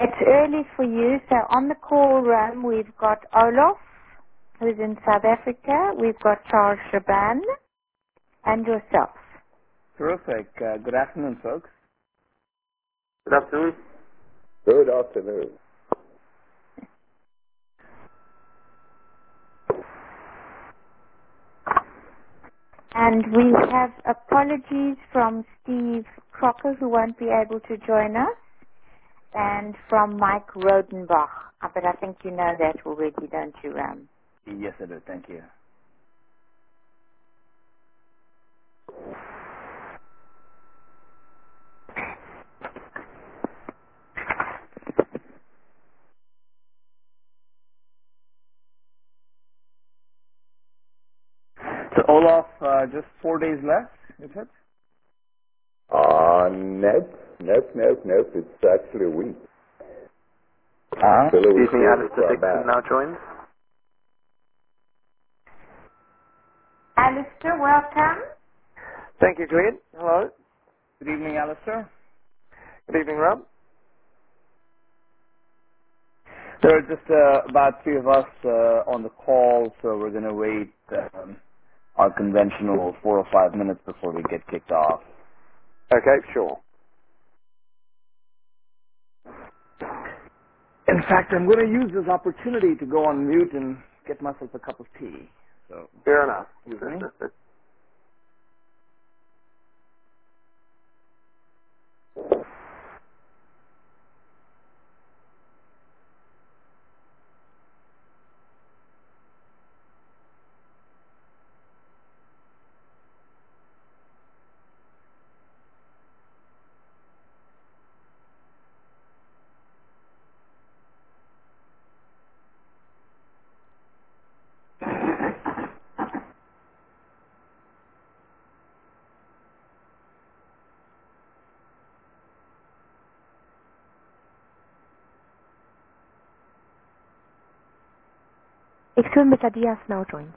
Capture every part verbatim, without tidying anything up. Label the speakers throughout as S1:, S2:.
S1: It's early for you, so on the call room we've got Olaf, who's in South Africa. We've got Charles Shaban and yourself.
S2: Terrific. Uh, good afternoon, folks.
S3: Good afternoon.
S4: Good afternoon.
S1: And we have apologies from Steve Crocker, who won't be able to join us, and from Mike Rodenbach. Uh, But I think you know that already, don't you, Ram?
S2: Yes, I do. Thank you. So, Olaf, uh, just four days left, is it?
S4: Uh, nope, nope, nope, nope. It's actually a week.
S2: Uh-huh.
S3: Excuse me, Alistair Dixon now joins.
S1: Alistair, welcome.
S3: Thank you, Glenn. Hello.
S2: Good evening, Alistair.
S3: Good evening, Rob.
S2: There are just uh, about three of us uh, on the call, so we're going to wait um, our conventional four or five minutes before we get kicked off.
S3: Okay, sure.
S2: In fact, I'm going to use this opportunity to go on mute and get myself a cup of tea. So,
S3: Fair enough.
S2: excuse me.
S5: Ik zie Mister Diaz now joins.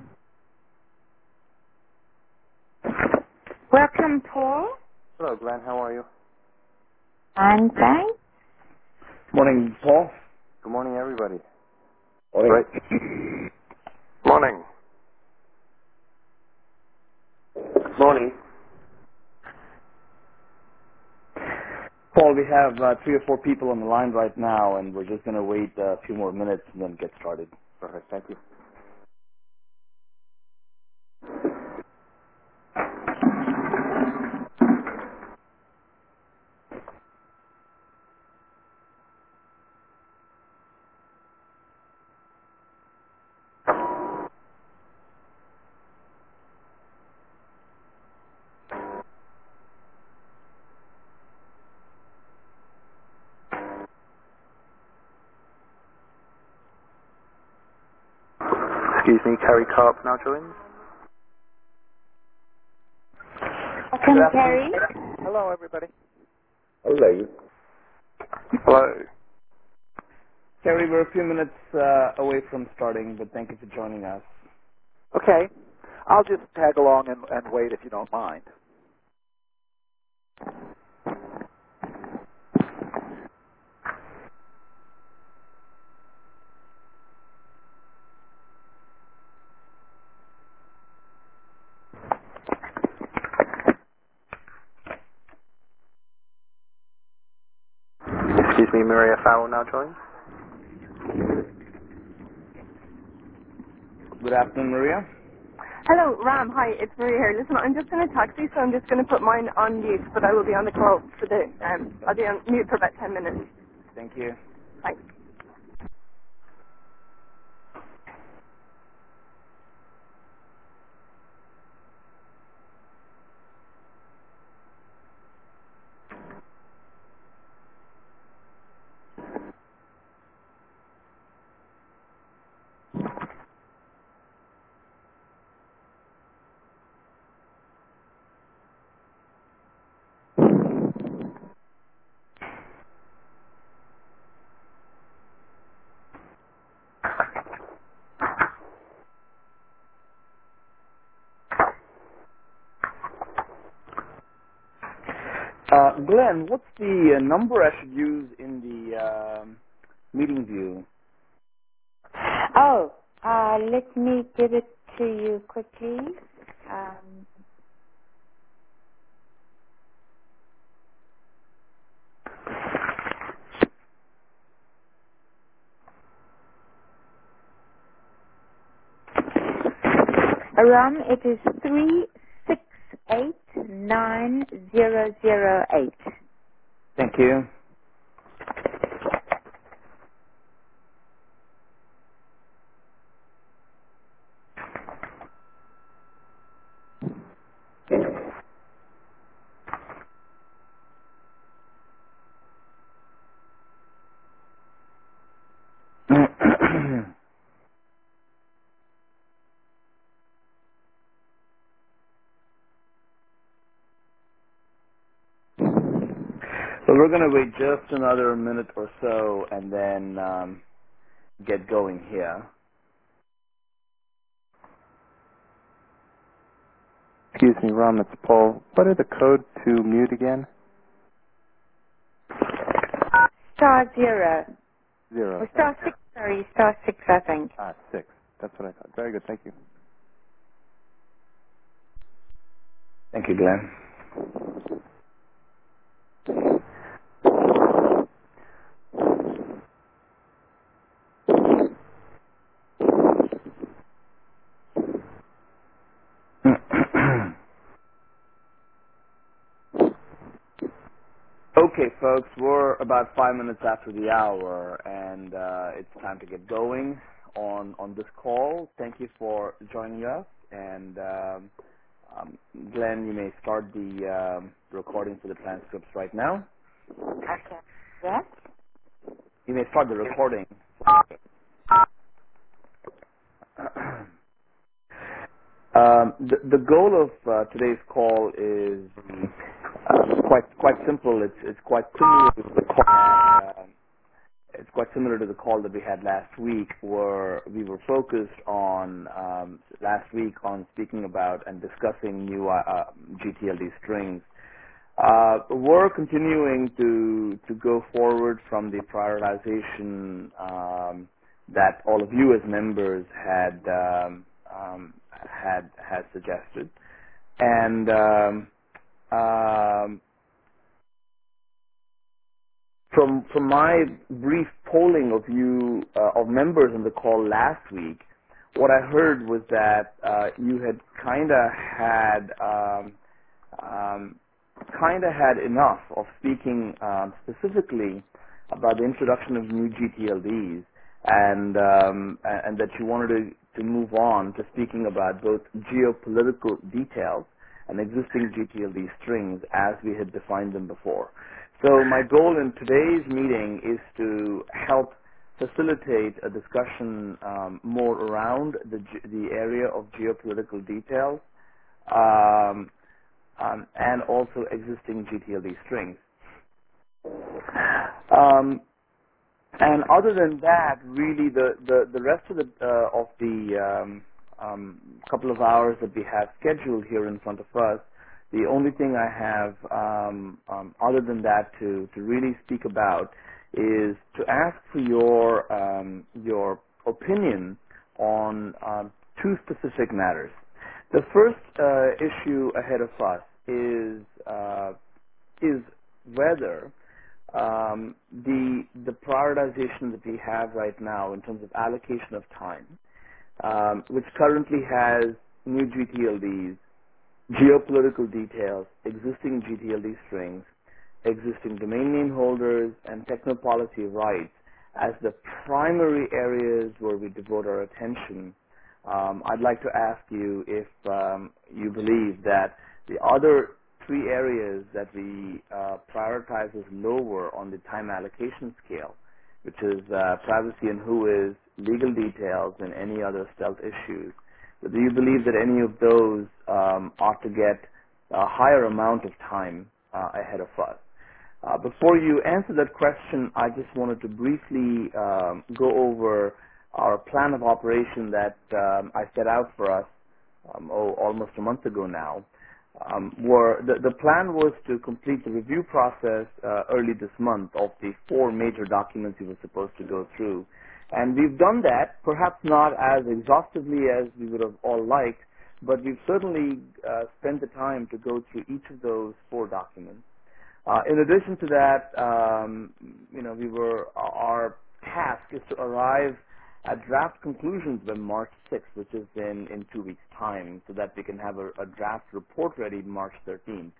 S1: Welcome, Paul.
S3: Hello, Glenn. How are you?
S1: And thanks.
S2: Morning, Paul.
S3: Good morning, everybody.
S4: Morning.
S3: Great. Morning. Morning.
S2: Paul, we have uh, three or four people on the line right now, and we're just going to wait uh, a few more minutes and then get started.
S3: Perfect. Thank you. Excuse me, Carrie Carp now joins.
S1: Welcome, Carrie.
S3: Hello, everybody.
S4: Hello.
S3: Hello.
S2: Terry, we're a few minutes uh, away from starting, but thank you for joining us.
S6: Okay. I'll just tag along and, and wait if you don't mind.
S3: Excuse me, Maria Farrell now joins.
S2: Good afternoon, Maria.
S7: Hello, Ram. Hi, it's Maria here. Listen, I'm just in a taxi, so I'm just going to put mine on mute, but I will be on the call for the, um, I'll be on mute for about ten minutes.
S2: Thank you.
S7: Thanks.
S2: Uh, Glenn, what's the uh, number I should use in the the um, meeting view?
S1: Oh, uh, let me give it to you quickly. Um, Aram, it is three six eight nine zero zero eight.
S2: Thank you. So we're going to wait just another minute or so and then um, get going here.
S3: Excuse me, Ram, it's Paul. What are the code to mute again?
S1: Star zero.
S3: Zero.
S1: Or star six, sorry, star six, I think.
S3: Ah, six. That's what I thought. Very good. Thank you.
S2: Thank you, Glenn. Okay, folks, we're about five minutes after the hour, and uh, it's time to get going on on this call. Thank you for joining us, and um, um, Glenn, you may start the um, recording for the transcripts right now.
S1: Okay. Yes?
S2: You may start the recording. Um, the, the goal of uh, today's call is uh, quite quite simple. It's it's quite similar to the call. Uh, it's quite similar to the call that we had last week, where we were focused on um, last week on speaking about and discussing new uh, uh, G T L D strings. Uh, we're continuing to to go forward from the prioritization um, that all of you as members had um, um, had had suggested, and um, um, from from my brief polling of you uh, of members in the call last week, what I heard was that uh, you had kind of had um, um, kind of had enough of speaking um, specifically about the introduction of new G T L Ds, and um, and that you wanted to, to move on to speaking about both geopolitical details and existing G T L D strings as we had defined them before. So my goal in today's meeting is to help facilitate a discussion um, more around the the area of geopolitical details. Um, Um, and also existing G T L D strings. Um, and other than that, really, the, the, the rest of the uh, of the um, um, couple of hours that we have scheduled here in front of us, the only thing I have um, um, other than that to, to really speak about is to ask for your um, your opinion on um, two specific matters. The first uh, issue ahead of us is uh, is whether um, the the prioritization that we have right now in terms of allocation of time, um, which currently has new G T L Ds, geopolitical details, existing G T L D strings, existing domain name holders, and techno-policy rights as the primary areas where we devote our attention. Um, I'd like to ask you if um, you believe that the other three areas that we uh, prioritize as lower on the time allocation scale, which is uh, privacy and who is, legal details, and any other stealth issues, do you believe that any of those um, ought to get a higher amount of time uh, ahead of us? Uh, before you answer that question, I just wanted to briefly um, go over our plan of operation that um, I set out for us um, oh, almost a month ago now. um, were the, the plan was to complete the review process uh, early this month of the four major documents we were supposed to go through. And we've done that, perhaps not as exhaustively as we would have all liked, but we've certainly uh, spent the time to go through each of those four documents. Uh, in addition to that, um, you know, we were our task is to arrive at draft conclusions by March sixth, which is in, in two weeks' time, so that we can have a, a draft report ready March thirteenth.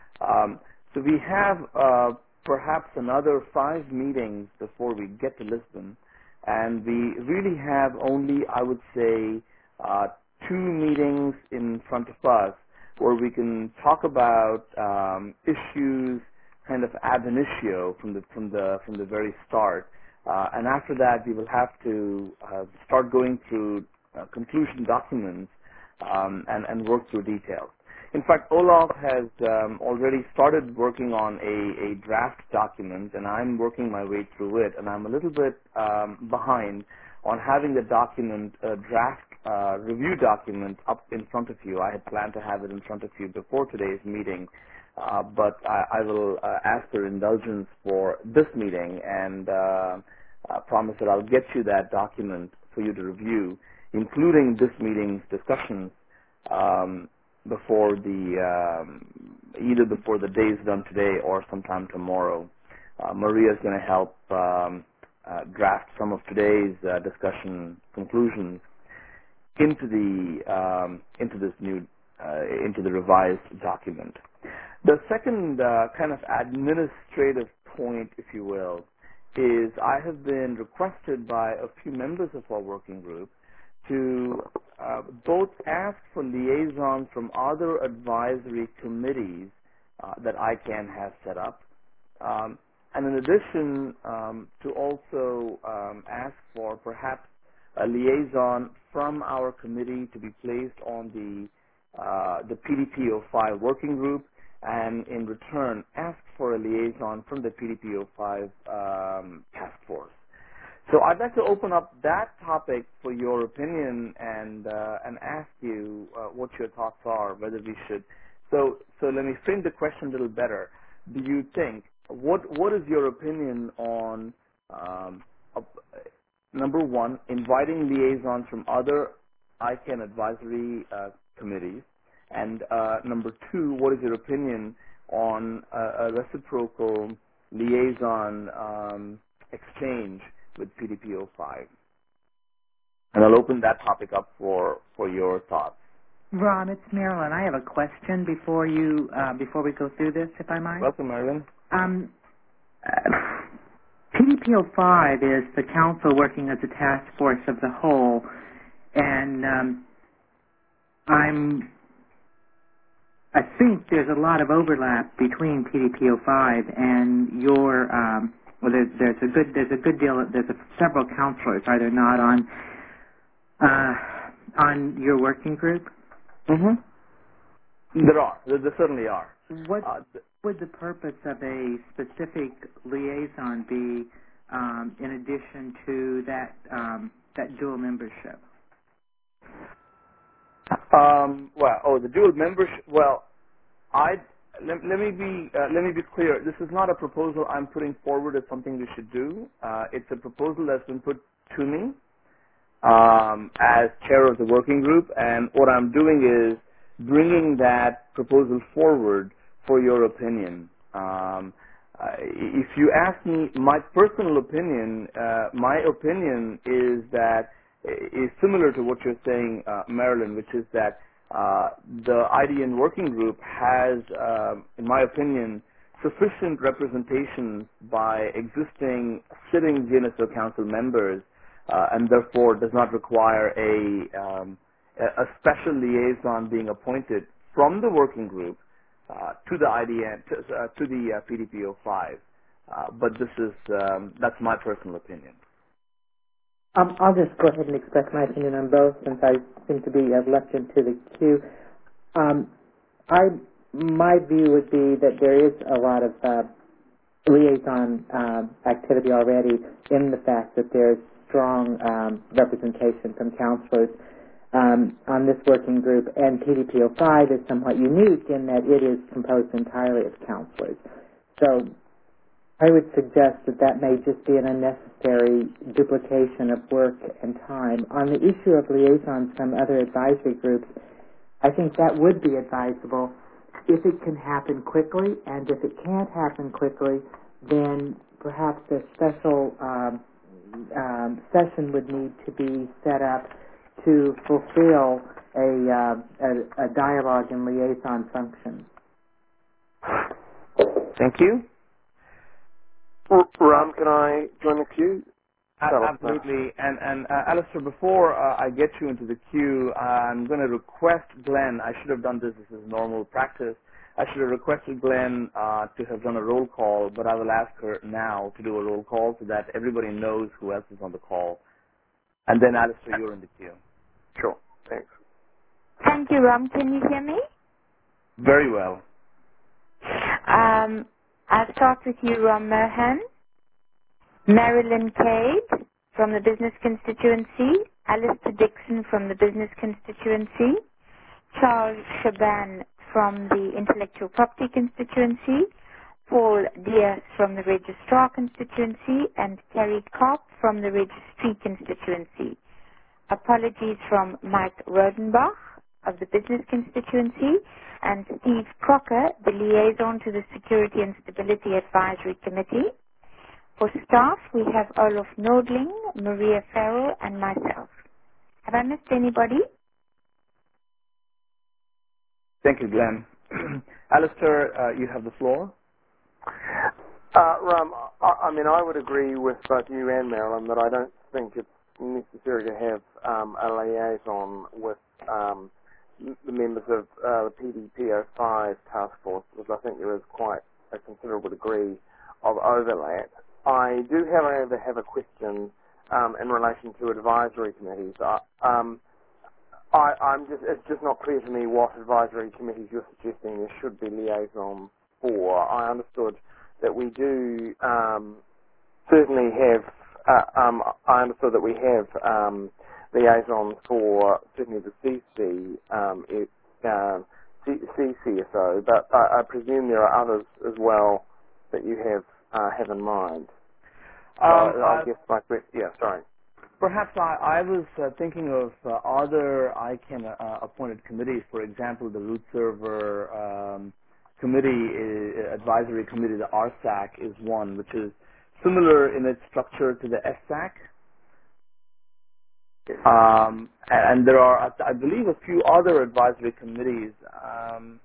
S2: Um, so we have uh, perhaps another five meetings before we get to Lisbon, and we really have only, I would say, uh, two meetings in front of us where we can talk about um, issues kind of ab initio from the from the from the very start. Uh, and after that, we will have to uh, start going through uh, conclusion documents um, and, and work through details. In fact, Olaf has um, already started working on a, a draft document, and I'm working my way through it, and I'm a little bit um, behind on having the document, uh, draft uh, review document up in front of you. I had planned to have it in front of you before today's meeting, uh, but I, I will uh, ask for indulgence for this meeting and uh, uh, promise that I'll get you that document for you to review, including this meeting's discussions um, before the um, either before the day is done today or sometime tomorrow. Uh, Maria is going to help um, uh, draft some of today's uh, discussion conclusions into the um, into this new uh, into the revised document. The second uh, kind of administrative point, if you will, is I have been requested by a few members of our working group to uh, both ask for liaisons from other advisory committees uh, that I can have set up, um, and in addition um, to also um, ask for perhaps a liaison from our committee to be placed on the uh, the P D P O five working group, and in return ask for a liaison from the P D P O five um, task force. So I'd like to open up that topic for your opinion and uh, and ask you uh, what your thoughts are, whether we should. So so let me frame the question a little better. Do you think what what is your opinion on um, uh, number one, inviting liaisons from other I CANN advisory uh, committees, and uh, number two, what is your opinion on a, a reciprocal liaison um, exchange with P D P O five? And I'll open that topic up for, for your thoughts.
S5: Ron, it's Marilyn. I have a question before you uh, before we go through this, if I might.
S2: Welcome, Marilyn.
S5: Um, uh, P D P O five is the council working as a task force of the whole, and um, I'm. I think there's a lot of overlap between P D P O five and your. Um, well, there's, there's a good there's a good deal. Of, there's a, several counselors, are there not, on uh, on your working group?
S2: Mm-hmm. There are. There, there certainly are.
S5: What
S2: uh, th-
S5: would the purpose of a specific liaison be, um, in addition to that um, that dual membership?
S2: Um, well, oh, the dual membership. Well, I let, let me be uh, let me be clear. This is not a proposal I'm putting forward as something we should do. Uh, it's a proposal that's been put to me um, as chair of the working group, and what I'm doing is bringing that proposal forward for your opinion. Um, uh, if you ask me my personal opinion, uh, my opinion is that is similar to what you're saying, uh, Marilyn, which is that uh, the I D N working group has, uh, in my opinion, sufficient representation by existing sitting G N S O Council members, uh, and therefore does not require a, um, a special liaison being appointed from the working group uh, to the I D N, to, uh, to the uh, P D P O five. Uh, but this is, um, that's my personal opinion.
S5: Um, I'll just go ahead and express my opinion on both, since I seem to be uh, left into the queue. Um, I, my view would be that there is a lot of uh, liaison uh, activity already in the fact that there's strong um, representation from counselors. um, on this working group, and P D P O five is somewhat unique in that it is composed entirely of counselors. So I would suggest that that may just be an unnecessary duplication of work and time. On the issue of liaisons from other advisory groups, I think that would be advisable if it can happen quickly, and if it can't happen quickly, then perhaps a special um, um, session would need to be set up to fulfill a, uh, a, a dialogue and liaison function.
S2: Thank you.
S8: Ram, can I join the queue?
S2: Uh, absolutely. And, and uh, Alistair, before uh, I get you into the queue, uh, I'm going to request Glenn, I should have done this, this is normal practice, I should have requested Glenn uh, to have done a roll call, but I will ask her now to do a roll call so that everybody knows who else is on the call. And then, Alistair, you're in the queue.
S8: Sure. Thanks.
S1: Thank you, Ram. Can you hear me?
S2: Very well.
S1: Um, I'll start with you, Ram Mohan. Marilyn Cade from the Business Constituency. Alistair Dixon from the Business Constituency. Charles Shaban from the Intellectual Property Constituency. Paul Diaz from the Registrar Constituency. And Terry Kopp from the Registry Constituency. Apologies from Mike Rodenbach of the Business Constituency and Steve Crocker, the liaison to the Security and Stability Advisory Committee. For staff, we have Olaf Nordling, Maria Farrell, and myself. Have I missed anybody?
S2: Thank you, Glenn. Alistair, uh, you have the floor.
S8: Uh, Ram, I, I mean, I would agree with both you and Marilyn that I don't think it's necessary to have um, a liaison with um, the members of uh, the P D P O five task force, because I think there is quite a considerable degree of overlap. I do, however, have a question um, in relation to advisory committees. I, um, I, I'm just, it's just not clear to me what advisory committees you're suggesting there should be liaison for. I understood that we do um, certainly have, uh, um, I understood that we have um, liaisons for certainly the C C, um, it, uh, C C S O, but I, I presume there are others as well that you have uh, have in mind.
S2: Um,
S8: so I
S2: uh,
S8: guess my question, yeah, sorry.
S2: Perhaps I, I was uh, thinking of uh, other I C A N uh, appointed committees. For example, the root server um, committee, uh, advisory committee, the R S A C is one, which is similar in its structure to the S A C. Um, and there are, I believe, a few other advisory committees. Um,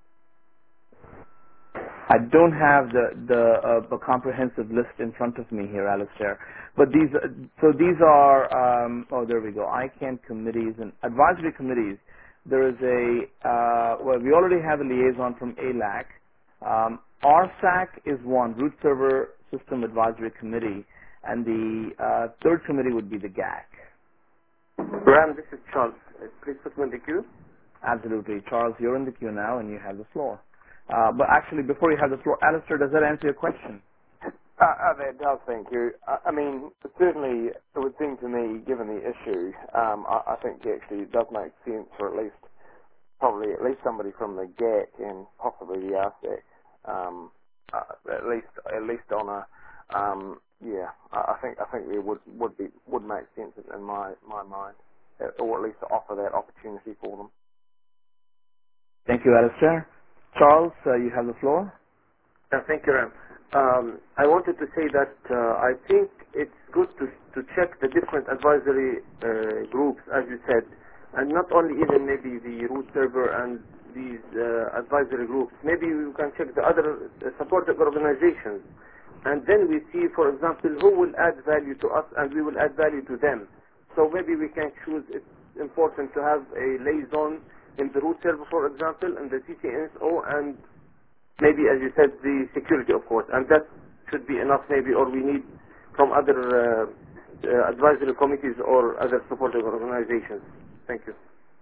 S2: I don't have the the, uh, the comprehensive list in front of me here, Alistair. But these, uh, so these are, um, oh, there we go, I C A N committees and advisory committees. There is a, uh, well, we already have a liaison from A L A C. Um, R S A C is one, Root Server System Advisory Committee, and the uh, third committee would be the G A C.
S9: Ram, this is Charles. Please put me in the queue.
S2: Absolutely. Charles, you're in the queue now, and you have the floor. Uh, but actually, before you have the floor, Alistair, does that answer your question?
S8: Uh, uh, that does, thank you. I, I mean, certainly it would seem to me, given the issue, um, I, I think actually it does make sense for at least, probably at least somebody from the G A C and possibly the R S A C, um, uh, at least at least on a, um, yeah, I, I think I think it would would be would make sense in my my mind, or at least to offer that opportunity for them.
S2: Thank you, Alistair. Charles, uh, you have the floor.
S9: Uh, thank you, Ram. Um, I wanted to say that uh, I think it's good to to check the different advisory uh, groups, as you said, and not only even maybe the root server and these uh, advisory groups. Maybe we can check the other uh, supported organizations, and then we see, for example, who will add value to us, and we will add value to them. So maybe we can choose. It's important to have a liaison in the root server, for example, and the C C N S O, and maybe, as you said, the security, of course, and that should be enough, maybe, or we need from other uh, uh, advisory committees or other supporting organizations. Thank you.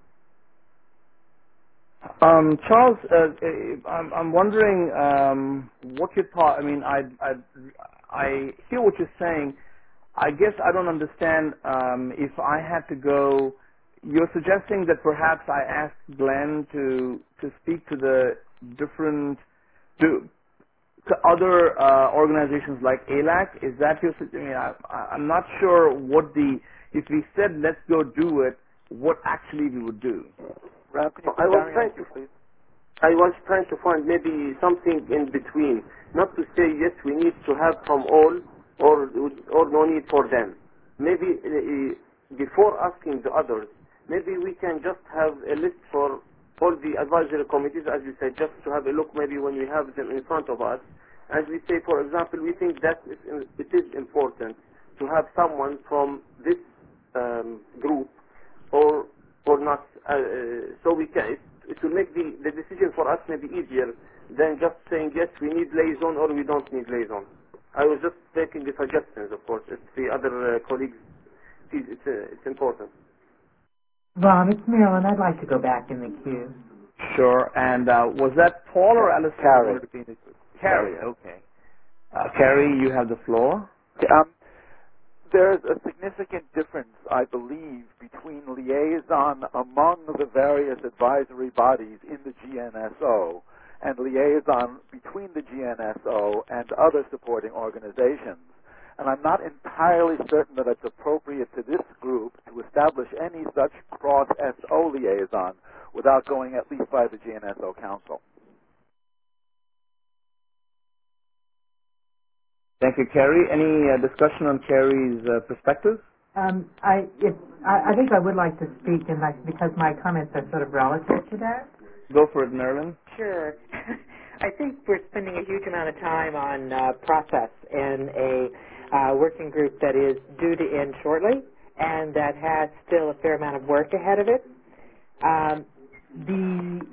S2: Um, Charles, uh, I'm, I'm wondering um, what your thought. I mean, I, I I hear what you're saying. I guess I don't understand um, if I had to go, you're suggesting that perhaps I ask Glenn to to speak to the different to, to other uh, organizations like A L A C. Is that your? I mean, I, I'm not sure what the if we said let's go do it, what actually we would do.
S6: Ram, can you
S9: I
S6: put
S9: was
S6: down your
S9: trying
S6: answer,
S9: to
S6: please?
S9: I was trying to find maybe something in between, not to say yes we need to have from all or or no need for them. Maybe uh, before asking the others, maybe we can just have a list for all the advisory committees, as you said, just to have a look maybe when we have them in front of us. As we say, for example, we think that it is important to have someone from this um, group or or not, uh, so we can, it, it will make the, the decision for us maybe easier than just saying yes, we need liaison or we don't need liaison. I was just taking the suggestions, of course, if the other uh, colleagues see it's, uh, it's important.
S5: Ron, it's Marilyn. I'd like to go back in the queue.
S2: Sure. And uh, was that Paul or Alison that
S6: Carrie.
S2: wanted to be in the Carrie, okay. Uh, Carrie, you have the floor.
S6: Um, there's a significant difference, I believe, between liaison among the various advisory bodies in the G N S O and liaison between the G N S O and other supporting organizations. And I'm not entirely certain that it's appropriate to this group to establish any such cross-S O liaison without going at least by the G N S O Council.
S2: Thank you, Carrie. Any uh, discussion on Carrie's uh, perspective?
S5: Um, I, if, I, I think I would like to speak, and like, because my comments are sort of relative to that.
S2: Go for it, Marilyn.
S10: Sure. I think we're spending a huge amount of time on uh, process in a uh, working group that is due to end shortly and that has still a fair amount of work ahead of it.
S5: Um, the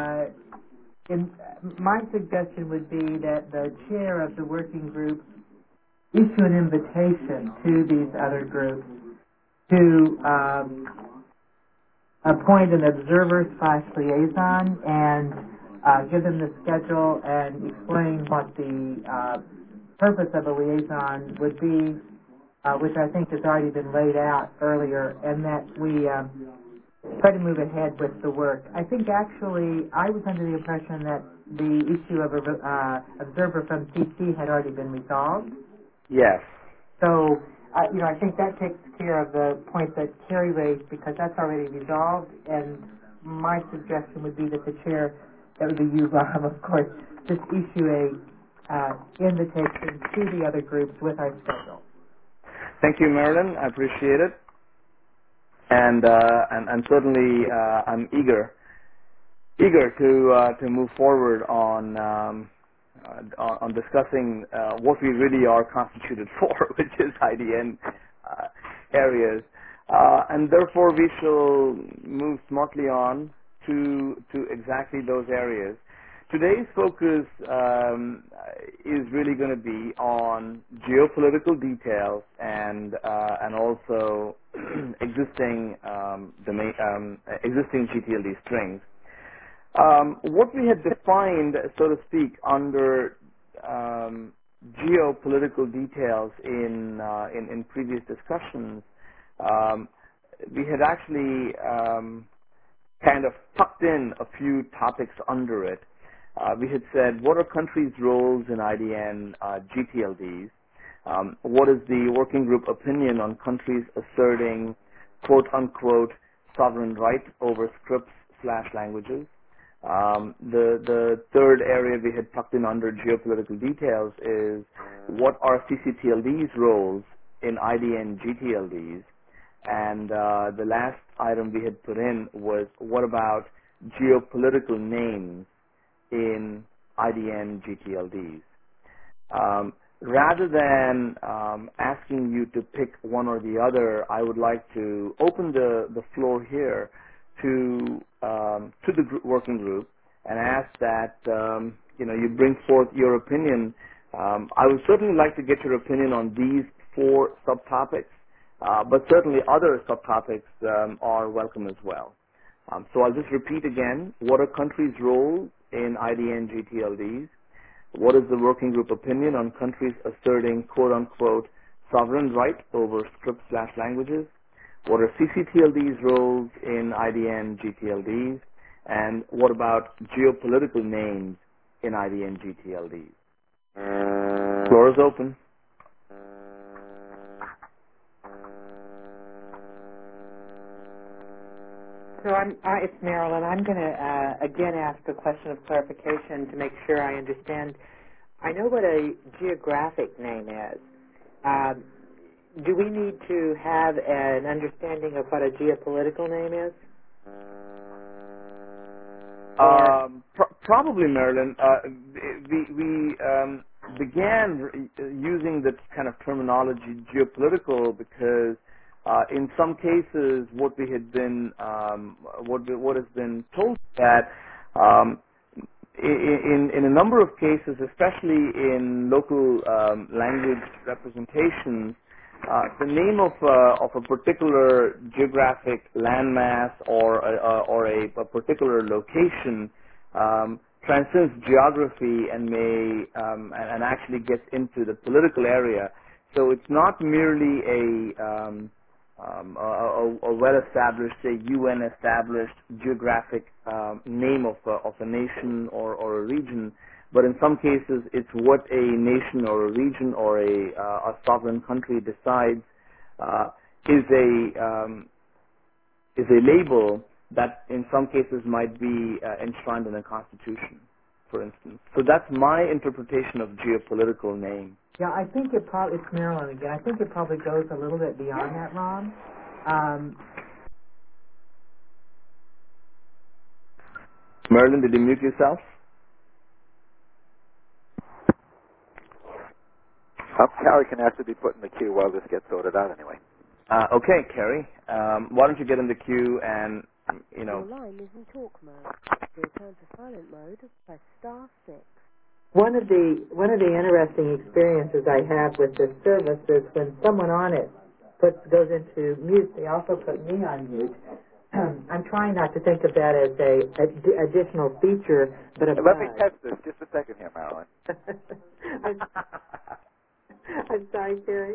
S5: uh, in, my suggestion would be that the chair of the working group issue an invitation to these other groups to um, appoint an observer slash liaison and uh, give them the schedule and explain what the uh, purpose of a liaison would be, uh, which I think has already been laid out earlier, and that we um, try to move ahead with the work. I think actually I was under the impression that the issue of a uh, observer from C C had already been resolved.
S2: Yes.
S5: So, uh, you know, I think that takes care of the point that Carrie raised because that's already resolved, and my suggestion would be that the chair, that would be you, Rob, of course, just issue a uh, invitation to the other groups with our schedule.
S2: Thank you, Marilyn. I appreciate it. And uh, and, and certainly uh, I'm eager eager to uh, to move forward on um, uh, on, on discussing uh, what we really are constituted for, which is I D N uh, areas, uh, and therefore we shall move smartly on to to exactly those areas. Today's focus um, is really going to be on geopolitical details and uh, and also existing um, domain, um, existing G T L D strings. Um, what we had defined, so to speak, under um, geopolitical details in, uh, in in previous discussions, um, we had actually um, kind of tucked in a few topics under it. Uh, we had said, what are countries' roles in I D N uh, G T L Ds? Um, what is the working group opinion on countries asserting quote-unquote sovereign right over scripts slash languages? Um, the, the third area we had tucked in under geopolitical details is what are C C T L D's roles in I D N G T L Ds? And uh, the last item we had put in was what about geopolitical names in I D N G T L Ds? Um, rather than um, asking you to pick one or the other, I would like to open the, the floor here to um, to the group, working group and ask that um, you know you bring forth your opinion. Um, I would certainly like to get your opinion on these four subtopics, uh, but certainly other subtopics um, are welcome as well. Um, so I'll just repeat again: what are countries' roles in I D N G T L Ds? What is the working group opinion on countries asserting quote-unquote sovereign right over script slash languages? What are C C T L D's roles in I D N G T L Ds? And what about geopolitical names in I D N G T L Ds? Floor is open.
S10: So I'm, I, it's Marilyn. I'm going to uh, again ask a question of clarification to make sure I understand. I know what a geographic name is. Um, do we need to have an understanding of what a geopolitical name is?
S2: Um, pr- probably, Marilyn. Uh, we we um, began r- using that kind of terminology, geopolitical, because uh, in some cases, what we had been, um, what we, what has been told that um, in in a number of cases, especially in local um, language representations, uh, the name of uh, of a particular geographic landmass or a, uh, or a, a particular location um, transcends geography and may um, and, and actually gets into the political area. So it's not merely a um, um, a, a, a well-established, say, U N-established geographic um, name of a, of a nation or, or a region, but in some cases it's what a nation or a region or a, uh, a sovereign country decides uh, is a um, is a label that in some cases might be uh, enshrined in a constitution, for instance. So that's my interpretation of geopolitical name.
S10: Yeah, I think it probably, it's Marilyn again, I think it probably goes a little bit beyond that, Ron. Um,
S2: Marilyn, did you mute yourself?
S6: Um, Carrie can actually be put in the queue while this gets sorted out anyway.
S2: Uh, okay, Carrie. Um, why don't you get in the queue and, you know...
S11: Your line is in talk mode. To return to silent mode, press star six.
S10: One of the one of the interesting experiences I have with this service is when someone on it puts goes into mute, they also put me on mute. I'm trying not to think of that as a, a d- additional feature, but a
S6: Let me
S10: bug.
S6: test this just a second here, Marilyn.
S10: I'm, I'm sorry, Carrie.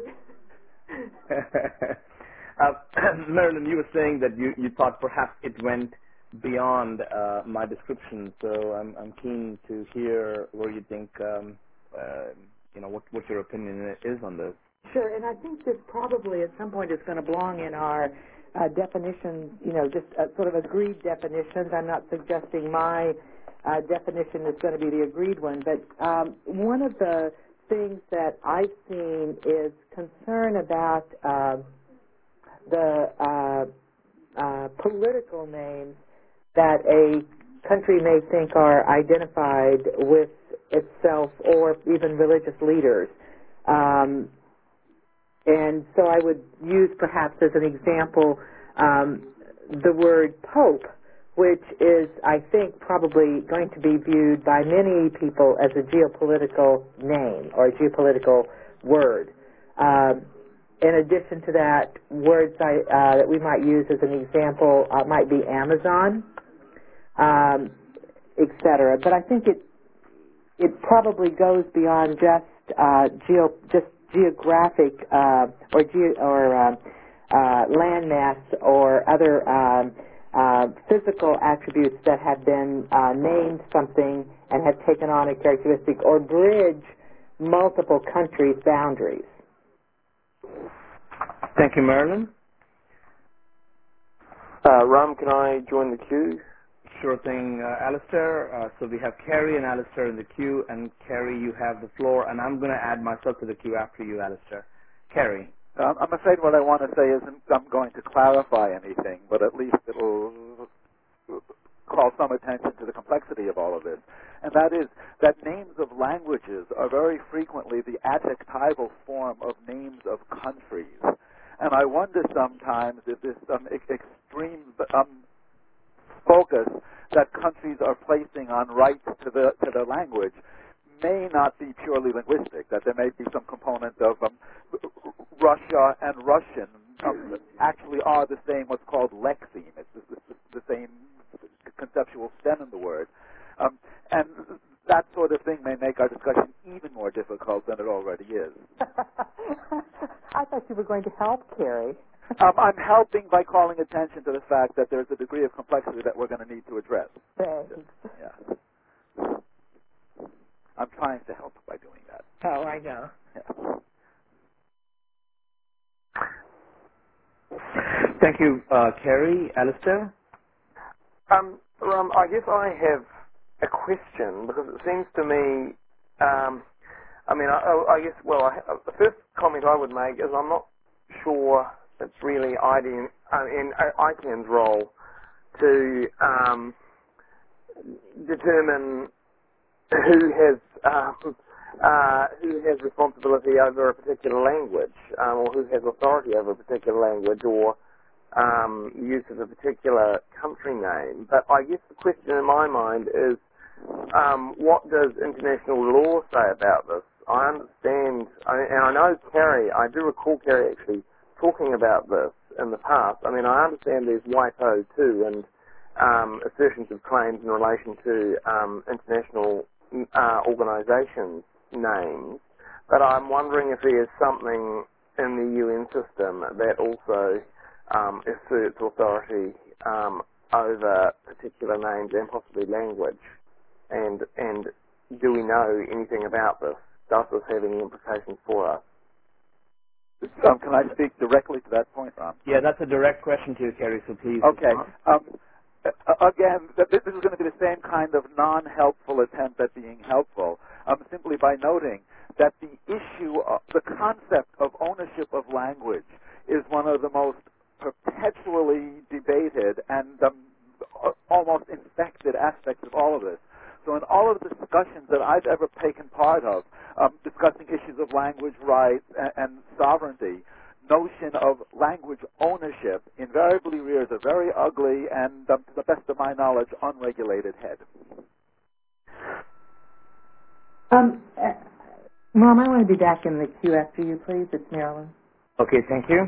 S2: uh, Marilyn, you were saying that you, you thought perhaps it went beyond uh, my description, so I'm, I'm keen to hear where you think, um, uh, you know, what, what your opinion is on this.
S10: Sure, and I think this probably at some point is going to belong in our uh, definitions, you know, just uh, sort of agreed definitions. I'm not suggesting my uh, definition is going to be the agreed one, but um, one of the things that I've seen is concern about uh, the uh, uh, political names that a country may think are identified with itself or even religious leaders. Um, and so I would use perhaps as an example um, the word pope, which is, I think, probably going to be viewed by many people as a geopolitical name or a geopolitical word. Um, in addition to that, words I, uh, that we might use as an example uh, might be Amazon, um, et cetera. But I think it it probably goes beyond just uh, geo just geographic uh, or ge- or uh, uh, landmass or other um, uh, physical attributes that have been uh, named something and have taken on a characteristic or bridge multiple countries' boundaries.
S2: Thank you, Marilyn.
S8: Uh, Ram, can I join the queue?
S2: Sure thing, uh, Alistair. Uh, so we have Carrie and Alistair in the queue, and Carrie, you have the floor, and I'm going to add myself to the queue after you, Alistair. Carrie.
S6: Um, I'm afraid what I want to say isn't I'm going to clarify anything, but at least it'll call some attention to the complexity of all of this. And that is that names of languages are very frequently the adjectival form of names of countries. And I wonder sometimes if this um, e- extreme um, focus that countries are placing on rights to the to their language may not be purely linguistic, that there may be some component of um, Russia and Russian um, actually are the same, what's called lexeme. It's the, the, the same conceptual stem in the word. Um, and that sort of thing may make our discussion even more difficult than it already is.
S10: I thought you were going to help, Carrie.
S6: um, I'm helping by calling attention to the fact that there's a degree of complexity that we're going to need to address.
S11: Thanks.
S6: Yeah. I'm trying to help by doing that.
S10: Oh, I know.
S6: Yeah.
S2: Thank you, uh, Kerry. Alistair?
S8: Um, Ram, I guess I have a question because it seems to me, um, I mean, I, I guess, well, I, the first comment I would make is I'm not sure it's really I D N, uh, in I T N's role to um, determine who has um, uh, who has responsibility over a particular language, um, or who has authority over a particular language, or um, use of a particular country name. But I guess the question in my mind is, um, what does international law say about this? I understand, I, and I know Kerry, I do recall Kerry actually talking about this in the past. I mean, I understand there's WIPO too, and um, assertions of claims in relation to um, international uh, organisations' names, but I'm wondering if there's something in the U N system that also um, asserts authority um, over particular names and possibly language. And and do we know anything about this? Does this have any implications for us?
S6: Um, can I speak directly to that point, Ron?
S2: Yeah, that's a direct question to you, Kerry, so please.
S6: Okay. Um, uh, again, th- this is going to be the same kind of non-helpful attempt at being helpful, um, simply by noting that the issue, of, the concept of ownership of language is one of the most perpetually debated and um, almost infected aspects of all of this. So in all of the discussions that I've ever taken part of, um, discussing issues of language rights and, and sovereignty, notion of language ownership invariably rears a very ugly and, um, to the best of my knowledge, unregulated head.
S5: Um, uh, Mom, I want to be back in the queue after you, please. It's Marilyn.
S2: Okay, thank you.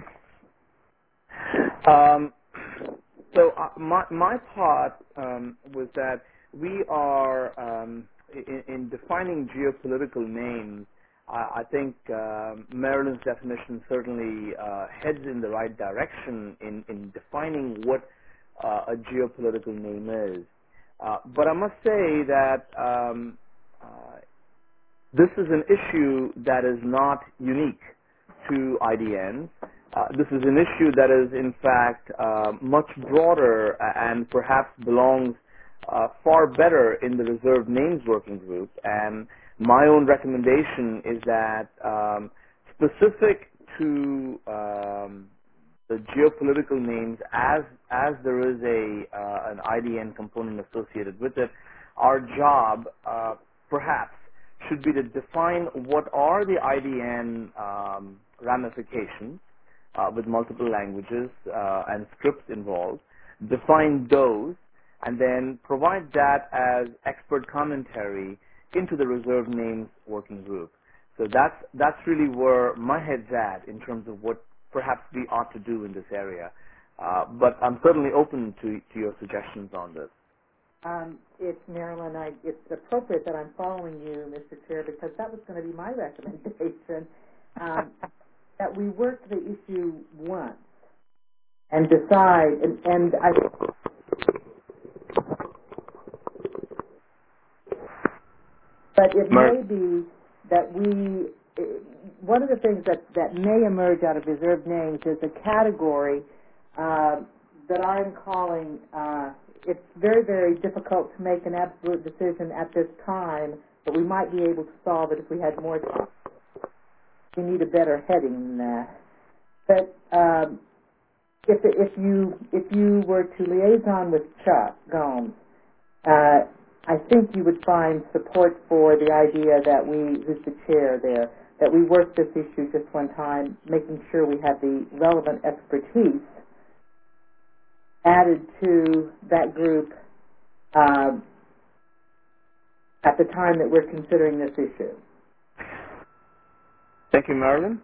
S2: Um, so uh, my my part um, was that we are um, in, in defining geopolitical names. I, I think um, Marilyn's definition certainly uh, heads in the right direction in, in defining what uh, a geopolitical name is. Uh, but I must say that um, uh, this is an issue that is not unique to I D N. Uh, this is an issue that is, in fact, uh, much broader and perhaps belongs uh, far better in the Reserved Names Working Group. And my own recommendation is that um, specific to um, the geopolitical names, as as there is a uh, an I D N component associated with it, our job uh, perhaps should be to define what are the I D N um, ramifications uh, with multiple languages uh, and scripts involved, define those, and then provide that as expert commentary into the Reserved Names Working Group. So that's that's really where my head's at in terms of what perhaps we ought to do in this area. Uh, but I'm certainly open to, to your suggestions on this.
S5: Um, it's Marilyn. I, it's appropriate that I'm following you, Mister Chair, because that was going to be my recommendation, um, that we work the issue once and decide. And, and I. But it may be that we. One of the things that, that may emerge out of reserved names is a category uh, that I'm calling. Uh, It's very, very difficult to make an absolute decision at this time, but we might be able to solve it if we had more time. We need a better heading than that. But um, if if you if you were to liaison with Chuck Gomes, uh, I think you would find support for the idea that we, who's the chair there, that we work this issue just one time, making sure we have the relevant expertise added to that group um, at the time that we're considering this issue.
S2: Thank you, Marilyn.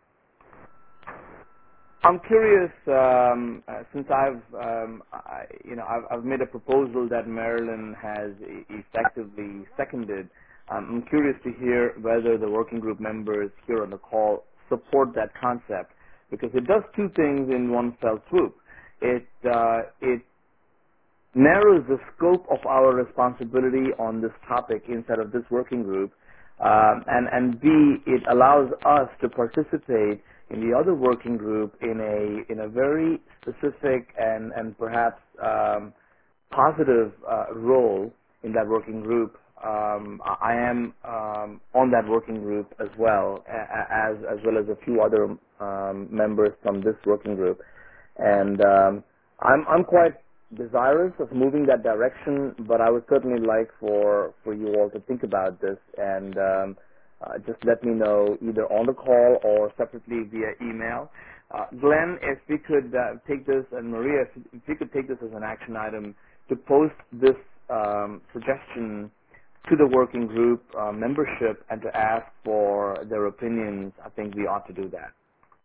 S2: I'm curious, um, uh, since I've, um, I, you know, I've, I've made a proposal that Marilyn has e- effectively seconded. Um, I'm curious to hear whether the working group members here on the call support that concept. because it does two things in one fell swoop. It uh, it narrows the scope of our responsibility on this topic inside of this working group, um, and and B, it allows us to participate in the other working group in a in a very specific and and perhaps um, positive uh, role in that working group. Um, I am um, on that working group as well as as well as a few other um, members from this working group, and um, I'm I'm quite desirous of moving that direction. But I would certainly like for for you all to think about this and um, uh, just let me know either on the call or separately via email. Uh, Glenn, if we could uh, take this, and Maria, if, if we could take this as an action item to post this um, suggestion to the working group uh, membership and to ask for their opinions, I think we ought to do that.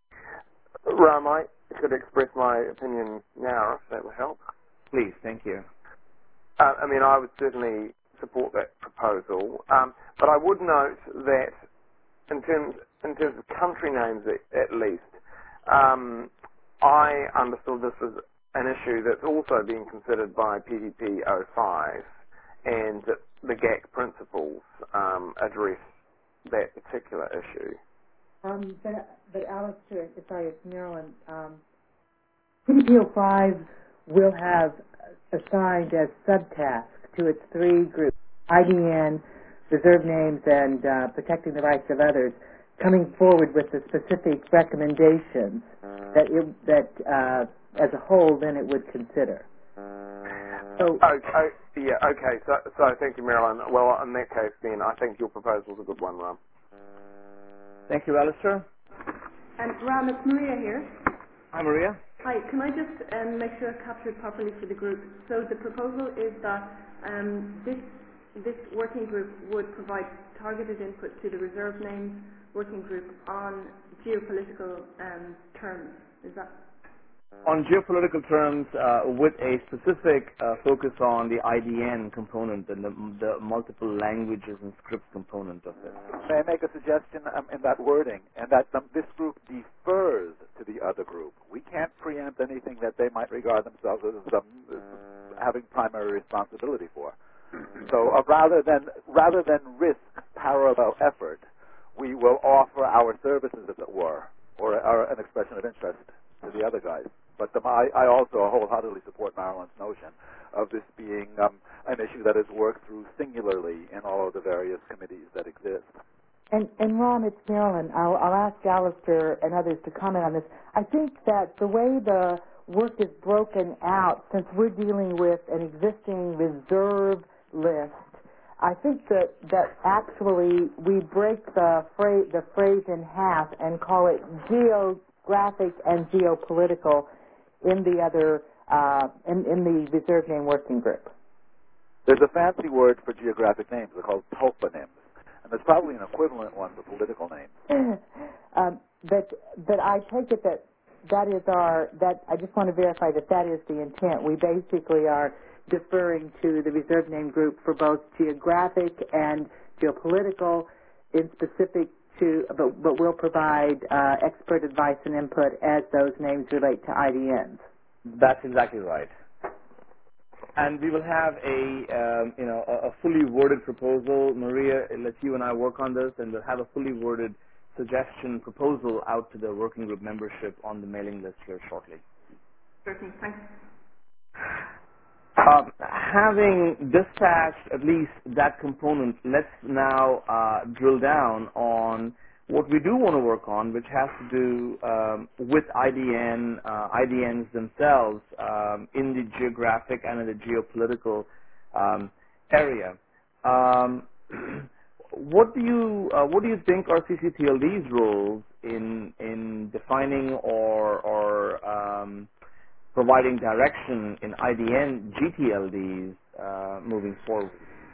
S8: Ram, I could express my opinion now, if that would help.
S2: Please, thank you.
S8: Uh, I mean, I would certainly support that proposal, um, but I would note that in terms in terms of country names, at, at least, um, I understood this as an issue that's also being considered by P D P oh five, and that the G A C principles um, address that particular issue.
S10: Um, but, but Alistair, sorry, it's Marilyn. Um, P D P oh five will have assigned as subtasks to its three groups, I D N, reserve names, and uh, protecting the rights of others, coming forward with the specific recommendations that it, that uh, as a whole then it would consider. So,
S8: oh, oh, yeah, okay. So, so thank you, Marilyn. Well, in that case, then I think your proposal is a good one, Ram.
S2: Thank you, Alistair.
S7: And Ram, it's Maria here.
S2: Hi, Maria.
S7: Hi, can I just um, make sure I've captured properly for the group? So the proposal is that um, this this working group would provide targeted input to the reserve names working group on geopolitical um, terms. Is that?
S2: On geopolitical terms, uh, with a specific uh, focus on the I D N component and the, the multiple languages and scripts component of it.
S6: May I make a suggestion um, in that wording, and that um, this group defers to the other group. We can't preempt anything that they might regard themselves as um, having primary responsibility for. So uh, rather than rather than risk parallel effort, we will offer our services, as it were, or, or an expression of interest to the other guys. But um, I, I also wholeheartedly support Marilyn's notion of this being um, an issue that is worked through singularly in all of the various committees that exist.
S10: And, and Ron, it's Marilyn. I'll, I'll ask Alistair and others to comment on this. I think that the way the work is broken out, since we're dealing with an existing reserve list, I think that, that actually we break the phrase, the phrase in half and call it geographic and geopolitical in the other uh, in, in the reserve name working group.
S6: There's a fancy word for geographic names. They're called toponyms. And there's probably an equivalent one for political names.
S10: um, but but I take it that that is our, that I just want to verify that that is the intent. We basically are deferring to the reserve name group for both geographic and geopolitical in specific to, but, but we'll provide uh, expert advice and input as those names relate to I D Ns.
S2: That's exactly right. And we will have a, um, you know, a, a fully worded proposal. Maria, let you and I work on this, and we'll have a fully worded suggestion proposal out to the working group membership on the mailing list here shortly.
S7: Certainly, thanks.
S2: Uh, having dispatched at least that component, let's now uh, drill down on what we do want to work on, which has to do um, with I D N, uh, I D Ns themselves um, in the geographic and in the geopolitical um, area. Um, what do you uh, what do you think are C C T L D's roles in in defining or or um, providing direction in I D N G T L Ds uh, moving forward?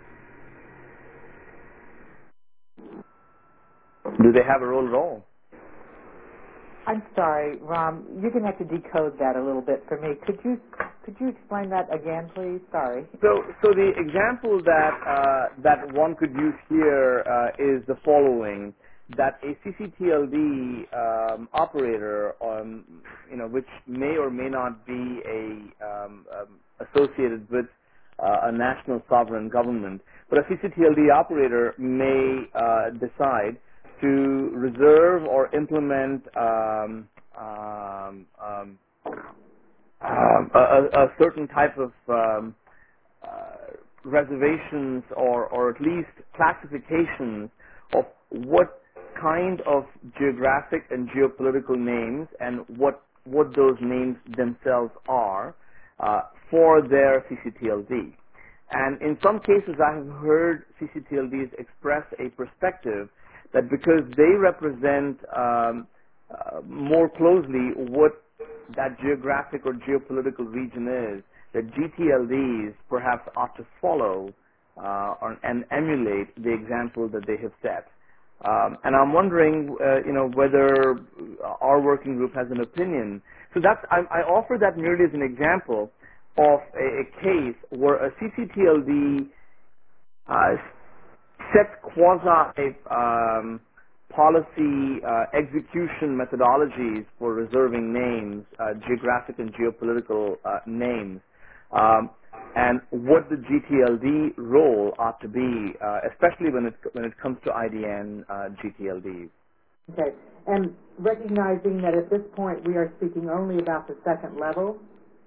S2: Do they have a role at all?
S10: I'm sorry, Ram. You're going to have to decode that a little bit for me. Could you could you explain that again, please? Sorry.
S2: So, so the example that uh, that one could use here uh, is the following: that a C C T L D um, operator uh, um, you know, which may or may not be a um, um, associated with uh, a national sovereign government. But a C C T L D operator may uh, decide to reserve or implement um, um, um, um, a, a a certain type of um, uh, reservations or, or at least classifications of what kind of geographic and geopolitical names and what what those names themselves are uh, for their C C T L D. And in some cases, I have heard C C T L Ds express a perspective that because they represent um, uh, more closely what that geographic or geopolitical region is, that G T L Ds perhaps ought to follow uh, or, and emulate the example that they have set. Um, and I'm wondering, uh, you know, whether our working group has an opinion. So that's I, I offer that merely as an example of a, a case where a C C T L D uh, sets quasi um, policy uh, execution methodologies for reserving names, uh, geographic and geopolitical uh, names, um, and what the G T L D role ought to be, uh, especially when it when it comes to I D N uh, G T L Ds.
S10: Okay, and recognizing that at this point we are speaking only about the second level,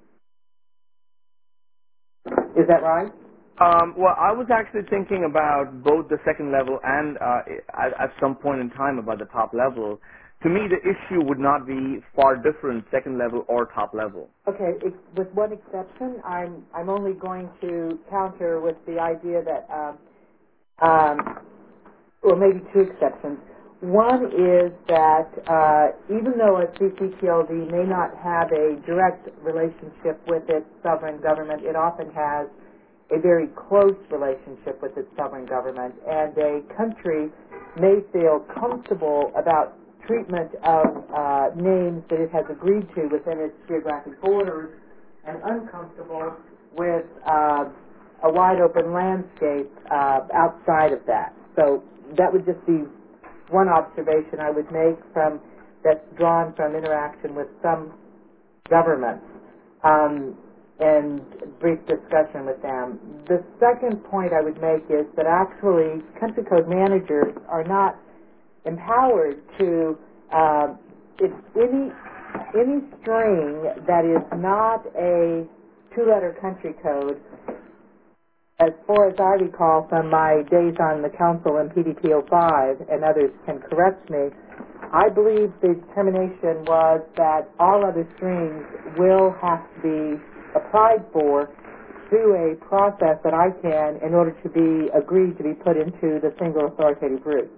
S10: is that right?
S2: Um, well, I was actually thinking about both the second level and uh, at, at some point in time about the top level. To me, the issue would not be far different, second level or top level.
S10: Okay, ex- with one exception, I'm I'm only going to counter with the idea that, um, um, or maybe two exceptions. One is that uh, even though a C C T L D may not have a direct relationship with its sovereign government, it often has a very close relationship with its sovereign government, and a country may feel comfortable about treatment of uh, names that it has agreed to within its geographic borders and uncomfortable with uh, a wide open landscape uh, outside of that. So that would just be one observation I would make from that's drawn from interaction with some governments. Um, and brief discussion with them. The second point I would make is that actually country code managers are not empowered to uh, if any any string that is not a two-letter country code. As far as I recall from my days on the council in P D P O five, and others can correct me, I believe the determination was that all other strings will have to be applied for through a process that I can in order to be agreed to be put into the single authoritative route.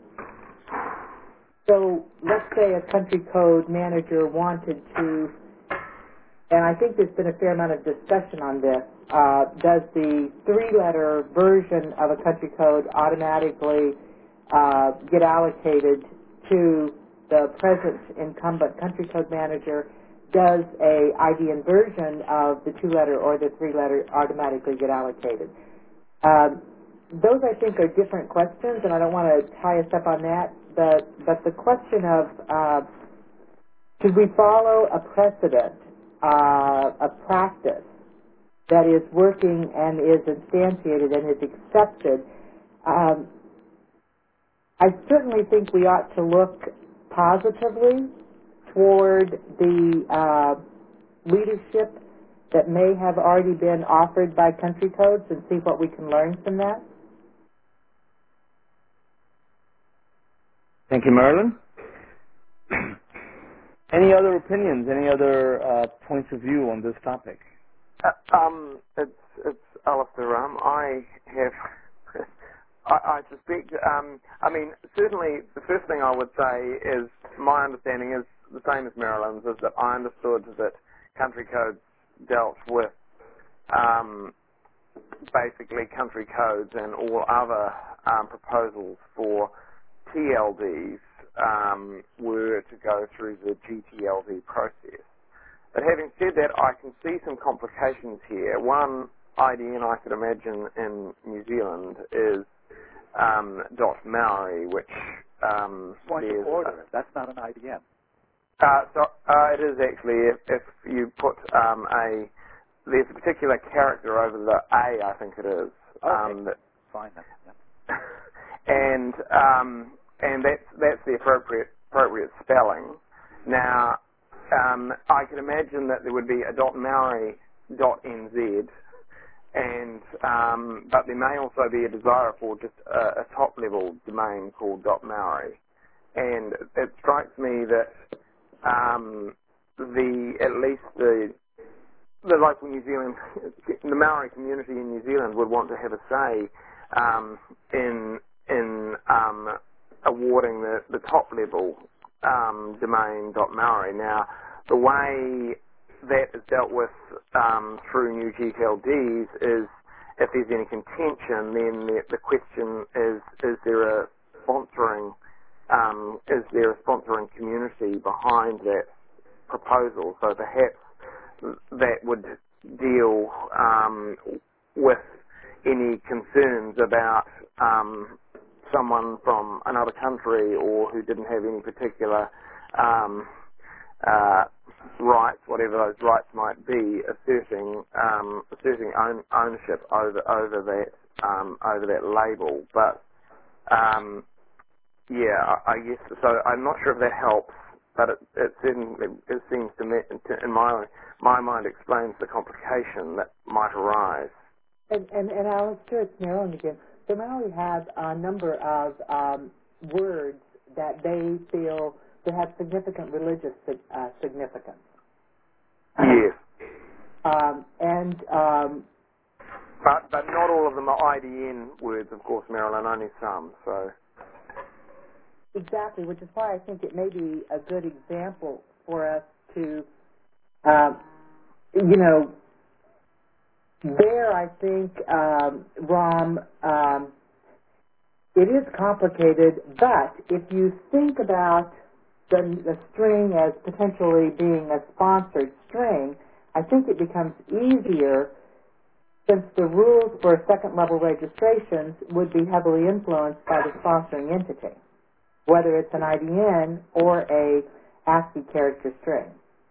S10: So let's say a country code manager wanted to, and I think there's been a fair amount of discussion on this, uh, does the three-letter version of a country code automatically uh, get allocated to the present incumbent country code manager? Does a I D N version of the two-letter or the three-letter automatically get allocated? Um, those, I think, are different questions, and I don't want to tie us up on that. But, but the question of uh, should we follow a precedent, uh, a practice that is working and is instantiated and is accepted, um, I certainly think we ought to look positively toward the uh, leadership that may have already been offered by country codes and see what we can learn from that.
S2: Thank you, Marilyn. Any other opinions, any other uh, points of view on this topic?
S8: Uh, um, it's it's Alistair. Um, I have. I, I suspect. Um, I mean, certainly, the first thing I would say is my understanding is the same as Marilyn's. Is that I understood that country codes dealt with um, basically country codes and all other um, proposals for T L Ds um, were to go through the G T L D process. But having said that, I can see some complications here. One I D N I could imagine in New Zealand is um, .Maori, which um,
S6: Point of
S8: there's
S6: order. That's not an I D N.
S8: Uh, so uh, it is actually, if, if you put um, a, there's a particular character over the A, I think it is.
S6: Okay,
S8: Um, that,
S6: fine. Then. Yeah.
S8: and um, and that's that's the appropriate appropriate spelling. Now, um, I can imagine that there would be a .maori .nz, and um, but there may also be a desire for just a, a top level domain called .maori, and it strikes me that um, the at least the the local New Zealand, the Maori community in New Zealand would want to have a say um, in in um, awarding the, the top level um, domain .maori. Now, the way that is dealt with um, through new G T L Ds is if there's any contention, then the, the question is: is there a sponsoring um, is there a sponsoring community behind that proposal? So perhaps that would deal um, with any concerns about um, someone from another country or who didn't have any particular um, uh, rights, whatever those rights might be, asserting um, asserting own, ownership over over that um, over that label. But um, yeah, I, I guess so. I'm not sure if that helps, but it, it certainly it seems to me, to, in my my mind, explains the complication that might arise.
S10: And, and, and Alistair, it's Marilyn again. So Maori have a number of um, words that they feel to have significant religious uh, significance.
S8: Yes.
S10: Um, and um,
S8: but but not all of them are I D N words, of course, Marilyn. Only some. So
S10: exactly, which is why I think it may be a good example for us to. Um, You know, there I think, um, Rom, um, it is complicated, but if you think about the, the string as potentially being a sponsored string, I think it becomes easier since the rules for second-level registrations would be heavily influenced by the sponsoring entity, whether it's an I D N or a ASCII character string.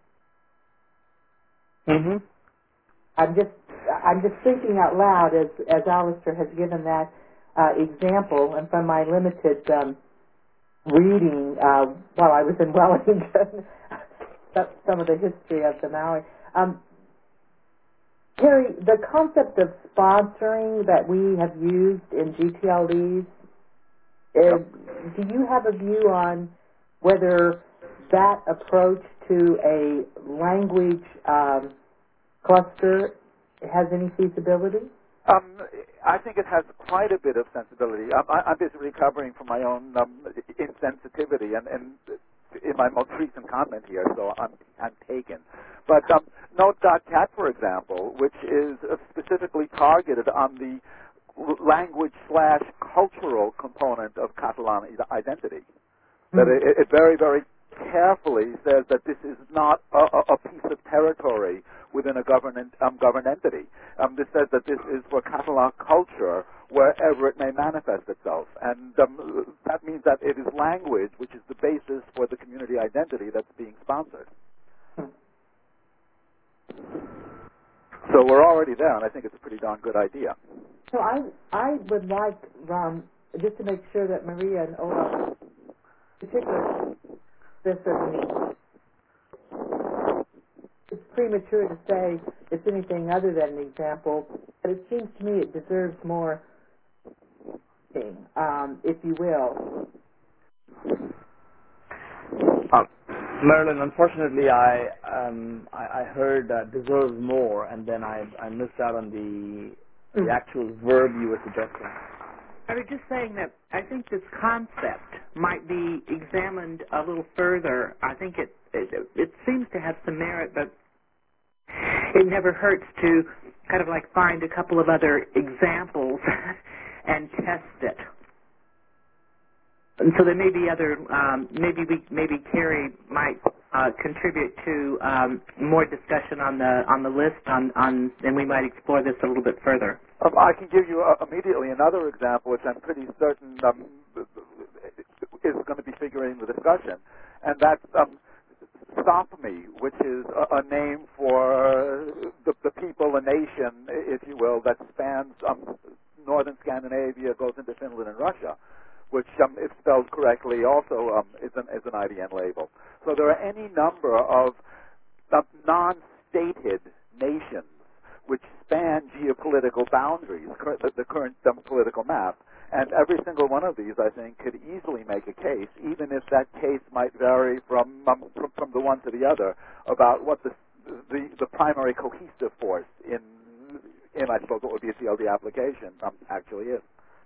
S8: Mm-hmm.
S10: I'm just I'm just thinking out loud as as Alistair has given that uh, example, and from my limited um, reading uh, while I was in Wellington, some of the history of the Maori. Um, Terry, the concept of sponsoring that we have used in G T L Ds, is, do you have a view on whether that approach to a language um, cluster has any feasibility?
S6: Um, I think it has quite a bit of sensibility. I'm, I'm busy recovering from my own um, insensitivity, and, and in my most recent comment here, so I'm, I'm taken. But um, Note.cat, for example, which is uh, specifically targeted on the language slash cultural component of Catalan identity, mm-hmm. that it, it very, very carefully says that this is not a, a piece of territory within a government, um, governed entity. Um, this says that this is for Catalan culture wherever it may manifest itself. And um, that means that it is language which is the basis for the community identity that's being sponsored. So we're already there, and I think it's a pretty darn good idea.
S10: So I I would like, um, just to make sure that Maria and Ola, particularly this of it's premature to say it's anything other than an example, but it seems to me it deserves more, um, if you will.
S2: Um, Marilyn, unfortunately, I um, I, I heard uh, deserves more, and then I I missed out on the the actual verb you were suggesting.
S5: I was just saying that I think this concept might be examined a little further. I think it it, it seems to have some merit, but it never hurts to kind of like find a couple of other examples and test it. And so there may be other, um, maybe we, maybe Carrie might uh, contribute to um, more discussion on the on the list, on, on, and we might explore this a little bit further.
S6: Um, I can give you uh, immediately another example, which I'm pretty certain um, is going to be figuring the discussion, and that's um, Stop-Me, which is a, a name for the, the people, a nation, if you will, that spans um, northern Scandinavia, goes into Finland and Russia, which, um, if spelled correctly, also um, is, an, is an I D N label. So there are any number of uh, non-stated nations which span geopolitical boundaries, cur- the, the current um, political map. And every single one of these, I think, could easily make a case, even if that case might vary from um, from, from the one to the other, about what the, the the primary cohesive force in, in I suppose, what would be a C L D application um, actually is.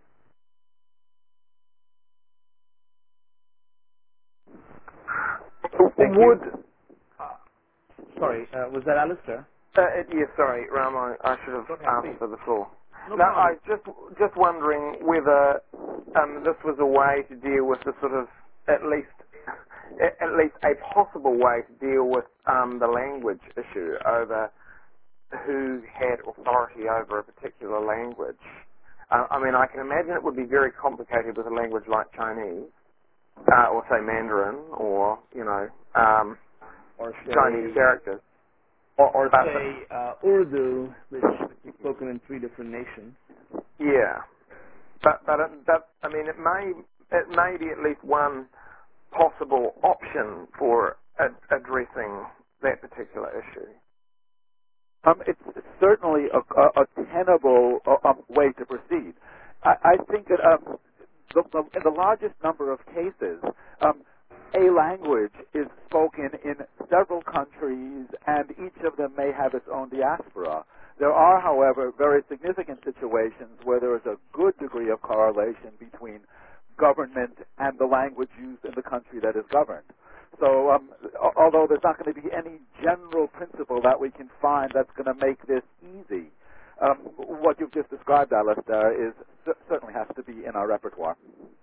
S2: Thank
S8: Would,
S2: you. Uh, sorry, uh, was that Alistair?
S8: Uh, yes, sorry, Ram, I, I should have
S2: Okay,
S8: asked
S2: please.
S8: for the floor.
S2: No
S8: now, I
S2: problem.
S8: just just wondering whether um, this was a way to deal with the sort of, at least, at least a possible way to deal with um, the language issue over who had authority over a particular language. Uh, I mean, I can imagine it would be very complicated with a language like Chinese, uh, or say Mandarin, or, you know, um,
S2: Or say,
S8: Chinese characters.
S2: Or, or
S8: But
S2: say uh, Urdu, which is spoken in three different nations.
S8: Yeah, but but it, that I mean, it may it may be at least one possible option for ad- addressing that particular issue.
S6: Um, it's certainly a, a, a tenable uh, um, way to proceed. I, I think that um, the, the, in the largest number of cases, um, a language is spoken in several countries, and each of them may have its own diaspora. There are, however, very significant situations where there is a good degree of correlation between government and the language used in the country that is governed. So um, although there's not going to be any general principle that we can find that's going to make this easy, um, what you've just described, Alistair, is certainly has to be in our repertoire.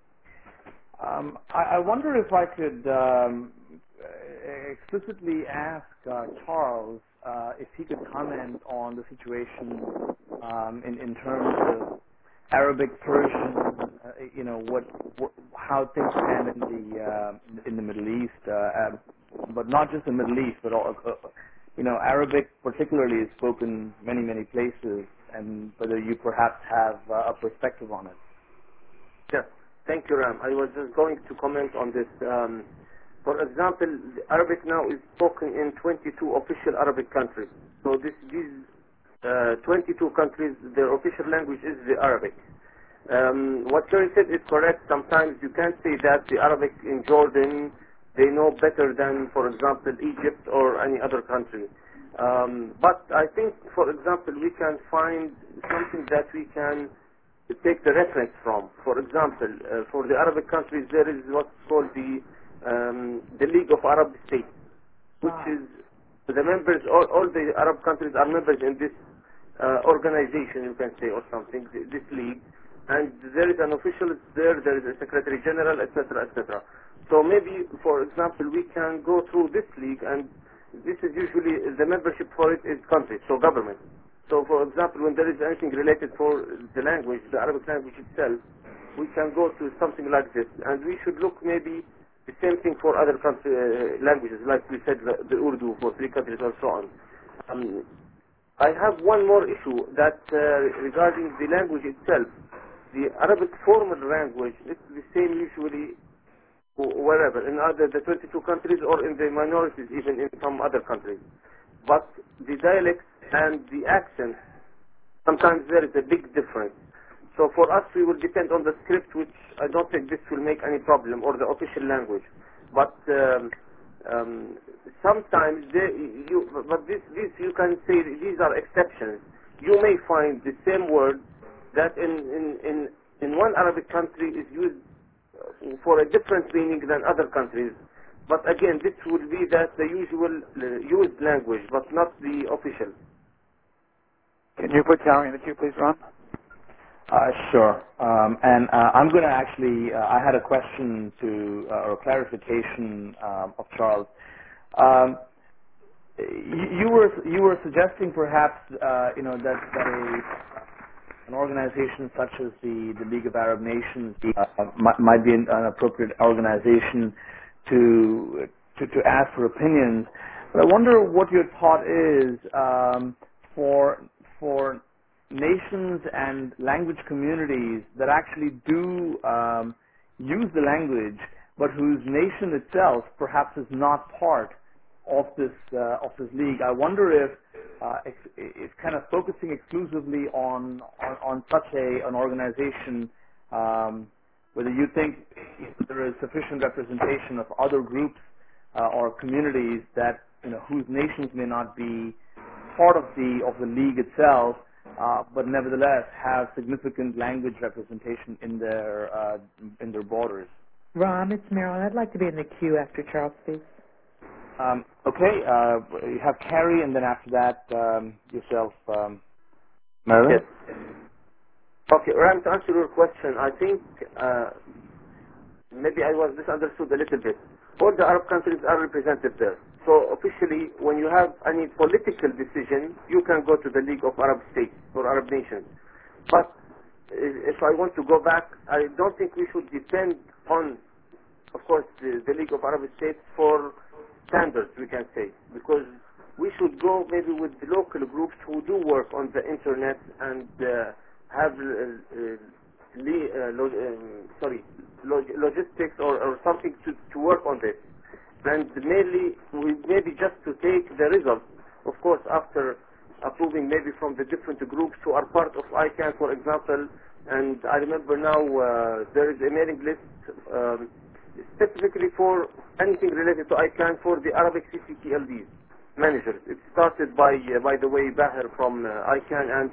S2: Um, I, I wonder if I could um, explicitly ask uh, Charles uh, if he could comment on the situation um, in, in terms of Arabic, Persian, uh, you know, what, what, how things stand in the uh, in the Middle East, uh, um, but not just the Middle East, but all, uh, you know, Arabic particularly is spoken many, many places, and whether you perhaps have uh, a perspective on it.
S9: Yes. Thank you, Ram. I was just going to comment on this. Um, for example, the Arabic now is spoken in twenty-two official Arabic countries. So this, these uh, twenty-two countries, their official language is the Arabic. Um, what Kerry said is correct. Sometimes you can't say that the Arabic in Jordan, they know better than, for example, Egypt or any other country. Um, but I think, for example, we can find something that we can take the reference from. For example, uh, for the Arabic countries, there is what's called the um, the League of Arab States, which is the members. All, all the Arab countries are members in this uh, organization, you can say, or something. This league, and there is an official there. There is a Secretary General, et cetera, et cetera. So maybe, for example, we can go through this league, and this is usually the membership for it is countries, so government. So, for example, when there is anything related for the language, the Arabic language itself, we can go to something like this, and we should look maybe the same thing for other country, uh, languages, like we said, the, the Urdu for three countries and so on. Um, I have one more issue that uh, regarding the language itself. The Arabic formal language is the same usually wherever, in either the twenty-two countries or in the minorities, even in some other countries. But the dialects and the accent, sometimes there is a big difference. So for us, we will depend on the script, which I don't think this will make any problem, or the official language. But um, um, sometimes, they, you, but this, this you can say these are exceptions. You may find the same word that in, in, in, in one Arabic country is used for a different meaning than other countries. But again, this would be that the usual uh, used language, but not the official.
S6: Can you put Gary in the queue, please, Ron?
S2: Uh, sure. Um, and uh, I'm going to actually, uh, I had a question to, uh, or clarification um, of Charles. Um, you, you were you were suggesting perhaps, uh, you know, that, that a, an organization such as the, the League of Arab Nations uh, might, might be an, an appropriate organization to to, to ask for opinions. But I wonder what your thought is um, for for nations and language communities that actually do um, use the language, but whose nation itself perhaps is not part of this uh, of this league. I wonder if uh, it's, it's kind of focusing exclusively on on, on such a an organization. Um, whether you think there is sufficient representation of other groups uh, or communities that, you know, whose nations may not be part of the of the league itself, uh, but nevertheless have significant language representation in their uh, in their borders.
S10: Ram, it's Marilyn. I'd like to be in the queue after Charles speaks.
S2: Um, okay, uh, you have Carrie, and then after that, um, yourself, um, Marilyn.
S9: Yes. Okay, Ram, to answer your question, I think uh, maybe I was misunderstood a little bit. All the Arab countries are represented there. So officially, when you have any political decision, you can go to the League of Arab States or Arab Nations. But if I want to go back, I don't think we should depend on, of course, the, the League of Arab States for standards, we can say, because we should go maybe with the local groups who do work on the internet and uh, have uh, uh, le- uh, lo- um, sorry log- logistics or, or something to, to work on this, and mainly we maybe just to take the results, of course, after approving maybe from the different groups who are part of I CANN, for example. And I remember now uh, there is a mailing list um, specifically for anything related to I CANN for the Arabic C C T L Ds managers. It started by uh, by the way Baher from uh, I CANN and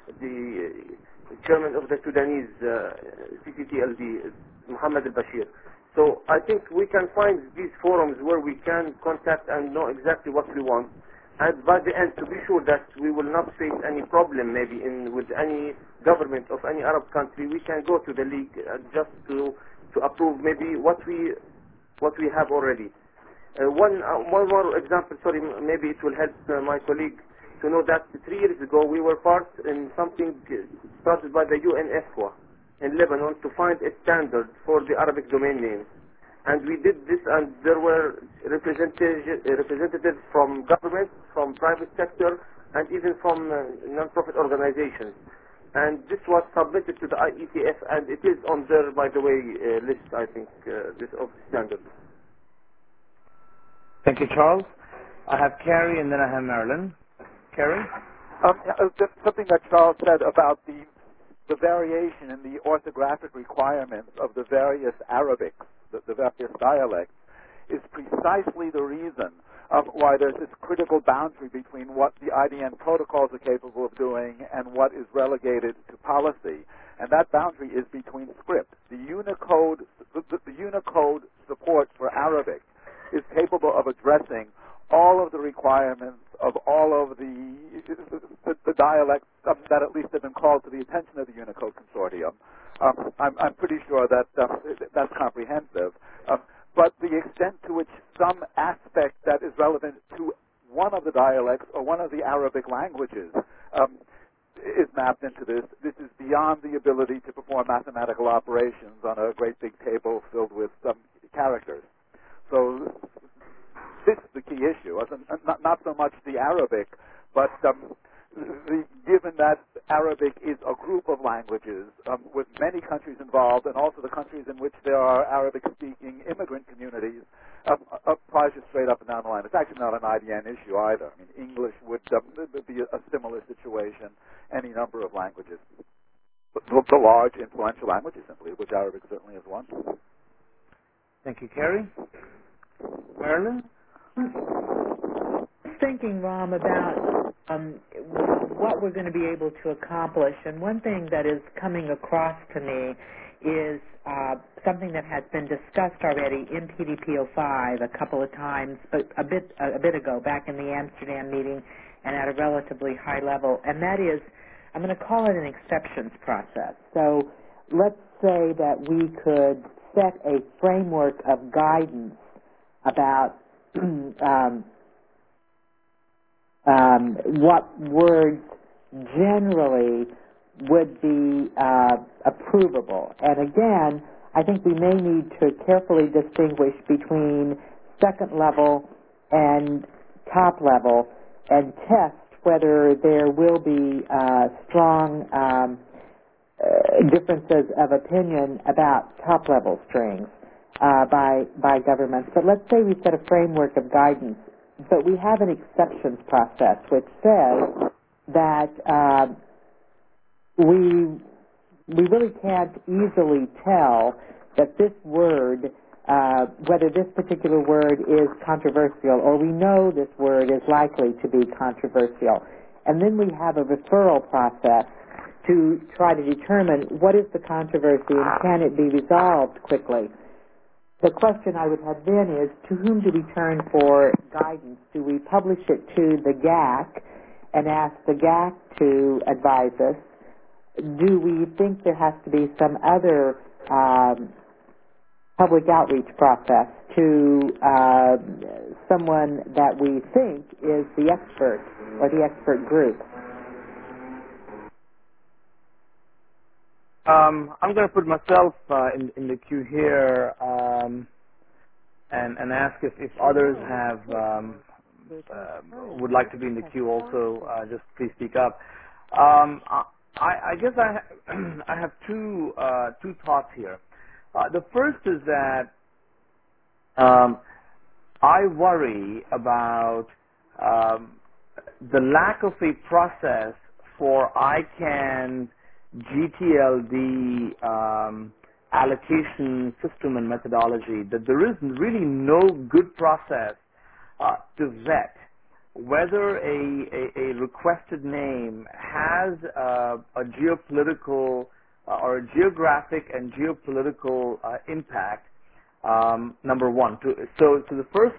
S9: the chairman of the Sudanese uh, C C T L D, Mohammed al-Bashir. So I think we can find these forums where we can contact and know exactly what we want. And by the end, to be sure that we will not face any problem maybe in with any government of any Arab country, we can go to the league uh, just to to approve maybe what we what we have already. Uh, one uh, one more example. Sorry, maybe it will help uh, my colleague to know that three years ago we were part in something started by the U N E S W A in Lebanon to find a standard for the Arabic domain names. And we did this, and there were representatives, representatives from government, from private sector, and even from uh, non-profit organizations. And this was submitted to the I E T F, and it is on their, by the way, uh, list, I think, uh, this of standards.
S2: Thank you, Charles. I have Carrie, and then I have Marilyn. Carrie?
S6: Um, uh, something that Charles said about the the variation in the orthographic requirements of the various Arabics, the, the various dialects, is precisely the reason um, why there's this critical boundary between what the I D N protocols are capable of doing and what is relegated to policy. And that boundary is between script. The Unicode, the, the Unicode support for Arabic is capable of addressing all of the requirements of all of the, the, the dialects um, that at least have been called to the attention of the Unicode Consortium. Um, I'm, I'm pretty sure that um, that's comprehensive. Um, but the extent to which some aspect that is relevant to one of the dialects or one of the Arabic languages um, is mapped into this, this is beyond the ability to perform mathematical operations on a great big table filled with um, characters. So this is the key issue. Not, not so much the Arabic, but um, the, given that Arabic is a group of languages um, with many countries involved, and also the countries in which there are Arabic-speaking immigrant communities, um, applies just straight up and down the line. It's actually not an I D N issue either. I mean, English would um, be a, a similar situation, any number of languages. The, the large influential languages, simply, which Arabic certainly is one.
S2: Thank you, Carrie. Marilyn?
S10: Thinking, Ram, about um, what we're going to be able to accomplish, and one thing that is coming across to me is uh, something that has been discussed already in P D P O five a couple of times, but a bit a bit ago, back in the Amsterdam meeting, and at a relatively high level, and that is, I'm going to call it an exceptions process. So let's say that we could set a framework of guidance about um, um, what words generally would be uh, approvable. And again, I think we may need to carefully distinguish between second level and top level and test whether there will be uh, strong um, uh, differences of opinion about top level strings uh, by by governments. But let's say we set a framework of guidance, but we have an exceptions process which says that uh, we we really can't easily tell that this word, uh, whether this particular word is controversial, or we know this word is likely to be controversial. And then we have a referral process to try to determine what is the controversy and can it be resolved quickly. The question I would have then is, to whom do we turn for guidance? Do we publish it to the G A C and ask the G A C to advise us? Do we think there has to be some other um, public outreach process to uh, someone that we think is the expert or the expert group?
S2: Um, I'm going to put myself uh, in, in the queue here um, and, and ask if, if others have um, uh, would like to be in the queue also. Uh, just please speak up. Um, I, I guess I, ha- I have two uh, two thoughts here. Uh, the first is that um, I worry about um, the lack of a process for I CAN G T L D um, allocation system and methodology, that there is really no good process uh, to vet whether a, a, a requested name has uh, a geopolitical uh, or a geographic and geopolitical uh, impact, um, number one. To, so, so the first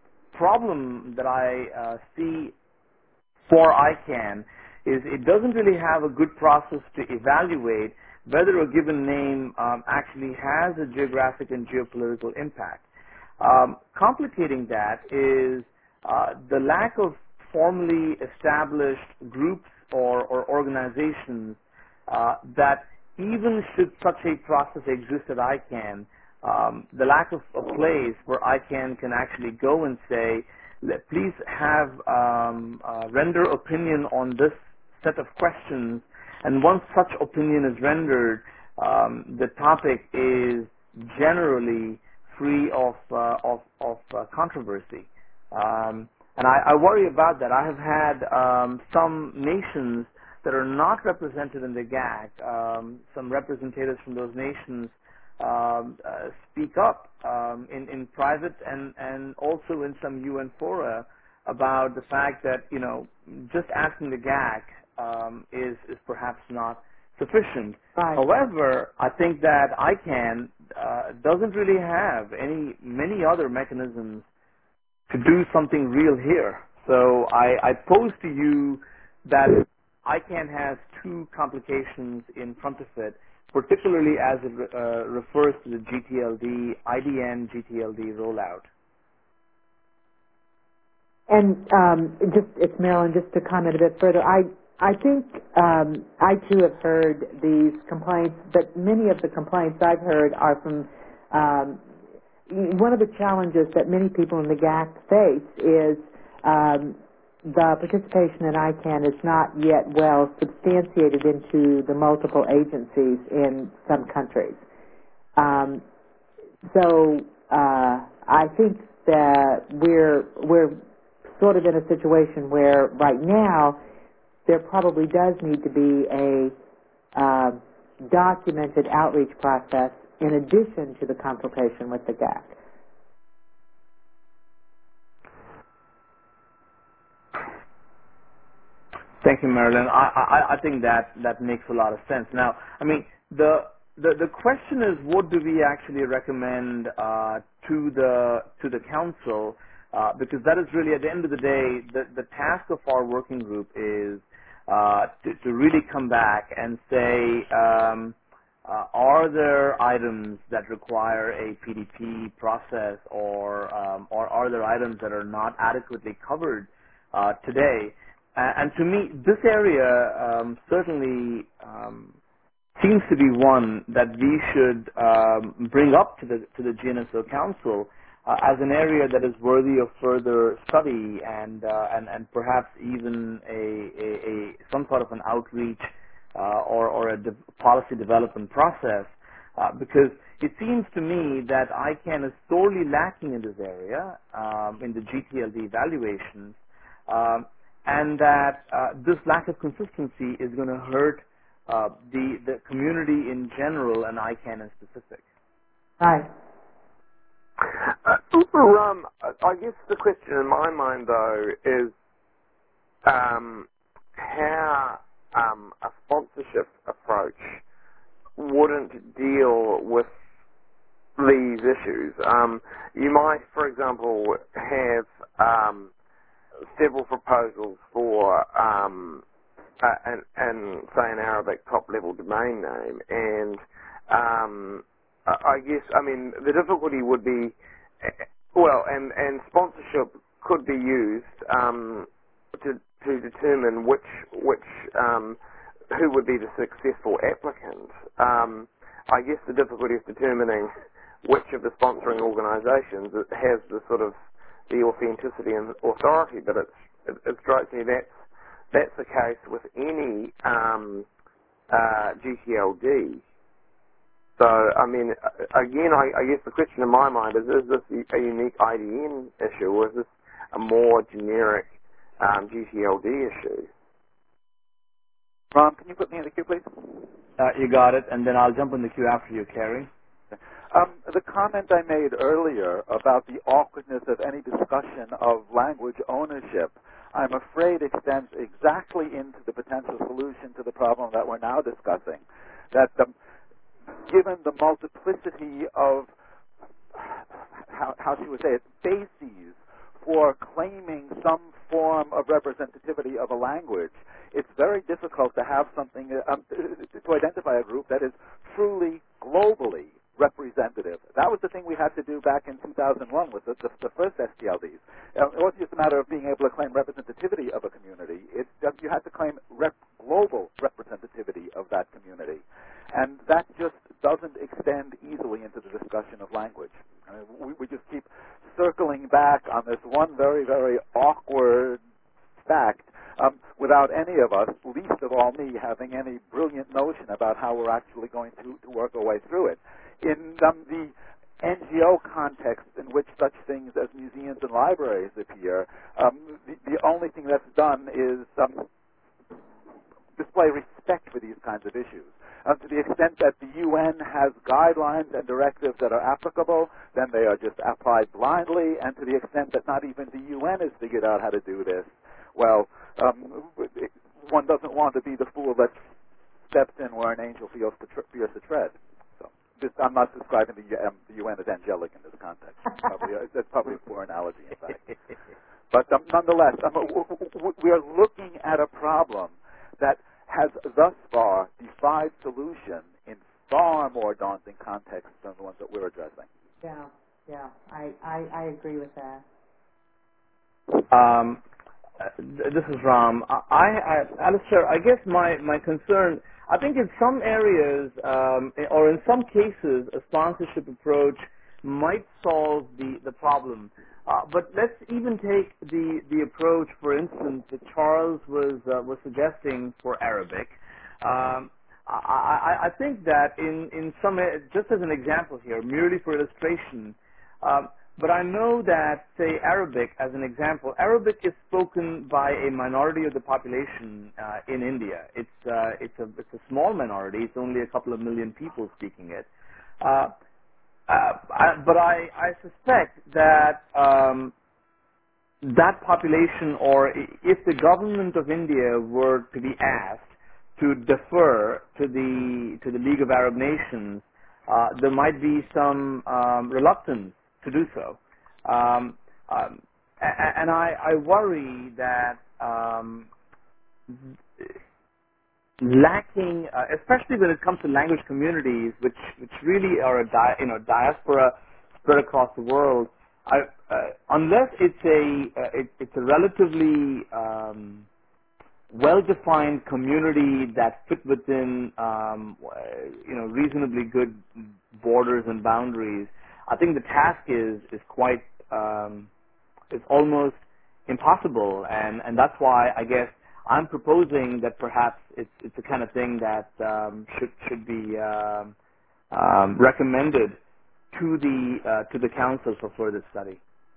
S2: problem that I uh, see for I CAN is it doesn't really have a good process to evaluate whether a given name um, actually has a geographic and geopolitical impact. Um, complicating that is uh, the lack of formally established groups or, or organizations uh, that even should such a process exist at I CAN, um, the lack of a place where I CAN can actually go and say, please have um, uh, render opinion on this set of questions, and once such opinion is rendered, um, the topic is generally free of uh, of, of uh, controversy. Um, and I, I worry about that. I have had um, some nations that are not represented in the G A C, um, some representatives from those nations um, uh, speak up um, in, in private and, and also in some U N fora about the fact that, you know, just asking the G A C um, is, is perhaps not sufficient.
S10: Right.
S2: However, I think that I CAN uh, doesn't really have any many other mechanisms to do something real here. So I, I pose to you that I CAN has two complications in front of it, particularly as it re, uh, refers to the G T L D, I D N G T L D rollout.
S10: And um, just, it's Marilyn, just to comment a bit further, I, I think um, I too have heard these complaints, but many of the complaints I've heard are from um, one of the challenges that many people in the G A C face is um, the participation in I CAN is not yet well substantiated into the multiple agencies in some countries. Um, so uh, I think that we're we're sort of in a situation where right now there probably does need to be a uh, documented outreach process in addition to the consultation with the G A C.
S2: Thank you, Marilyn. I, I, I think that, that makes a lot of sense. Now, I mean, the the, the question is, what do we actually recommend uh, to the to the council? Uh, because that is really, at the end of the day, the, the task of our working group is uh, to, to really come back and say, um, uh, are there items that require a P D P process, or um, or are there items that are not adequately covered uh, today? Uh, and to me, this area um, certainly um, seems to be one that we should um, bring up to the to the G N S O Council uh, as an area that is worthy of further study and uh, and and perhaps even a, a, a some sort of an outreach uh, or or a de- policy development process, uh, because it seems to me that ICANN is sorely lacking in this area um, in the G T L D evaluations, um, and that uh, this lack of consistency is going to hurt uh, the the community in general and ICANN in specific.
S10: Right.
S8: Uh, Ram, I guess the question in my mind, though, is um, how um, a sponsorship approach wouldn't deal with these issues. Um, you might, for example, have um, several proposals for, um, uh, and, and say, an Arabic top-level domain name, and um, I guess, I mean, the difficulty would be, well, and, and sponsorship could be used um, to to determine which which um, who would be the successful applicant. Um, I guess the difficulty is determining which of the sponsoring organisations has the sort of the authenticity and authority. But it's, it, it strikes me that's that's the case with any um, uh, G T L D. So, I mean, again, I, I guess the question in my mind is, is this a unique I D N issue, or is this a more generic um, G T L D issue?
S6: Ron, can you put me in the queue, please?
S2: Uh, you got it, and then I'll jump in the queue after you, Kerry.
S6: Um, the comment I made earlier about the awkwardness of any discussion of language ownership, I'm afraid extends exactly into the potential solution to the problem that we're now discussing. That the given the multiplicity of, how, how should we say it, bases for claiming some form of representativity of a language, it's very difficult to have something, um, to identify a group that is truly globally representative. That was the thing we had to do back in two thousand one with the, the, the first S T L Ds. Uh, it wasn't just a matter of being able to claim representativity of a community. It's just you had to claim rep- global representativity of that community. And that just doesn't extend easily into the discussion of language. I mean, we, we just keep circling back on this one very, very awkward fact um, without any of us, least of all me, having any brilliant notion about how we're actually going to, to work our way through it. In um, the N G O context in which such things as museums and libraries appear, um, the, the only thing that's done is um, display respect for these kinds of issues. Uh, to the extent that the U N has guidelines and directives that are applicable, then they are just applied blindly, and to the extent that not even the U N has figured out how to do this, well, um, one doesn't want to be the fool that steps in where an angel fears to, tr- fears to tread. So this, I'm not describing the, um, the U N as angelic in this context. Probably, uh, that's probably a poor analogy, in fact. But um, nonetheless, um, w- w- we are looking at a problem that has thus far defied solution in far more daunting contexts than the ones that we're addressing.
S10: Yeah, yeah, I, I, I agree with that.
S2: Um, uh, this is Ram. I, I, Alistair, I guess my, my concern, I think in some areas, um, or in some cases, a sponsorship approach might solve the, the problem. Uh, but let's even take the, the approach, for instance, that Charles was uh, was suggesting for Arabic. Um, I, I, I think that in, in some, just as an example here, merely for illustration, um, but I know that, say, Arabic, as an example, Arabic is spoken by a minority of the population uh, in India. It's uh, it's a it's a small minority. It's only a couple of million people speaking it. Uh, Uh, I, but I, I suspect that um, that population, or if the government of India were to be asked to defer to the to the League of Arab Nations, uh, there might be some um, reluctance to do so. Um, um, and I, I worry that um, lacking, uh, especially when it comes to language communities, which which really are a di- you know diaspora spread across the world. I, uh, unless it's a uh, it, it's a relatively um, well-defined community that fit within um, you know reasonably good borders and boundaries, I think the task is is quite um, is almost impossible, and and that's why I guess I'm proposing that perhaps it's it's the kind of thing that um, should should be um, um, recommended to the uh, to the council for further study.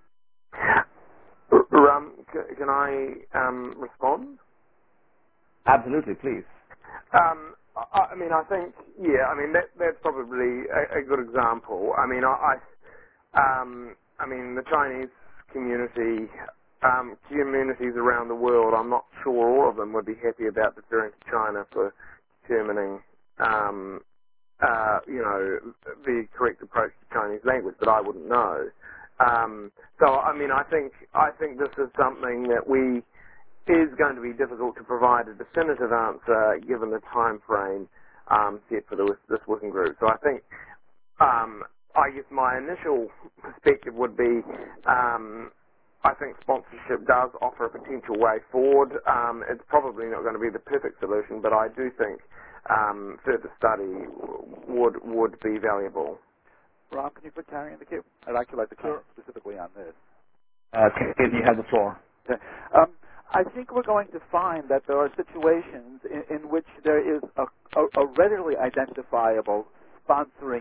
S8: Ram, c- can I um, respond?
S2: Absolutely, please.
S8: Um, I, I mean, I think, yeah, I mean, that, that's probably a, a good example. I mean, I, I, um, I mean, the Chinese community, um, communities around the world, I'm not sure all of them would be happy about deferring to China for determining, um, uh, you know, the correct approach to Chinese language, but I wouldn't know. Um, so, I mean, I think, I think this is something that we is going to be difficult to provide a definitive answer given the time frame um, set for the, this working group. So I think, um, I guess my initial perspective would be, um, I think sponsorship does offer a potential way forward. Um, it's probably not going to be the perfect solution, but I do think um, further study would would be valuable.
S6: Rob, can you put Carrie in the queue? I'd actually like to comment specifically on this.
S2: Uh, Ken, you have the floor.
S6: Okay. Um, I think we're going to find that there are situations in, in which there is a, a, a readily identifiable sponsoring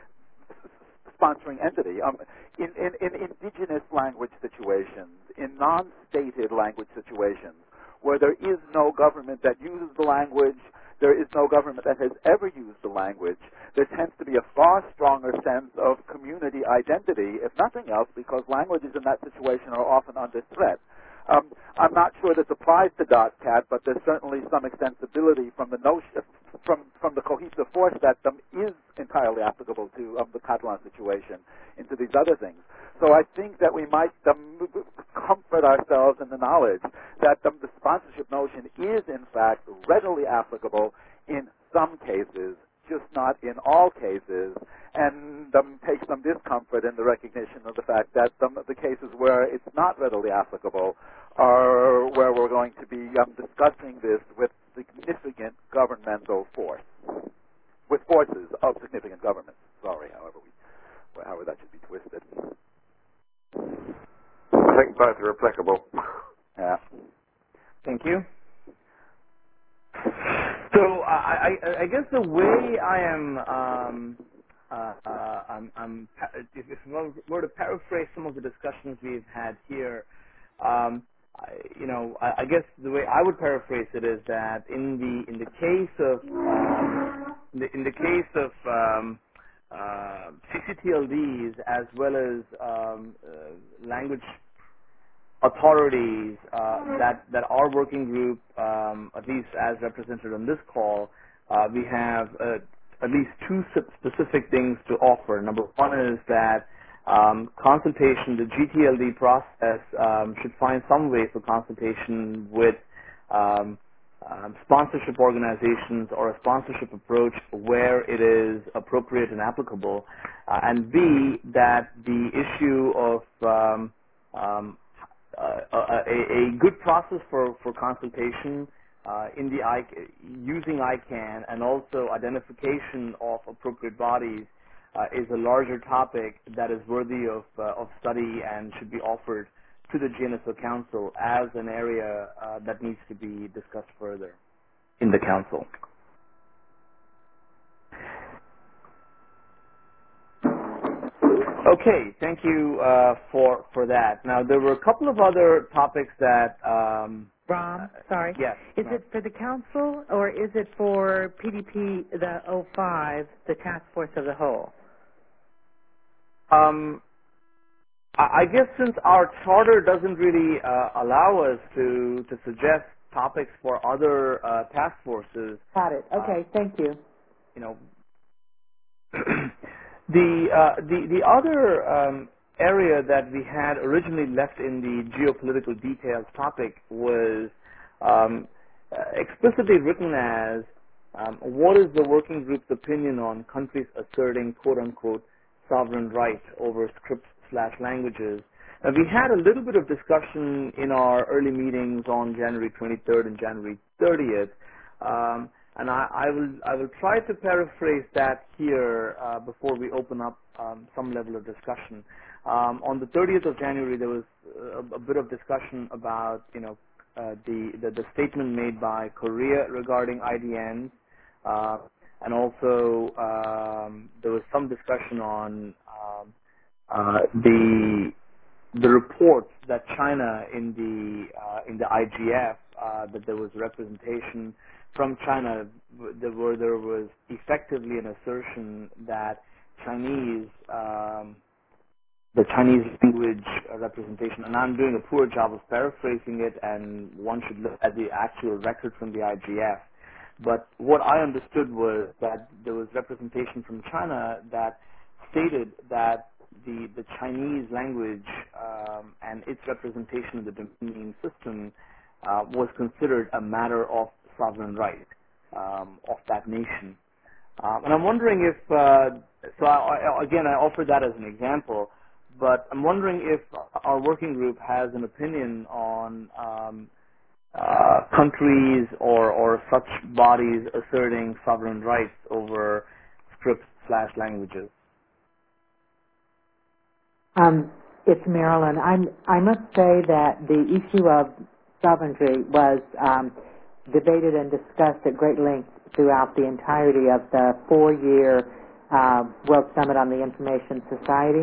S6: sponsoring entity. Um, in, in, in indigenous language situations, in non-stated language situations, where there is no government that uses the language, there is no government that has ever used the language, there tends to be a far stronger sense of community identity, if nothing else, because languages in that situation are often under threat. Um, I'm not sure this applies to DotCat, but there's certainly some extensibility from the notion, from from the cohesive force that um, is entirely applicable to um, the Catalan situation into these other things. So I think that we might um, comfort ourselves in the knowledge that um, the sponsorship notion is in fact readily applicable in some cases, just not in all cases, and um, take some discomfort in the recognition of the fact that um, the cases where it's not readily applicable are where we're going to be um, discussing this with significant governmental force, with forces of significant governments. Sorry, however we, however that should be twisted.
S8: I think both are applicable.
S6: Yeah.
S2: Thank you. So I, I, I guess the way I am, um, uh, uh, I'm, I'm, if I were to paraphrase some of the discussions we've had here, um, I, you know, I, I guess the way I would paraphrase it is that in the in the case of um, in, the, in the case of um, uh, C C T L Ds as well as um, uh, language authorities uh, that that our working group, um, at least as represented on this call, uh, we have uh, at least two specific things to offer. Number one is that um, consultation, the G T L D process um, should find some way for consultation with um, um, sponsorship organizations or a sponsorship approach where it is appropriate and applicable, uh, and B, that the issue of um, um, Uh, a, a good process for, for consultation uh, in the I, using I CANN and also identification of appropriate bodies uh, is a larger topic that is worthy of, uh, of study and should be offered to the G N S O Council as an area uh, that needs to be discussed further in the Council. Okay, thank you uh, for for that. Now there were a couple of other topics that. Um,
S10: Rom,
S2: uh,
S10: sorry.
S2: Yes.
S10: Is
S2: no.
S10: it for the council or is it for P D P, the oh five, the task force of the whole?
S2: Um, I I guess since our charter doesn't really uh, allow us to to suggest topics for other uh, task forces.
S10: Got it. Okay,
S2: uh,
S10: thank you.
S2: You know. The, uh, the the other um, area that we had originally left in the geopolitical details topic was um, uh, explicitly written as um, what is the working group's opinion on countries asserting quote-unquote sovereign right over scripts slash languages. Now, we had a little bit of discussion in our early meetings on January twenty-third and January thirtieth. Um, and I, I will I will try to paraphrase that here uh, before we open up um, some level of discussion. Um, on the thirtieth of January, there was a, a bit of discussion about you know uh, the, the the statement made by Korea regarding I D Ns, uh, and also um, there was some discussion on um, uh, the the reports that China in the uh, in the I G F uh, that there was representation from China where there was effectively an assertion that Chinese um, the Chinese language representation, and I'm doing a poor job of paraphrasing it, and one should look at the actual record from the I G F. But what I understood was that there was representation from China that stated that the, the Chinese language um, and its representation of the domain system uh, was considered a matter of sovereign right um, of that nation. Um, and I'm wondering if, uh, so I, I, again, I offer that as an example, but I'm wondering if our working group has an opinion on um, uh, countries or, or such bodies asserting sovereign rights over scripts slash languages.
S10: Um, it's Marilyn. I'm, I must say that the issue of sovereignty was um, debated and discussed at great length throughout the entirety of the four-year uh, World Summit on the Information Society.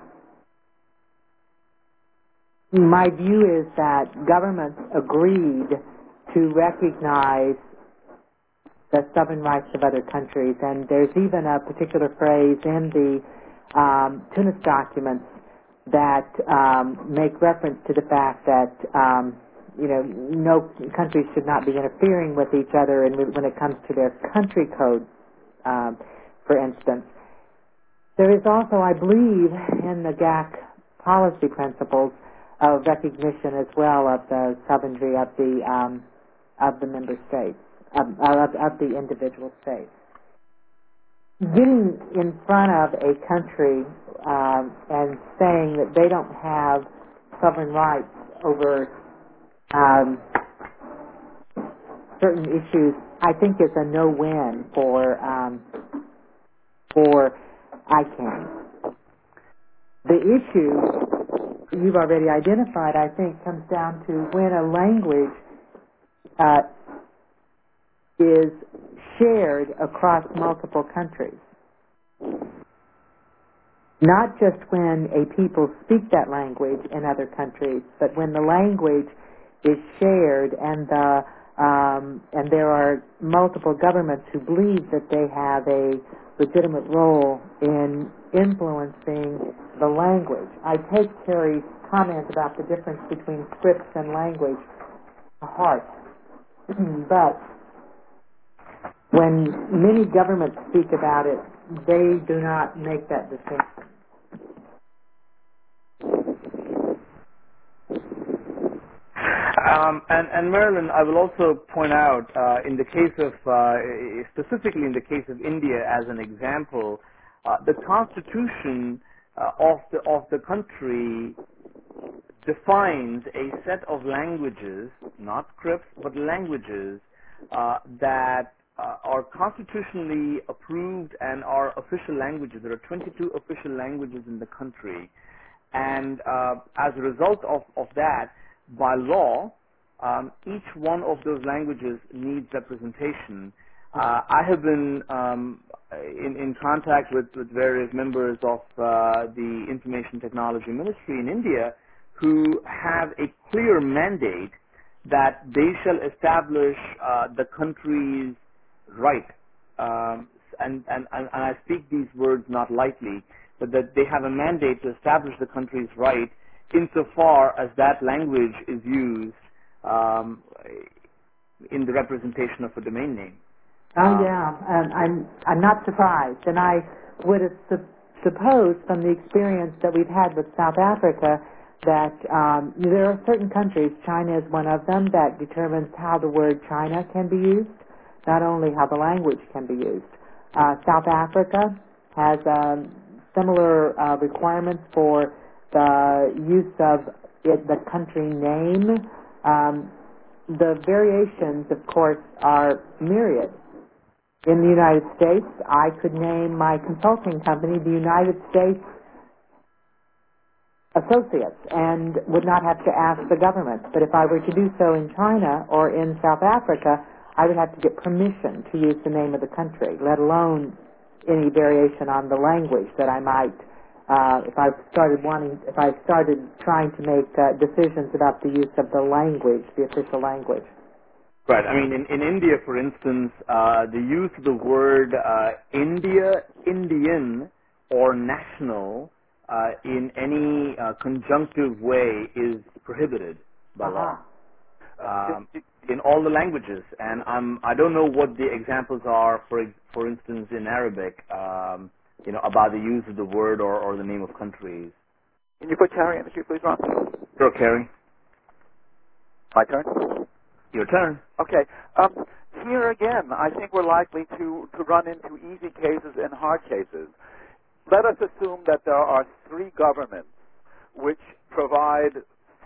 S10: My view is that governments agreed to recognize the sovereign rights of other countries, and there's even a particular phrase in the um, Tunis documents that um, make reference to the fact that um, you know no countries should not be interfering with each other, and when it comes to their country codes, um, for instance. There is also, I believe, in the G A C policy principles of recognition as well of the sovereignty of the um, of the member states, of, of, of the individual states. Getting in front of a country um, and saying that they don't have sovereign rights over um, certain issues, I think is a no-win for um, for I CAN. The issue you've already identified, I think, comes down to when a language uh, is shared across multiple countries. Not just when a people speak that language in other countries, but when the language is shared and the um, and there are multiple governments who believe that they have a legitimate role in influencing the language. I take Terry's comment about the difference between scripts and language to heart. But when many governments speak about it, they do not make that distinction.
S2: Um, and, and Marilyn, I will also point out, uh, in the case of, uh, specifically in the case of India as an example, uh, the constitution uh, of the of the country defines a set of languages, not scripts, but languages uh, that uh, are constitutionally approved and are official languages. There are twenty-two official languages in the country, and uh, as a result of, of that, by law, um, each one of those languages needs representation. Uh, I have been um, in, in contact with, with various members of uh, the Information Technology Ministry in India who have a clear mandate that they shall establish uh, the country's right. Um, and, and, and I speak these words not lightly, but that they have a mandate to establish the country's right insofar as that language is used um, in the representation of a domain name.
S10: Oh
S2: um,
S10: yeah, um, I'm I'm not surprised, and I would have su- supposed from the experience that we've had with South Africa that um, there are certain countries, China is one of them, that determines how the word China can be used, not only how the language can be used. Uh, South Africa has um, similar uh, requirements for the use of it, the country name. Um, the variations, of course, are myriad. In the United States, I could name my consulting company the United States Associates and would not have to ask the government. But if I were to do so in China or in South Africa, I would have to get permission to use the name of the country, let alone any variation on the language that I might, uh, if I started wanting, if I started trying to make uh, decisions about the use of the language, the official language.
S2: Right. I mean, in, in India, for instance, uh, the use of the word uh, India, Indian, or national uh, in any uh, conjunctive way is prohibited by law. Um, in all the languages, and I'm, I don't know what the examples are, for for instance, in Arabic, um, you know, about the use of the word or, or the name of countries.
S6: Can you put Carrie in the queue, please, Ron?
S2: Sure, Carrie.
S6: My turn?
S2: Your turn.
S6: Okay. Um, here again, I think we're likely to, to run into easy cases and hard cases. Let us assume that there are three governments which provide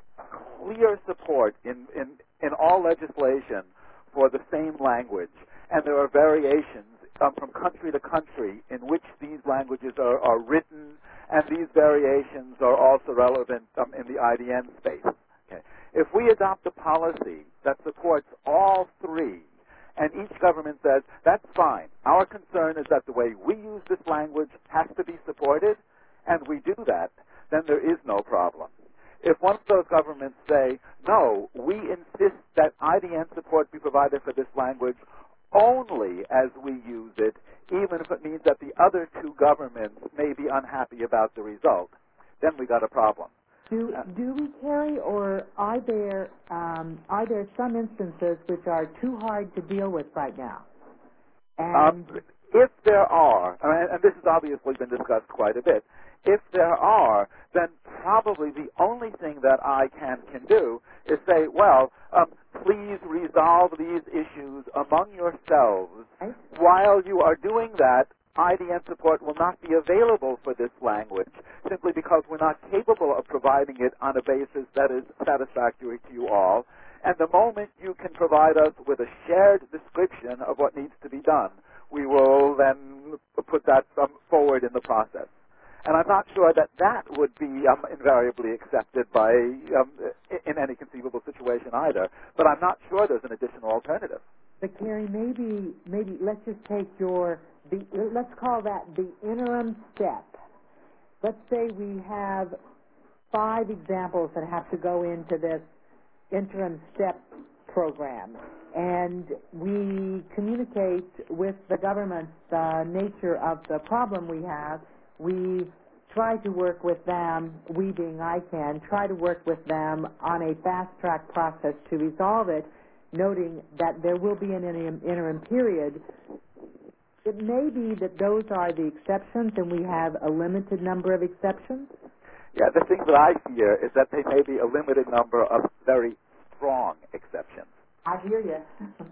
S6: clear support in, in, in all legislation for the same language, and there are variations um, from country to country in which these languages are, are written, and these variations are also relevant um, in the I D N space. Okay. If we adopt a policy that supports all three, and each government says, that's fine, our concern is that the way we use this language has to be supported, and we do that, then there is no problem. If one of those governments say, no, we insist that I D N support be provided for this language only as we use it, even if it means that the other two governments may be unhappy about the result, then we got a problem.
S10: Do, do we carry, or are there, um, are there some instances which are too hard to deal with right now?
S6: Um, if there are, and this has obviously been discussed quite a bit, if there are, then probably the only thing that I C A N can do is say, well, um, please resolve these issues among yourselves.
S10: Right.
S6: While you are doing that, I D N support will not be available for this language simply because we're not capable of providing it on a basis that is satisfactory to you all. And the moment you can provide us with a shared description of what needs to be done, we will then put that um, forward in the process. And I'm not sure that that would be um, invariably accepted by um, in any conceivable situation either. But I'm not sure there's an additional alternative.
S10: But Carrie, maybe maybe let's just take your the let's call that the interim step. Let's say we have five examples that have to go into this interim step program, and we communicate with the government the nature of the problem we have. We try to work with them, we being I C A N, try to work with them on a fast-track process to resolve it, noting that there will be an interim, interim period. It may be that those are the exceptions, and we have a limited number of exceptions.
S6: Yeah, the thing that I fear is that there may be a limited number of very strong exceptions.
S10: I hear you.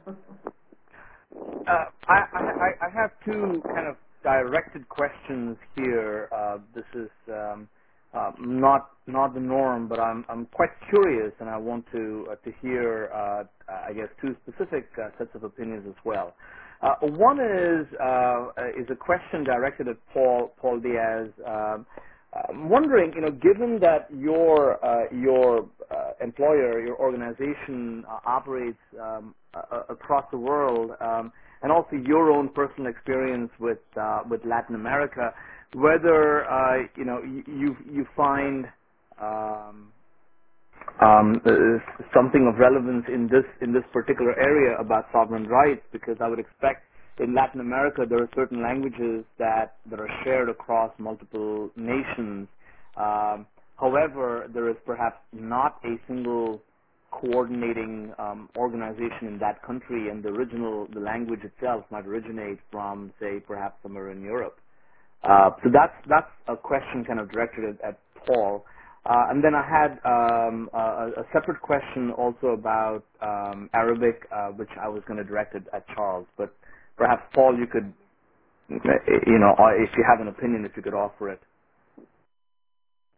S2: uh, I, I, I have two kind of directed questions here. Uh, this is um, uh, not not the norm, but I'm I'm quite curious, and I want to uh, to hear uh, I guess two specific uh, sets of opinions as well. Uh, one is uh, is a question directed at Paul Paul Diaz. Um, I'm wondering, you know, given that your uh, your uh, employer, your organization uh, operates um, uh, across the world, um, and also your own personal experience with uh, with Latin America, whether uh, you know you you, you find um, um, something of relevance in this in this particular area about sovereign rights, because I would expect in Latin America there are certain languages that that are shared across multiple nations. Um, however, there is perhaps not a single coordinating um, organization in that country, and the original the language itself might originate from, say, perhaps somewhere in Europe. Uh, so that's that's a question kind of directed at, at Paul. Uh, and then I had um, a, a separate question also about um, Arabic, uh, which I was going to direct it at Charles. But perhaps, Paul, you could, you know, if you have an opinion, if you could offer it.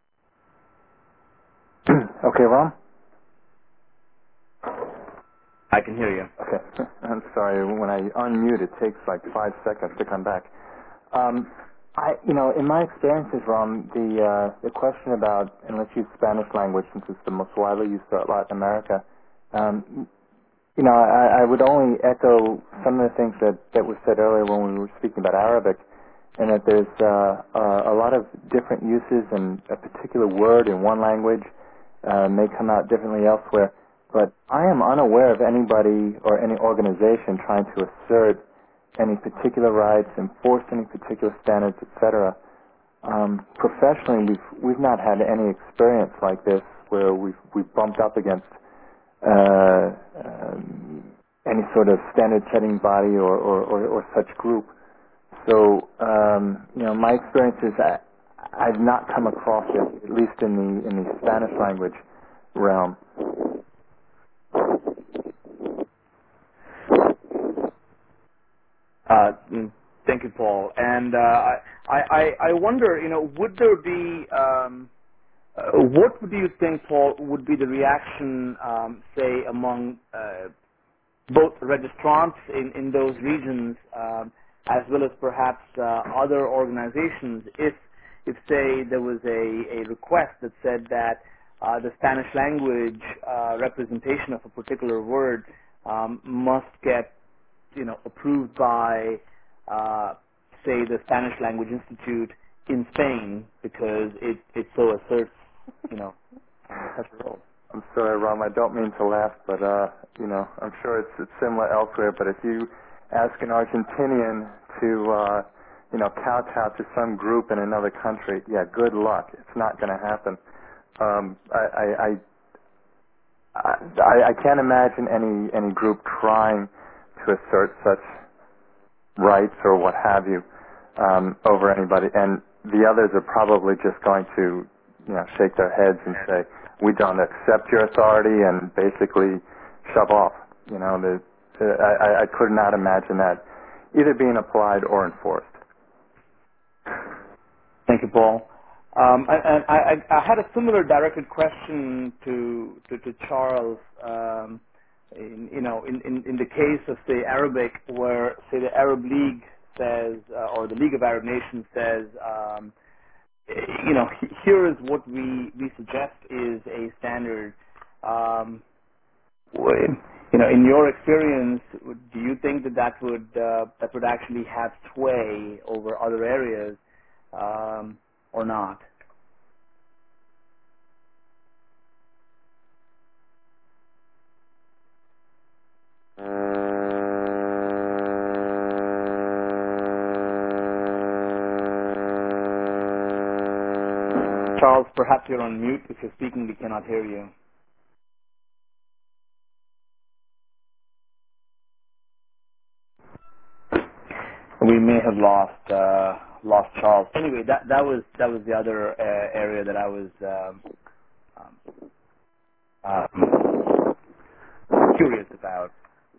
S3: Okay, Ron?
S2: I I can hear you.
S3: Okay. I'm sorry. When I unmute, it takes like five seconds to come back. Um, I, you know, in my experiences, Ron, the uh, the question about, and let's use Spanish language since it's the most widely used throughout Latin America. Um, you know, I, I would only echo some of the things that, that were said earlier when we were speaking about Arabic, and that there's uh, uh, a lot of different uses, and a particular word in one language uh, may come out differently elsewhere. But I am unaware of anybody or any organization trying to assert any particular rights, enforce any particular standards, et cetera. Um, professionally, we've we've not had any experience like this where we've we've bumped up against uh, um, any sort of standard-setting body or, or, or, or such group. So, um, you know, my experience is I, I've not come across it, at least in the in the Spanish language realm.
S2: Uh, mm, thank you, Paul. And uh, I, I, I wonder, you know, would there be, um, uh, what would you think, Paul, would be the reaction, um, say, among uh, both registrants in, in those regions, um, as well as perhaps uh, other organizations, if, if say, there was a, a request that said that uh, the Spanish language uh, representation of a particular word um, must get, you know, approved by, uh, say, the Spanish Language Institute in Spain because it, it so asserts, you know, such a role.
S3: I'm sorry, Ron, I don't mean to laugh, but, uh, you know, I'm sure it's, it's similar elsewhere, but if you ask an Argentinian to, uh, you know, kowtow to some group in another country, yeah, good luck. It's not going to happen. Um, I, I, I, I, I can't imagine any, any group trying to assert such rights or what have you um, over anybody, and the others are probably just going to, you know, shake their heads and say, we don't accept your authority, and basically shove off. You know, the, the, I, I could not imagine that either being applied or enforced.
S2: Thank you, Paul. Um, and and I, I, I had a similar directed question to to, to Charles. Um, in, you know, in, in, in the case of say Arabic, where say the Arab League says, uh, or the League of Arab Nations says, um, you know, here is what we we suggest is a standard. Um, you know, in your experience, do you think that that would uh, that would actually have sway over other areas, um, or not? Charles, perhaps you're on mute. If you're speaking, we cannot hear you. We may have lost uh, lost Charles. Anyway, that that was that was the other uh, area that I was um, um, um, curious about.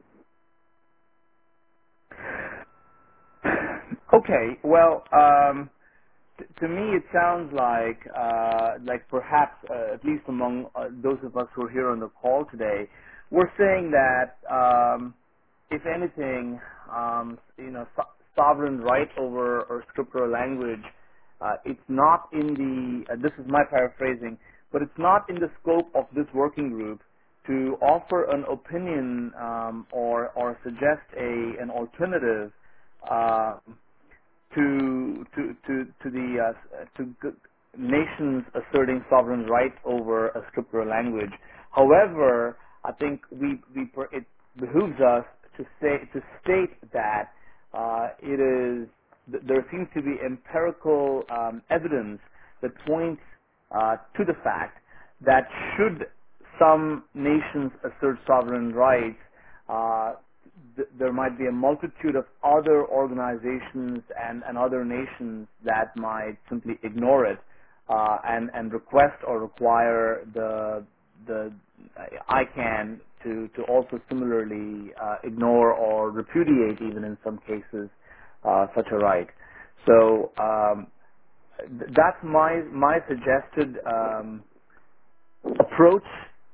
S2: Okay, well, um, t- to me it sounds like uh, like perhaps uh, at least among uh, those of us who are here on the call today, we're saying that um, if anything, um, you know, so- sovereign right over or scriptural language, uh, it's not in the. Uh, this is my paraphrasing, but it's not in the scope of this working group to offer an opinion um, or or suggest a an alternative. Uh, to to to to the uh, to g- nations asserting sovereign right over a scriptural language. However, I think we we per- it behooves us to say to state that uh, it is th- there seems to be empirical um, evidence that points uh, to the fact that should some nations assert sovereign rights, uh, th- there might be a multitude of other organizations and, and other nations that might simply ignore it uh, and, and request or require the the I CAN to, to also similarly uh, ignore or repudiate, even in some cases, uh, such a right. So um, th- that's my my suggested um, approach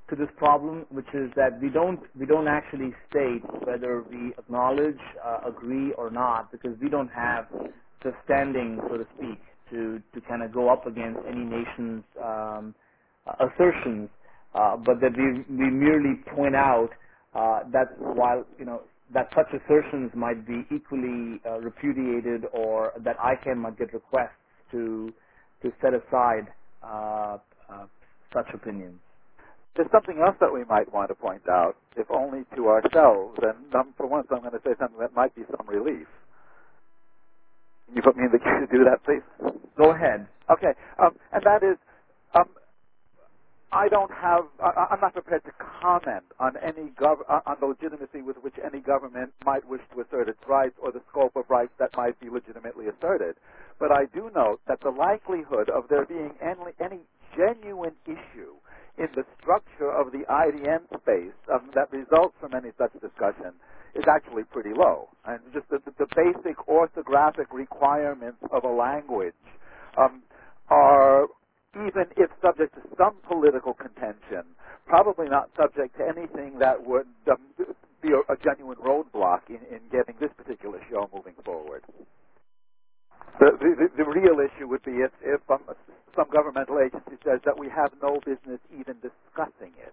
S2: to this problem, which is that we don't we don't actually state whether we acknowledge, uh, agree, or not, because we don't have the standing, so to speak, to to kind of go up against any nation's um, uh, assertions, uh, but that we we merely point out uh, that while you know that such assertions might be equally uh, repudiated, or that I C A N might get requests to to set aside uh, uh, such opinions.
S6: There's something else that we might want to point out, if only to ourselves, and um, for once I'm going to say something that might be some relief. Can you put me in the queue to do that, please?
S2: Go ahead.
S6: Okay, um, and that is, um, I don't have, I, I'm not prepared to comment on any gov- on the legitimacy with which any government might wish to assert its rights or the scope of rights that might be legitimately asserted. But I do note that the likelihood of there being any, any genuine issue in the structure of the I D N space um, that results from any such discussion is actually pretty low. And just the, the basic orthographic requirements of a language um, are, even if subject to some political contention, probably not subject to anything that would um, be a, a genuine roadblock in, in getting this particular show moving forward. The, the, the real issue would be if, if um, some governmental agency says that we have no business even discussing it.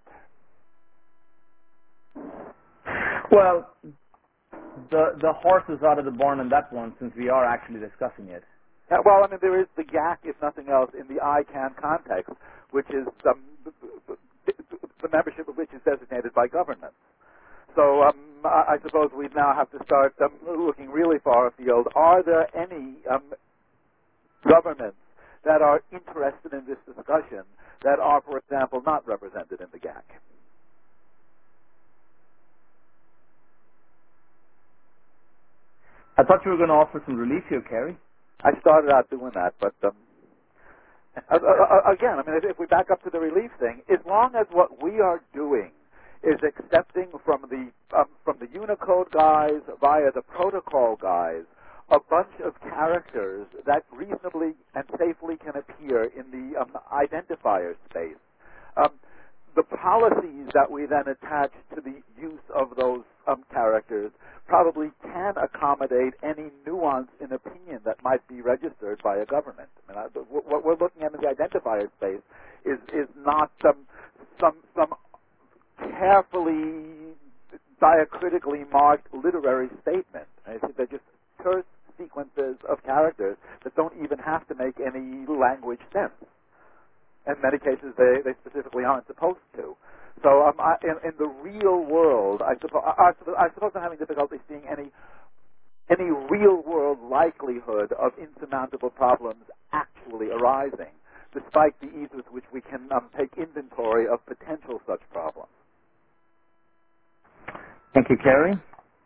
S2: Well, the the horse is out of the barn on that one, since we are actually discussing it.
S6: Uh, well, I mean, there is the G A C, if nothing else, in the I C A N context, which is um, the membership of which is designated by governments. So um, I, I suppose we now have to start um, looking really far afield. Are there any um, governments that are interested in this discussion that are, for example, not represented in the G A C?
S2: I thought you were going to offer some relief here, Kerry.
S6: I started out doing that, but um, uh, uh, again, I mean, if we back up to the relief thing, as long as what we are doing is accepting from the um, from the Unicode guys via the protocol guys a bunch of characters that reasonably and safely can appear in the um, identifier space. Um, the policies that we then attach to the use of those um, characters probably can accommodate any nuance in opinion that might be registered by a government. I mean, I, what we're looking at in the identifier space is is not some some some carefully diacritically marked literary statement. I think they're just terse sequences of characters that don't even have to make any language sense. In many cases, they, they specifically aren't supposed to. So um, I, in, in the real world, I suppose, I, I suppose I'm having difficulty seeing any any real-world likelihood of insurmountable problems actually arising, despite the ease with which we can um, take inventory of potential such problems.
S2: Thank you, Kerry.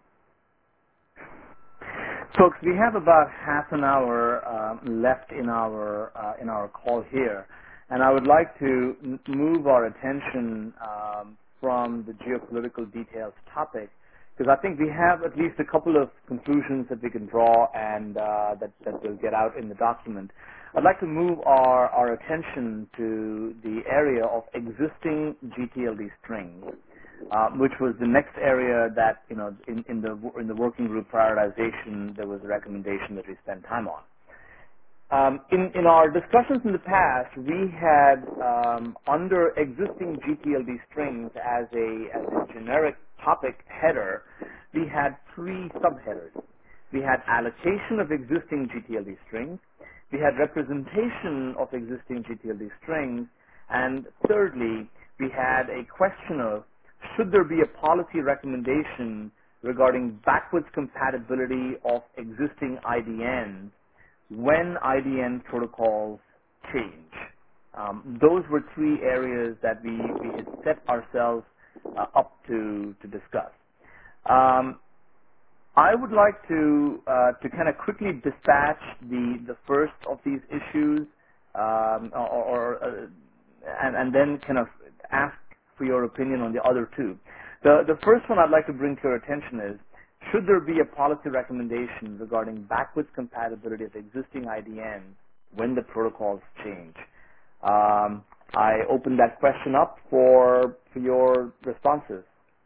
S2: Folks, we have about half an hour um, left in our uh, in our call here, and I would like to m- move our attention um, from the geopolitical details topic, because I think we have at least a couple of conclusions that we can draw and uh, that that will get out in the document. I'd like to move our our attention to the area of existing G T L D strings. Uh, which was the next area that, you know, in, in the in the working group prioritization, there was a recommendation that we spend time on. Um, in, in our discussions in the past, we had um, under existing G T L D strings as a as a generic topic header, we had three subheaders. We had allocation of existing G T L D strings, we had representation of existing G T L D strings, and thirdly, we had a question of should there be a policy recommendation regarding backwards compatibility of existing I D Ns when I D N protocols change. Um, those were three areas that we, we had set ourselves uh, up to, to discuss. Um, I would like to uh, to kind of quickly dispatch the, the first of these issues um, or, or uh, and, and then kind of ask for your opinion on the other two. The, the first one I'd like to bring to your attention is, should there be a policy recommendation regarding backwards compatibility of existing I D Ns when the protocols change? Um, I open that question up for, for your responses.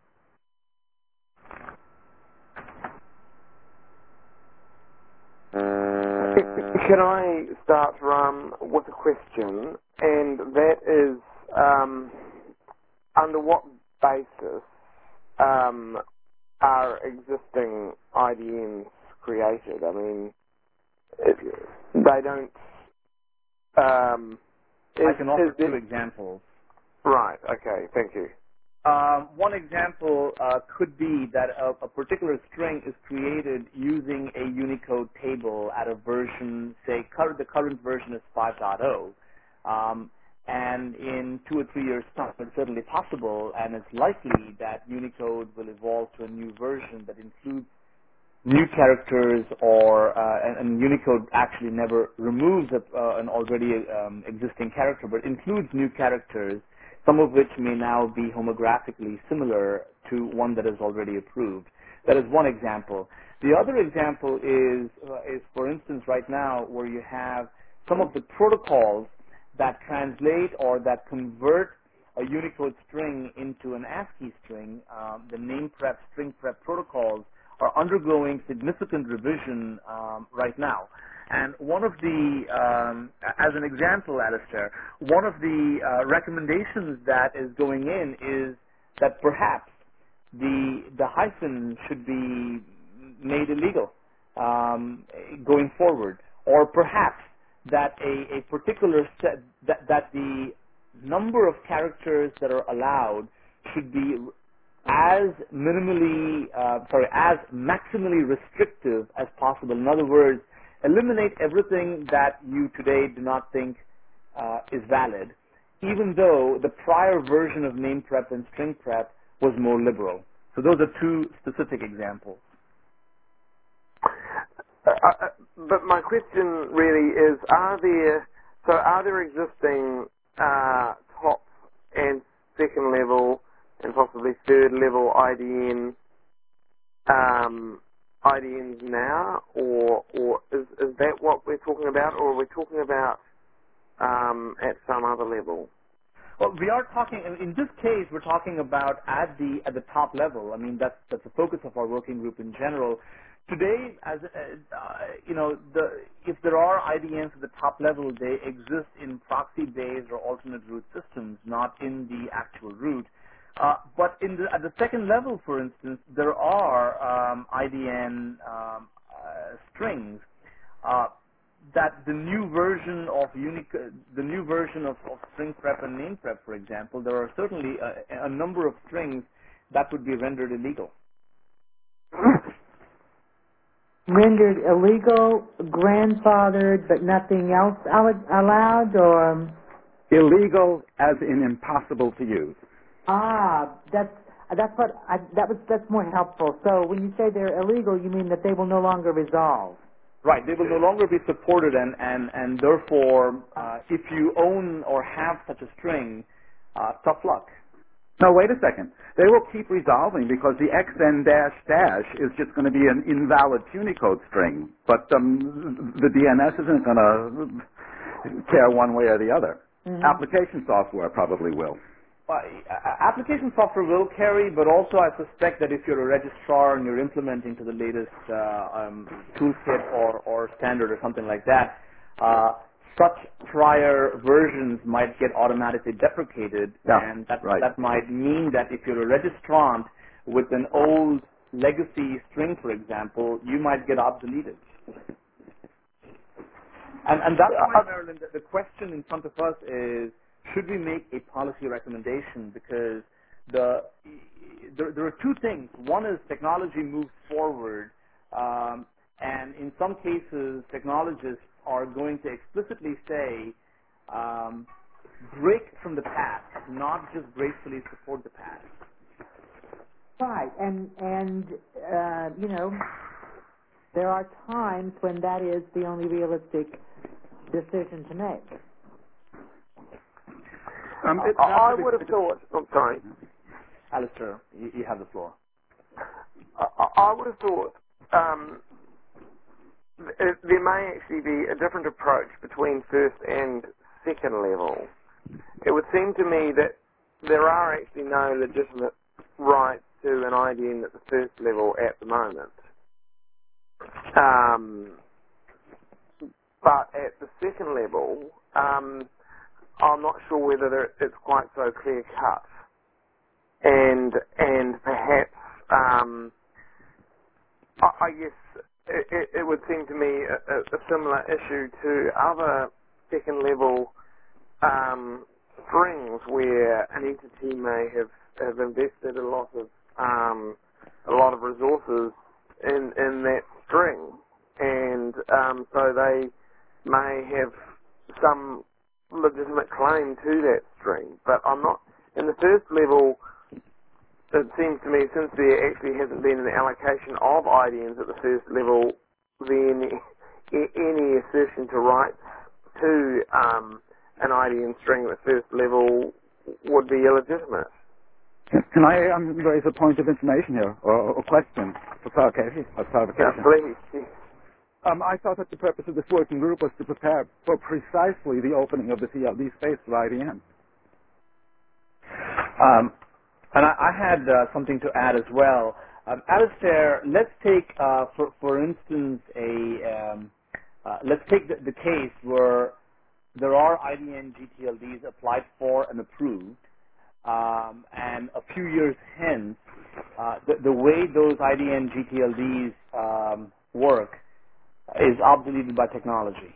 S8: Can I start, Ram, with a question? And that is, um, under what basis um, are existing I D Ns created? I mean, it, they don't... Um, is,
S2: I can offer
S8: is
S2: two
S8: it,
S2: examples.
S8: Right, okay, thank you.
S2: Um, one example uh, could be that a, a particular string is created using a Unicode table at a version, say, cur- the current version is five point oh. Um, and in two or three years' time, it's certainly possible, and it's likely that Unicode will evolve to a new version that includes new characters, or uh, and, and Unicode actually never removes a, uh, an already um, existing character, but includes new characters, some of which may now be homographically similar to one that is already approved. That is one example. The other example is, uh, is for instance, right now, where you have some of the protocols that translate or that convert a Unicode string into an ASCII string. Um, the name prep, string prep protocols are undergoing significant revision um, right now. And one of the, um, as an example, Alistair, one of the uh, recommendations that is going in is that perhaps the the hyphen should be made illegal um, going forward, or perhaps that a, a particular set, that, that the number of characters that are allowed should be as minimally, uh, sorry, as maximally restrictive as possible. In other words, eliminate everything that you today do not think uh, is valid, even though the prior version of name prep and string prep was more liberal. So those are two specific examples.
S8: Uh, uh, but my question really is, are there, so are there existing uh, top and second level and possibly third level I D N um, I D Ns now, or or is, is that what we're talking about, or are we talking about um, at some other level?
S2: Well, we are talking, in this case, we're talking about at the at the top level. I mean, that's that's the focus of our working group in general. Today, as uh, you know, the, if there are I D Ns at the top level, they exist in proxy-based or alternate root systems, not in the actual root. Uh, but in the, at the second level, for instance, there are um, I D N um, uh, strings uh, that the new version of Unicode, the new version of, of string prep and name prep, for example, there are certainly a, a number of strings that would be rendered illegal.
S10: Rendered illegal, grandfathered, but nothing else allowed, or?
S12: Illegal as in impossible to use.
S10: Ah, that's that's what I, that was. That's more helpful. So when you say they're illegal, you mean that they will no longer resolve.
S2: Right, they will no longer be supported, and and and therefore, uh, if you own or have such a string, uh, tough luck.
S12: No, wait a second. They will keep resolving because the X N dash dash is just going to be an invalid Unicode string, but um, the D N S isn't going to care one way or the other. Mm-hmm. Application software probably will.
S2: Uh, application software will carry, but also I suspect that if you're a registrar and you're implementing to the latest uh, um, toolkit or, or standard or something like that, uh, such prior versions might get automatically deprecated,
S12: yeah,
S2: and that,
S12: right.
S2: that might mean that if you're a registrant with an old legacy string, for example, you might get obsoleted. And, and that's why, Marilyn, the, the question in front of us is, should we make a policy recommendation? Because the there, there are two things. One is technology moves forward, um, and in some cases, technologists are going to explicitly say, um, break from the past, not just gracefully support the past.
S10: Right, and and uh, you know, there are times when that is the only realistic decision to make.
S12: Um,
S8: it, I, I would have thought. I'm sorry,
S2: Alistair, you, you have the floor.
S8: I, I would have thought um, th- there may actually be a different approach between first and second level. it would seem to me that there are actually no legitimate rights to an I D N at the first level at the moment. Um, but at the second level, um, I'm not sure whether it's quite so clear cut, and and perhaps um, I, I guess it, it, it would seem to me a, a similar issue to other second level um, strings where an entity may have, have invested a lot of um, a lot of resources in in that string, and um, so they may have some legitimate claim to that string. But I'm not in the first level. It seems to me, since there actually hasn't been an allocation of I D Ns at the first level, then any assertion to rights to um, an I D N string at the first level would be illegitimate.
S12: Can I um, raise a point of information here, or a question for clarification? For clarification?
S8: Uh, please.
S12: Um, I thought that the purpose of this working group was to prepare for precisely the opening of the T L D space for I D N.
S2: Um, and I, I had uh, something to add as well. Um, Alistair, let's take, uh, for, for instance, a um, uh, let's take the, the case where there are I D N G T L Ds applied for and approved, um, and a few years hence, uh, the, the way those I D N G T L Ds um, work is obsoleted by technology.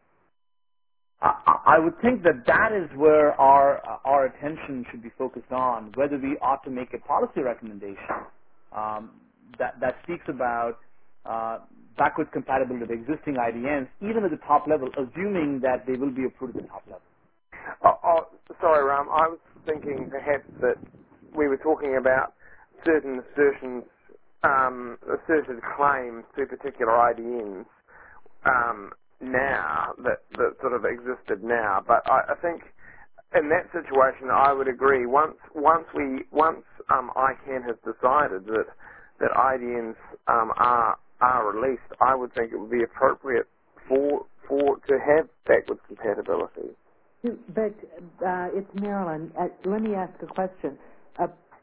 S2: I, I would think that that is where our our attention should be focused on, whether we ought to make a policy recommendation um, that that speaks about uh, backward compatibility of existing I D Ns, even at the top level, assuming that they will be approved at the top level.
S8: Oh, oh, sorry, Ram. I was thinking perhaps that we were talking about certain assertions, um, asserted claims to particular I D Ns. Um, now that, that sort of existed now, but I, I think in that situation I would agree. Once once we once um, I CANN has decided that that I D Ns um, are are released, I would think it would be appropriate for for to have backwards compatibility.
S10: But uh, it's Marilyn. Uh, let me ask a question. Uh,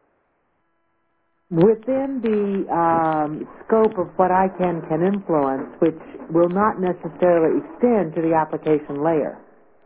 S10: Within the um, scope of what I CANN can influence, which will not necessarily extend to the application layer,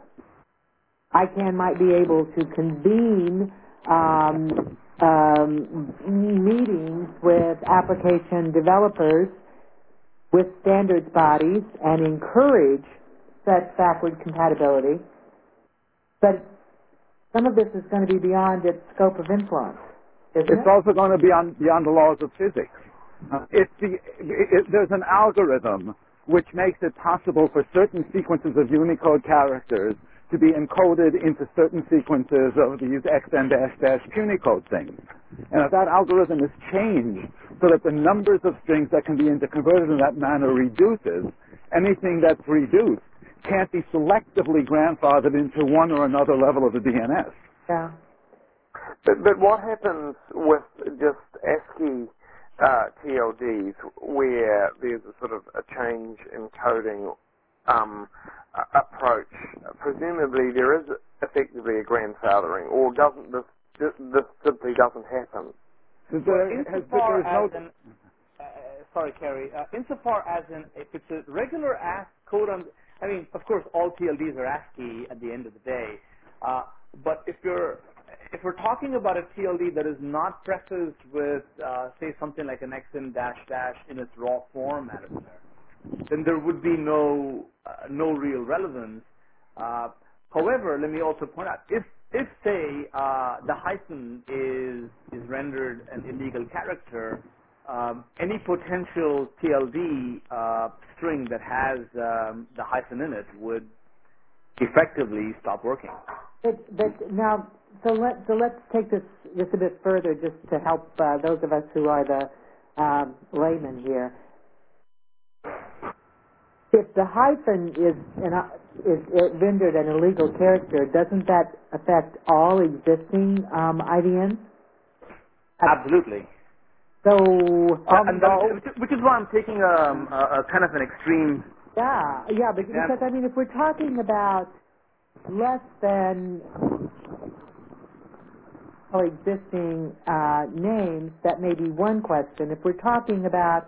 S10: I CANN might be able to convene um, um, meetings with application developers, with standards bodies, and encourage such backward compatibility. But some of this is going to be beyond its scope of influence. Isn't
S12: it's
S10: it?
S12: also going to be beyond, beyond the laws of physics. Uh, if the, it, there's an algorithm which makes it possible for certain sequences of Unicode characters to be encoded into certain sequences of these X N dash dash Punicode things. And if that algorithm is changed so that the numbers of strings that can be interconverted in that manner reduces, anything that's reduced can't be selectively grandfathered into one or another level of the D N S.
S10: Yeah.
S8: But, but what happens with just ASCII uh, T L Ds where there's a sort of a change in coding um, a- approach? Presumably there is effectively a grandfathering, or doesn't this, this, this simply doesn't happen?
S12: There,
S2: insofar
S12: no,
S2: as an, uh, sorry, Kerry, uh, insofar as an, if it's a regular A S C I code on, I mean, of course, all T L Ds are ASCII at the end of the day, uh, but if you're If we're talking about a T L D that is not prefaced with, uh, say, something like an X N dash dash in its raw form, Alistair, then there would be no uh, no real relevance. Uh, however, let me also point out, if if say uh, the hyphen is is rendered an illegal character, um, any potential T L D uh, string that has um, the hyphen in it would effectively stop working.
S10: But, but now, so let so let's take this just a bit further, just to help uh, those of us who are the um, laymen here. If the hyphen is an, uh, is rendered an illegal character, doesn't that affect all existing um, I D Ns?
S2: Absolutely.
S10: So,
S2: uh, and that,
S10: although,
S2: which is why I'm taking um, a, a kind of an extreme.
S10: yeah, yeah, because,
S2: Yeah.
S10: because I mean, if we're talking about less than existing uh, names, that may be one question. If we're talking about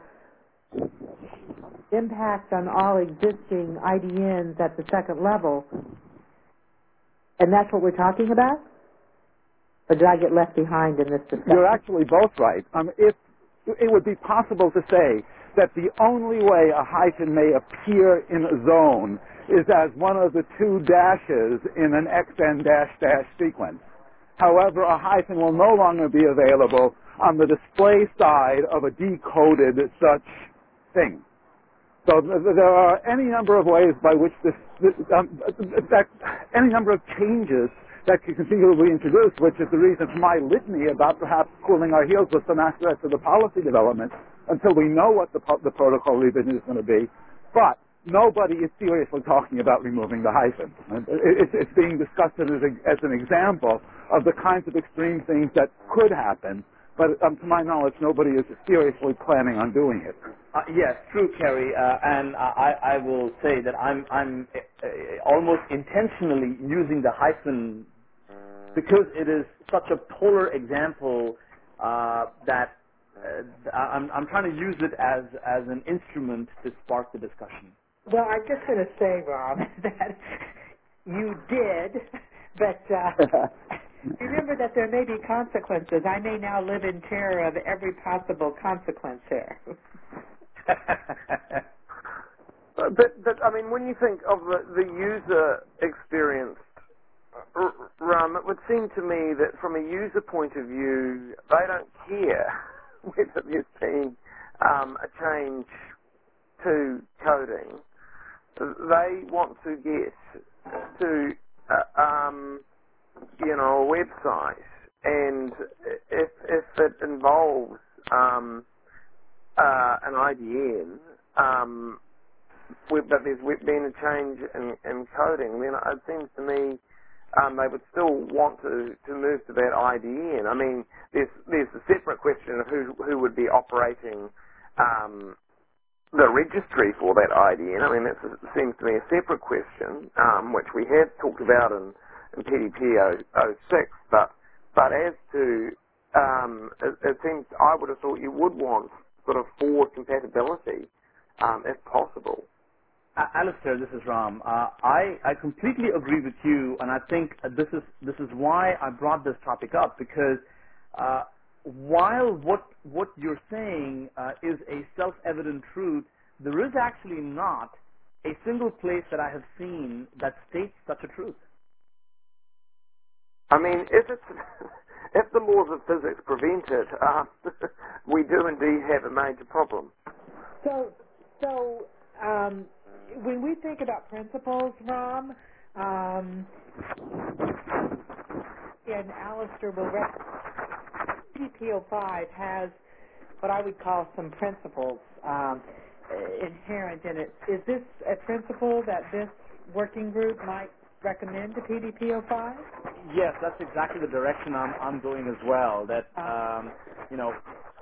S10: impact on all existing I D Ns at the second level, and that's what we're talking about? Or did I get left behind in this discussion?
S12: You're actually both right. Um, if it would be possible to say that the only way a hyphen may appear in a zone is as one of the two dashes in an X N dash dash sequence. However, a hyphen will no longer be available on the display side of a decoded such thing. So th- there are any number of ways by which this, this um, that, any number of changes that could conceivably be introduced, which is the reason for my litany about perhaps cooling our heels with some aspects of the policy development until we know what the, po- the protocol revision is going to be. But nobody is seriously talking about removing the hyphen. It's, it's being discussed as, a, as an example of the kinds of extreme things that could happen, but um, to my knowledge, nobody is seriously planning on doing it.
S2: Uh, yes, true, Kerry, uh, and I, I will say that I'm, I'm uh, almost intentionally using the hyphen because it is such a polar example uh, that uh, I'm, I'm trying to use it as, as an instrument to spark the discussion.
S10: Well, I'm just going to say, Rob, that you did, but uh, remember that there may be consequences. I may now live in terror of every possible consequence here.
S8: but, but, I mean, when you think of the, the user experience, R- Ram, it would seem to me that from a user point of view, they don't care whether there's been um, a change to coding. They want to get to, uh, um, you know, a website, and if if it involves um, uh, an I D N, um, but there's been a change in, in coding, then it seems to me um, they would still want to, to move to that I D N. I mean, there's there's a separate question of who who would be operating um, the registry for that I D N. I mean, that seems to me a separate question, um, which we have talked about in, in P D P oh six. But but as to um, it, it seems I would have thought you would want sort of forward compatibility, um, if possible.
S2: Uh, Alistair, this is Ram. Uh, I, I completely agree with you, and I think this is this is why I brought this topic up, because uh, while what what you're saying uh, is a self-evident truth, there is actually not a single place that I have seen that states such a truth.
S8: I mean, if it's if the laws of physics prevent it, uh, we do indeed have a major problem.
S10: So, so. Um, When we think about principles, Ram, um, and Alistair will recognize P D P oh five has what I would call some principles um, inherent in it. Is this a principle that this working group might recommend to P D P oh five?
S2: Yes, that's exactly the direction I'm, I'm going as well. That, um, you know,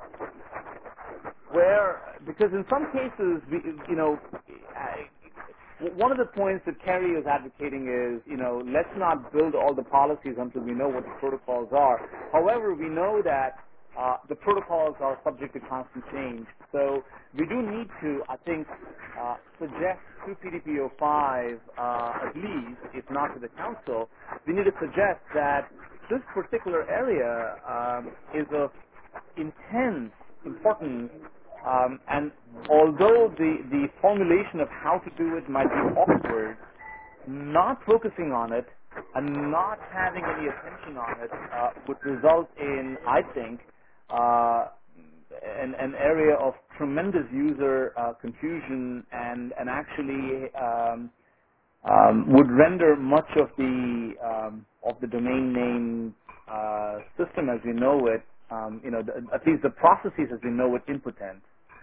S2: where, because in some cases, we, you know, I, one of the points that Kerry is advocating is, you know, let's not build all the policies until we know what the protocols are. However, we know that uh, the protocols are subject to constant change. So we do need to, I think, uh, suggest to P D P oh five, uh, at least, if not to the Council, we need to suggest that this particular area um, is of intense importance. Um, and although the, the formulation of how to do it might be awkward, not focusing on it and not having any attention on it uh, would result in, I think, uh, an, an area of tremendous user uh, confusion and, and actually um, um, would render much of the um, of the domain name uh, system as we know it, um, you know, the, at least the processes as we know it, impotent.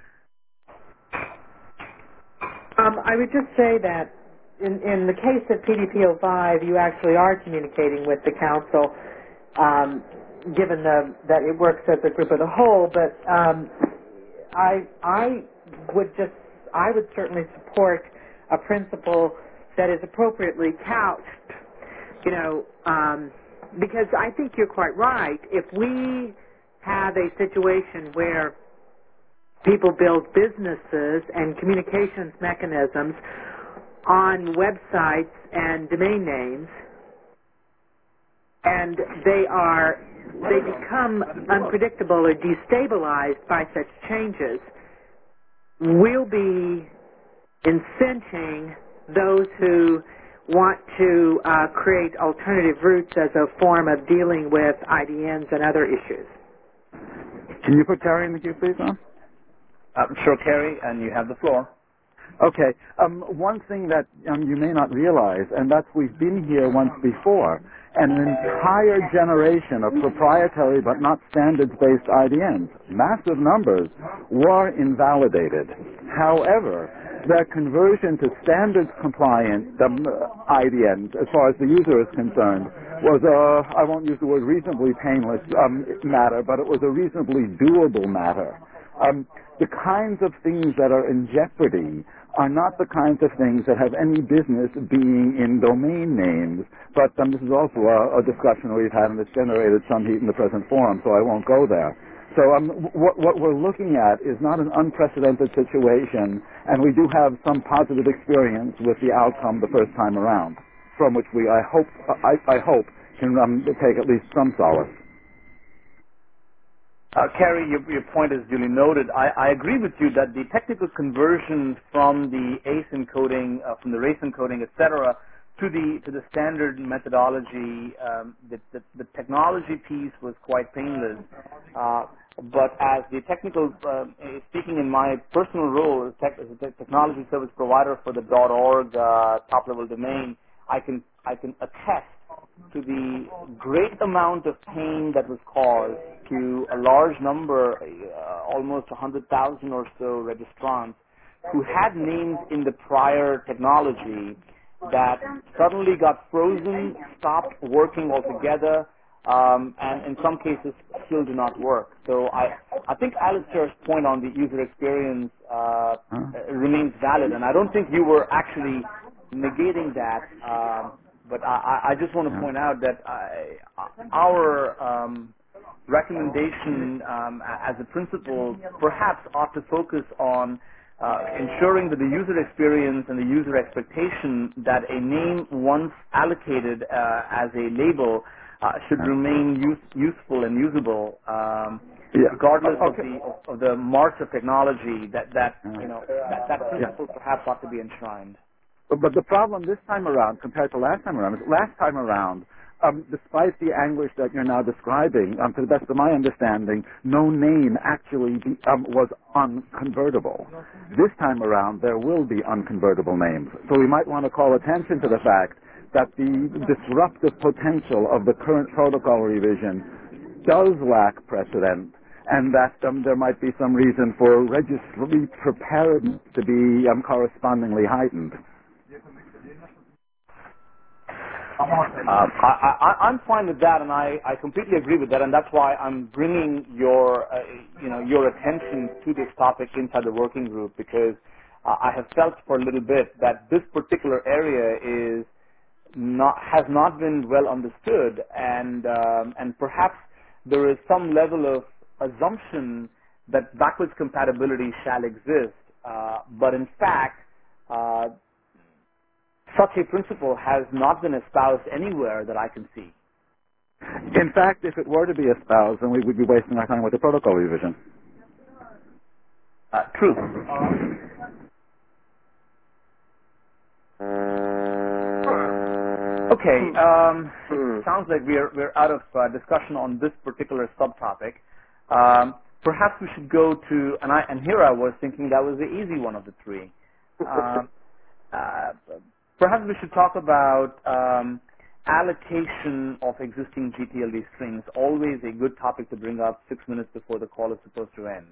S10: Um, I would just say that in, in the case of P D P oh five, you actually are communicating with the Council, um, given the, that it works as a group of the whole, but um, I, I would just, I would certainly support a principle that is appropriately couched you know, um, because I think you're quite right. If we have a situation where people build businesses and communications mechanisms on websites and domain names, and they are they become unpredictable or destabilized by such changes, we'll be incenting those who want to uh, create alternative routes as a form of dealing with I D Ns and other issues.
S12: Can you put Carrie in the queue, please, Ron?
S2: Uh, sure, Carrie, and you have the floor.
S12: Okay. Um, one thing that um, you may not realize, and that's we've been here once before, and an entire generation of proprietary but not standards-based I D Ns, massive numbers, were invalidated. However, their conversion to standards-compliant um, I D Ns, as far as the user is concerned, was a, I won't use the word reasonably painless um, matter, but it was a reasonably doable matter. Um, the kinds of things that are in jeopardy are not the kinds of things that have any business being in domain names. But um, this is also a, a discussion we've had, and it's generated some heat in the present forum, so I won't go there. So um, what, what we're looking at is not an unprecedented situation, and we do have some positive experience with the outcome the first time around, from which we, I hope, I, I hope, can um, take at least some solace.
S2: Uh, Carrie, your, your point is duly noted. I, I agree with you that the technical conversion from the A C E encoding, uh, from the race encoding, et cetera, to the to the standard methodology, um, the, the, the technology piece was quite painless. Uh, but as the technical, uh, speaking in my personal role as, tech, as a technology service provider for the .org uh, top-level domain, I can I can attest to the great amount of pain that was caused to a large number, uh, almost one hundred thousand or so registrants, who had names in the prior technology that suddenly got frozen, stopped working altogether, um, and in some cases still do not work. So I, I think Alistair's point on the user experience uh, huh? remains valid, and I don't think you were actually negating that. Um, But I, I just want to point out that I, our um, recommendation um, as a principle perhaps ought to focus on uh, ensuring that the user experience and the user expectation that a name once allocated uh, as a label uh, should remain use, useful and usable, um,
S12: yeah.
S2: regardless
S12: okay.
S2: of the of, of the march of technology. That that you know that, that principle yeah. perhaps ought to be enshrined.
S12: But the problem this time around, compared to last time around, is last time around, um, despite the anguish that you're now describing, um, to the best of my understanding, no name actually be, um, was unconvertible. This time around, there will be unconvertible names. So we might want to call attention to the fact that the disruptive potential of the current protocol revision does lack precedent, and that um, there might be some reason for registry preparedness to be um, correspondingly heightened.
S2: Uh, I, I, I'm fine with that, and I, I completely agree with that, and that's why I'm bringing your, uh, you know, your attention to this topic inside the working group, because uh, I have felt for a little bit that this particular area is not has not been well understood, and um, and perhaps there is some level of assumption that backwards compatibility shall exist, uh, but in fact. Uh, Such a principle has not been espoused anywhere that I can see.
S12: In fact, if it were to be espoused, then we would be wasting our time with the protocol revision.
S2: Uh, true. Okay. Um, it sounds like we're we're out of uh, discussion on this particular subtopic. Um, perhaps we should go to and I and here I was thinking that was the easy one of the three. Um, uh, Perhaps we should talk about um, allocation of existing G T L D strings, always a good topic to bring up six minutes before the call is supposed to end.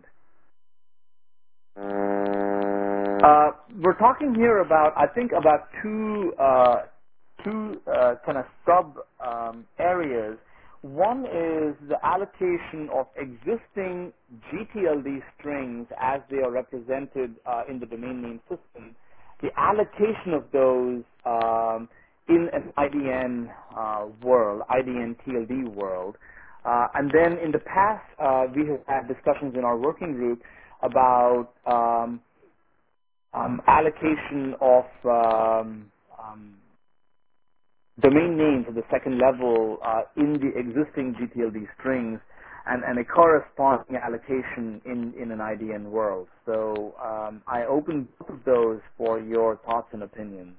S2: Uh, we're talking here about, I think, about two, uh, two uh, kind of sub um, areas. One is the allocation of existing G T L D strings as they are represented uh, in the domain name system. The allocation of those um, in an I D N uh, world, I D N T L D world. Uh, and then in the past, uh, we have had discussions in our working group about um, um, allocation of um, um, domain names at the second level uh, in the existing G T L D strings, and, and a corresponding allocation in, in an I D N world. So um, I open both of those for your thoughts and opinions.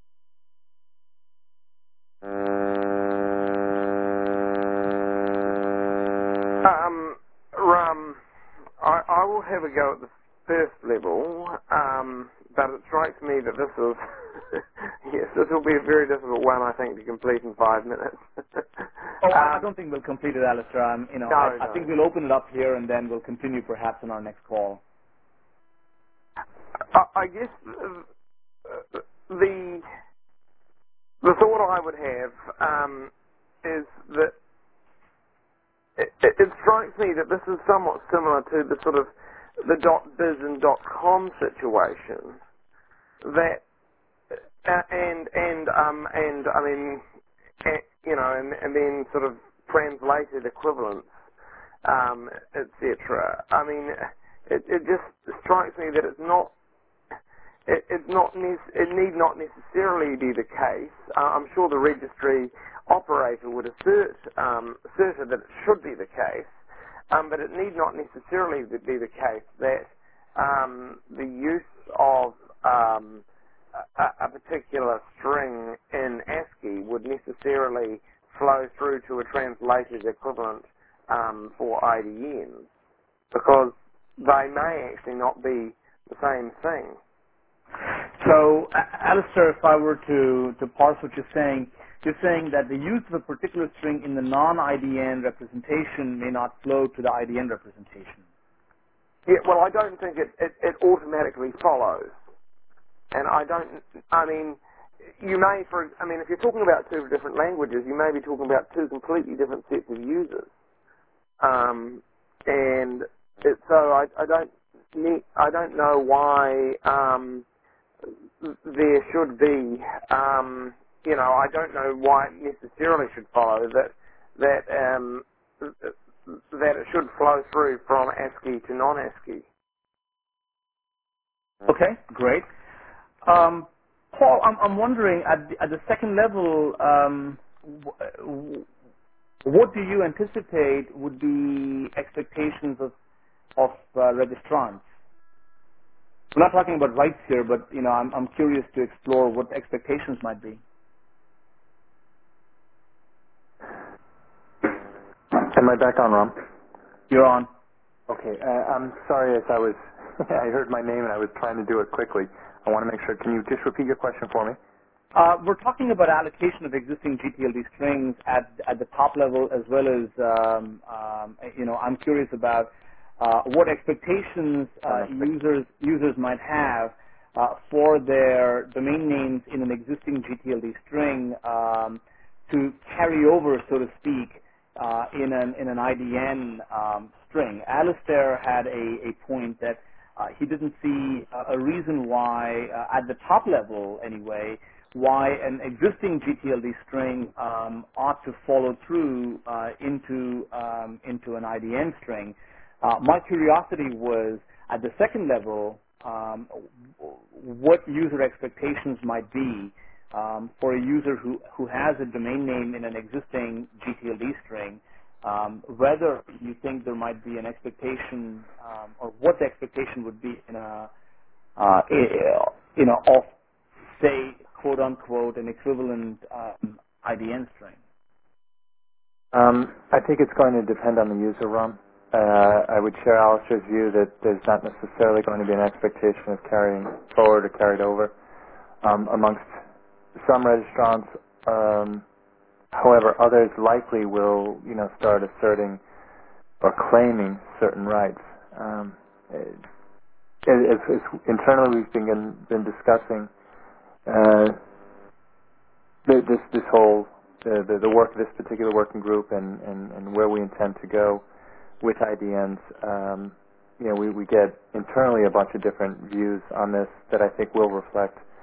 S8: Um, Ram, I, I will have a go at the first level, um, but it strikes me that this is, yes, this will be a very difficult one, I think, to complete in five minutes.
S2: Oh, I I
S8: um,
S2: don't think we'll complete it, Alistair. Um, you know,
S8: no,
S2: I, I
S8: no.
S2: think we'll open it up here and then we'll continue perhaps in our next call.
S8: I, I guess uh, the the thought I would have um, is that it, it, it strikes me that this is somewhat similar to the sort of the .biz and .com situation. That uh, and and um and I mean uh, you know and, and then sort of translated equivalents, um, et cetera. I mean, it, it just strikes me that it's not. It, it's not ne- it need not necessarily be the case. Uh, I'm sure the registry operator would assert um, asserted that it should be the case, um, but it need not necessarily be the case that um, the use of um, a, a particular string in ASCII would necessarily flow through to a translated equivalent um, for I D Ns, because they may actually not be the same thing.
S2: So, Alistair, if I were to, to parse what you're saying, you're saying that the use of a particular string in the non-I D N representation may not flow to the I D N representation.
S8: Yeah, well, I don't think it, it, it automatically follows. And I don't, I mean, you may, for, I mean, if you're talking about two different languages, you may be talking about two completely different sets of users. Um, and it, so I, I don't need, I don't know why um, there should be, um, you know, I don't know why it necessarily should follow that that um, that it should flow through from ASCII to non-ASCII.
S2: Okay, great. Um, Paul, I'm, I'm wondering, at the, at the second level, um, w- what do you anticipate would be expectations of, of uh, registrants? We're not talking about rights here, but you know, I'm, I'm curious to explore what expectations might be.
S3: Am I back on, Rom?
S2: You're on.
S3: Okay. Uh, I'm sorry, as I was, I heard my name and I was trying to do it quickly. I want to make sure. Can you just repeat your question for me?
S2: Uh, we're talking about allocation of existing G T L D strings at at the top level, as well as um, um, you know, I'm curious about uh, what expectations uh, users users might have uh, for their domain names in an existing G T L D string um, to carry over, so to speak, uh, in an in an I D N um, string. Alistair had a, a point that uh, he didn't see a, a reason why, uh, at the top level anyway, why an existing G T L D string um, ought to follow through uh, into um, into an I D N string. Uh, my curiosity was, at the second level, um, what user expectations might be um, for a user who, who has a domain name in an existing G T L D string, um, whether you think there might be an expectation, um, or what the expectation would be in a, uh, you know, of, say, quote unquote, an equivalent um, I D N string?
S3: Um, I think it's going to depend on the user, Rom. Uh, I would share Alistair's view that there's not necessarily going to be an expectation of carrying forward or carried over um, amongst some registrants. Um, however, others likely will, you know, start asserting or claiming certain rights. Um, it, it, it's, internally, we've been been discussing uh, this this whole the, the the work of this particular working group and, and, and where we intend to go with I D Ns. Um, you know, we, we get internally a bunch of different views on this that I think will reflect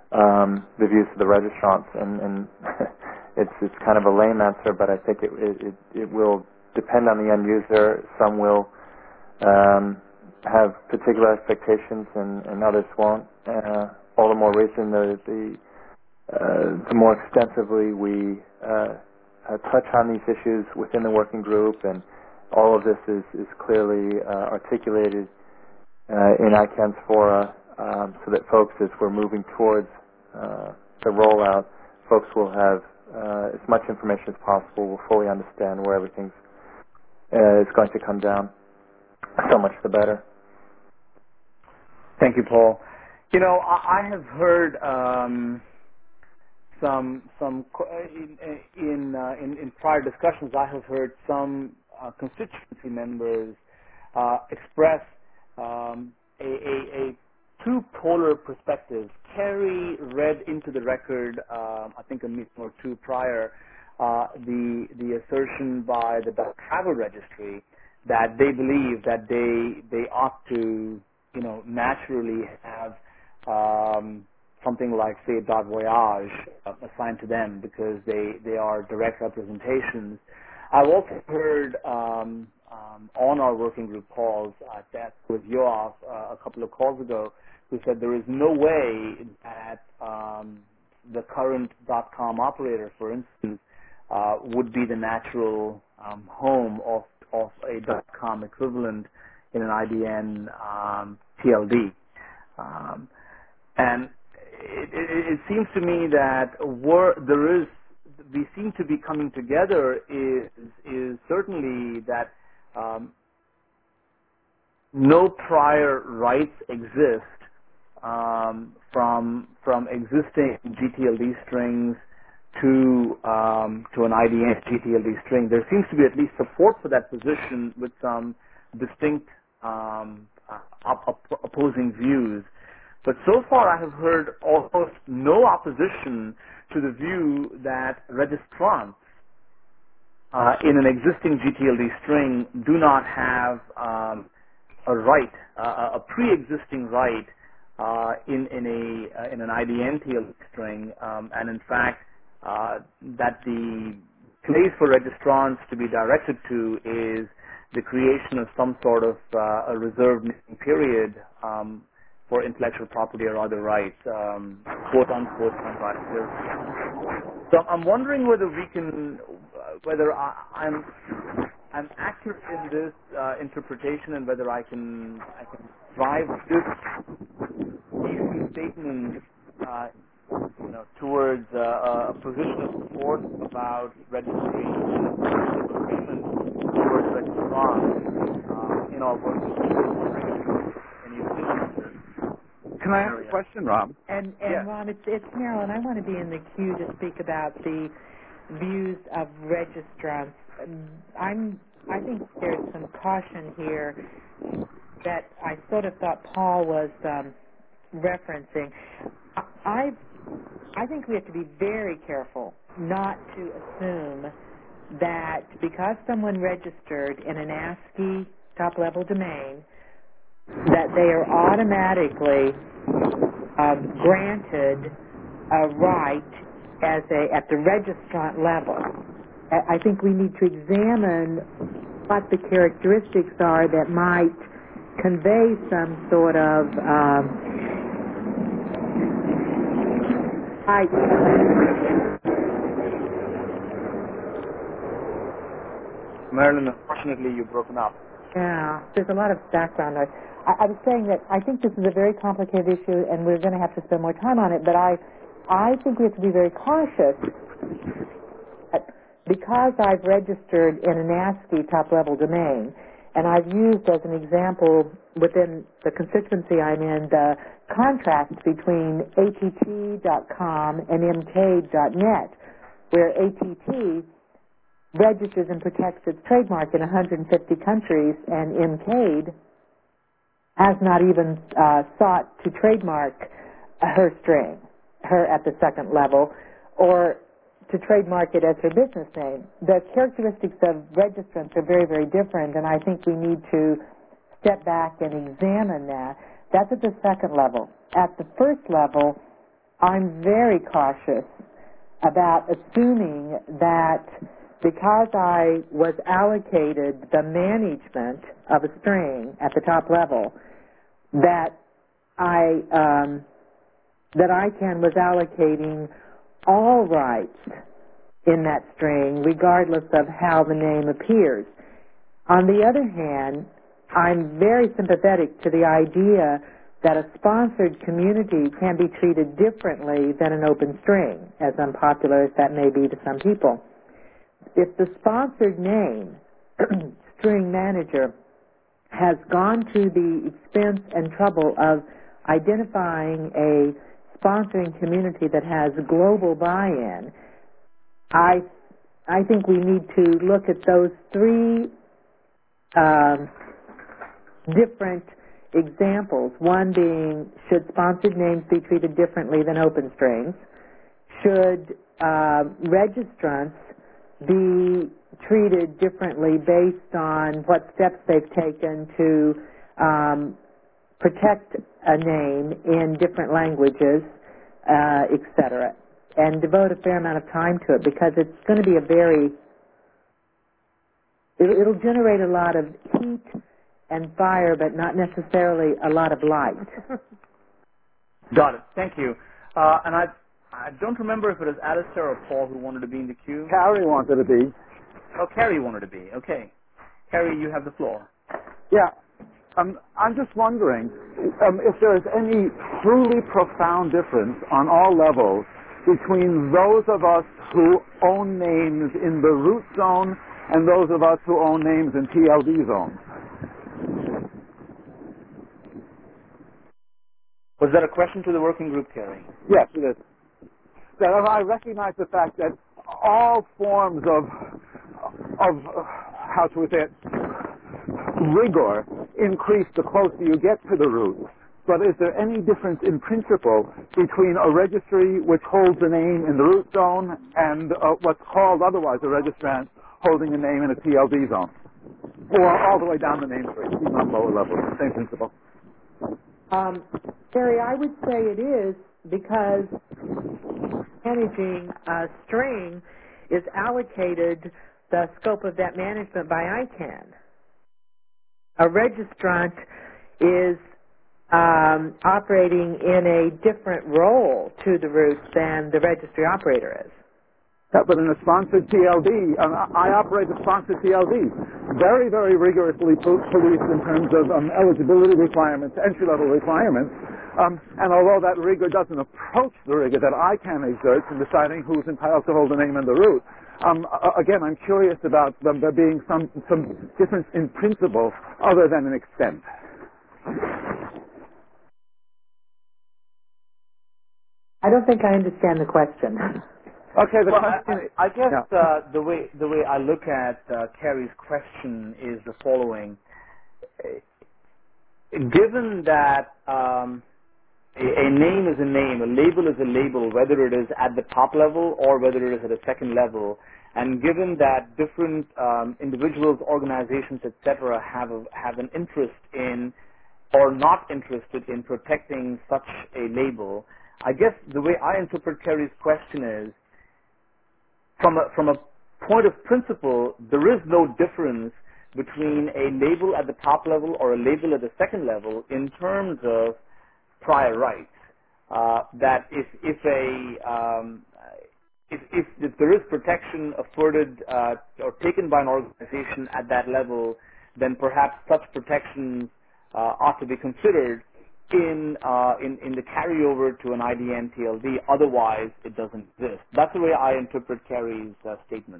S3: um, the views of the registrants. And, and it's it's kind of a lame answer, but I think it it, it, it will depend on the end user. Some will um, have particular expectations, and, and others won't. Uh, all the more reason the the, uh, the more extensively we uh, uh, touch on these issues within the working group, and all of this is, is clearly uh, articulated uh, in I CANN's fora, um, so that folks, as we're moving towards uh, the rollout, folks will have uh, as much information as possible, will fully understand where everything's uh, is going to come down. So much the better.
S2: Thank you, Paul. You know, I, I have heard um, some some in in, uh, in in prior discussions. I have heard some uh, constituency members uh, express um, a, a, a two polar perspectives. Kerry read into the record, uh, I think a meeting or two prior, uh, the the assertion by the Travel Registry that they believe that they they ought to, you know, naturally have um, something like, say, dot voyage uh, assigned to them because they, they are direct representations. I've also heard um, um, on our working group calls, uh, that with Yoav uh, a couple of calls ago, who said there is no way that um, the current .com operator, for instance, uh, would be the natural um, home of of a .com equivalent in an I D N um, T L D. Um, and it, it, it seems to me that where there is, we seem to be coming together is, is certainly that um, no prior rights exist um, from from existing G T L D strings to um, to an I D N G T L D string. There seems to be at least support for that position with some distinct um, uh, op- op- opposing views. But so far I have heard almost no opposition to the view that registrants uh, in an existing G T L D string do not have um, a right, uh, a pre-existing right uh, in in a uh, in an I D N T L D string, um, and in fact uh, that the place for registrants to be directed to is the creation of some sort of uh, a reserved period um, for intellectual property or other rights, um, quote unquote, unbiased. So I'm wondering whether we can, uh, whether I, I'm I'm accurate in this uh, interpretation, and whether I can I can drive this these two statements, uh, you know, towards uh, a position of support about registration and of agreement towards registrants uh, in our working group. Any opinions?
S12: Can I ask a question, Rob?
S10: And, and
S12: Yes.
S10: Rob, it's, it's Marilyn. I want to be in the queue to speak about the views of registrants. Um, I'm, I think there's some caution here that I sort of thought Paul was um, referencing. I, I think we have to be very careful not to assume that because someone registered in an ASCII top-level domain, that they are automatically uh, granted a right as a at the registrant level. I think we need to examine what the characteristics are that might convey some sort of um, right.
S2: Marilyn, unfortunately, you've broken up.
S10: Yeah, there's a lot of background noise. I, I was saying that I think this is a very complicated issue, and we're going to have to spend more time on it. But I, I think we have to be very cautious. Because I've registered in an ASCII top-level domain, and I've used as an example within the constituency I'm in the contrast between A T T dot com and M K dot net, where A T T registers and protects its trademark in one hundred fifty countries, and M K D has not even uh, sought to trademark her string, her at the second level, or to trademark it as her business name. The characteristics of registrants are very, very different, and I think we need to step back and examine that. That's at the second level. At the first level, I'm very cautious about assuming that because I was allocated the management of a string at the top level, that I um, that ICANN was allocating all rights in that string, regardless of how the name appears. On the other hand, I'm very sympathetic to the idea that a sponsored community can be treated differently than an open string, as unpopular as that may be to some people. If the sponsored name, string manager, has gone to the expense and trouble of identifying a sponsoring community that has global buy-in, I, I think we need to look at those three um, different examples. One being, should sponsored names be treated differently than open strings? Should uh, registrants be treated differently based on what steps they've taken to um, protect a name in different languages, uh, et cetera, and devote a fair amount of time to it, because it's going to be a very, it, it'll generate a lot of heat and fire, but not necessarily a lot of light.
S2: Got it. Thank you. Uh, and I, I don't remember if it was Alistair or Paul who wanted to be in the queue.
S12: Carrie wanted to be.
S2: Oh, Carrie wanted to be. Okay. Carrie, you have the floor.
S12: Yeah. Um, I'm just wondering um, if there is any truly profound difference on all levels between those of us who own names in the root zone and those of us who own names in T L D zones.
S2: Was that a question to the working group, Carrie?
S12: Yes, it is. That I recognize the fact that all forms of, of uh, how should we say it, rigor increase the closer you get to the root. But is there any difference in principle between a registry which holds a name in the root zone and uh, what's called otherwise a registrant holding a name in a T L D zone? Or all the way down the name tree, even on lower levels, same principle.
S10: Um, Terry, I would say it is, because managing a string is allocated the scope of that management by ICANN. A registrant is um, operating in a different role to the root than the registry operator is.
S12: Yeah, but in a sponsored T L D, um, I operate a sponsored T L D, very, very rigorously policed in terms of um, eligibility requirements, entry-level requirements, um, and although that rigor doesn't approach the rigor that I can exert in deciding who's entitled to hold a name in the root, um, again, I'm curious about them, there being some, some difference in principle other than in extent.
S10: I don't think I understand the question.
S12: Okay, the
S2: well,
S12: question.
S2: I, I guess
S12: yeah.
S2: uh, the way the way I look at uh, Carrie's question is the following: given that um, a, a name is a name, a label is a label, whether it is at the top level or whether it is at a second level, and given that different um, individuals, organizations, et cetera, have a, have an interest in or not interested in protecting such a label, I guess the way I interpret Carrie's question is, From a, from a point of principle, there is no difference between a label at the top level or a label at the second level in terms of prior rights. Uh, that if, if a um, if, if, if there is protection afforded uh, or taken by an organization at that level, then perhaps such protections uh, ought to be considered in, uh, in in the carryover to an I D N T L D. Otherwise, it doesn't exist. That's the way I interpret Carrie's uh, statement.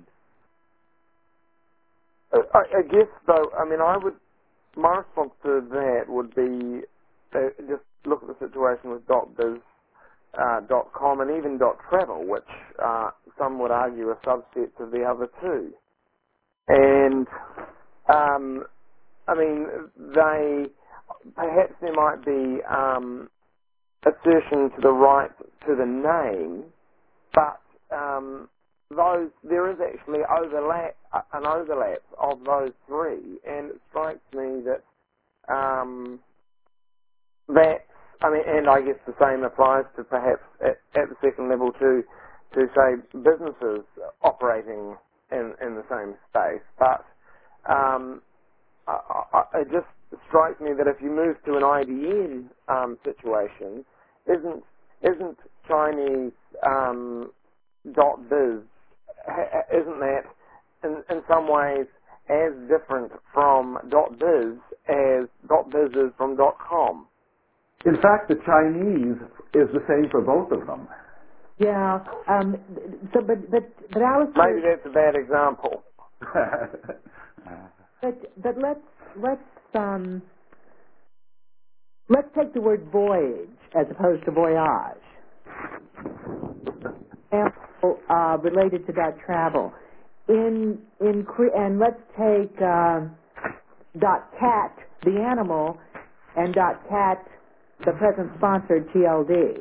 S8: I, I guess, though, I mean, I would, my response to that would be uh, just look at the situation with .biz, uh, .com, and even .travel, which uh, some would argue are subsets of the other two. And, um, I mean, they... Perhaps there might be um, assertion to the right to the name, but um, those there is actually overlap, an overlap of those three, and it strikes me that um, that's I mean, and I guess the same applies to perhaps at, at the second level to, to say businesses operating in, in the same space. But um, I, I, it just strikes me that if you move to an I D N um, situation, isn't isn't Chinese um, dot biz, isn't that in, in some ways as different from dot biz as dot biz is from dot com?
S12: In fact, the Chinese is the same for both of them.
S10: Yeah. Um, so, but but but Alice.
S8: Maybe that's a bad example.
S10: but but let's let's um let's take the word voyage as opposed to voyage. Example uh, related to that travel. In in and let's take uh, dot cat the animal and dot cat the present sponsored T L D.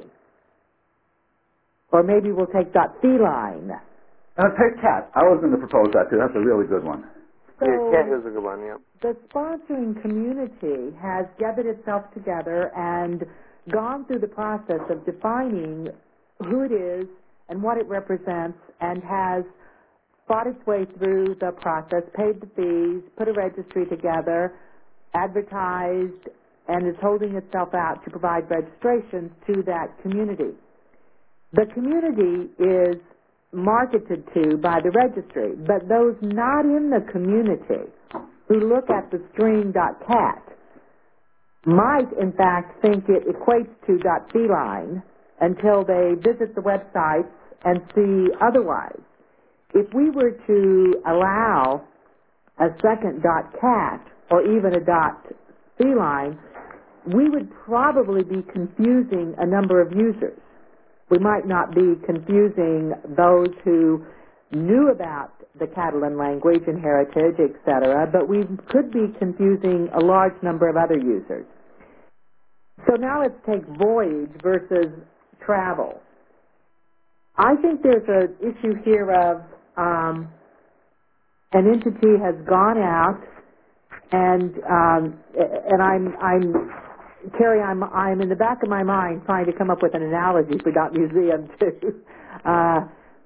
S10: Or maybe we'll take dot feline.
S12: Uh, take cat. I was going to propose that too. That's a really good one.
S10: So
S8: yeah, cat is a good one, yeah.
S10: The sponsoring community has gathered itself together and gone through the process of defining who it is and what it represents, and has fought its way through the process, paid the fees, put a registry together, advertised, and is holding itself out to provide registrations to that community. The community is marketed to by the registry, but those not in the community who look at the string.cat might, in fact, think it equates to .feline until they visit the websites and see otherwise. If we were to allow a second .cat or even a .feline, we would probably be confusing a number of users. We might not be confusing those who knew about the Catalan language and heritage, et cetera, but we could be confusing a large number of other users. So now let's take voyage versus travel. I think there's an issue here of um, an entity has gone out, and um, and I'm I'm. Terry, I'm I'm in the back of my mind trying to come up with an analogy for Dot Museum too. Uh,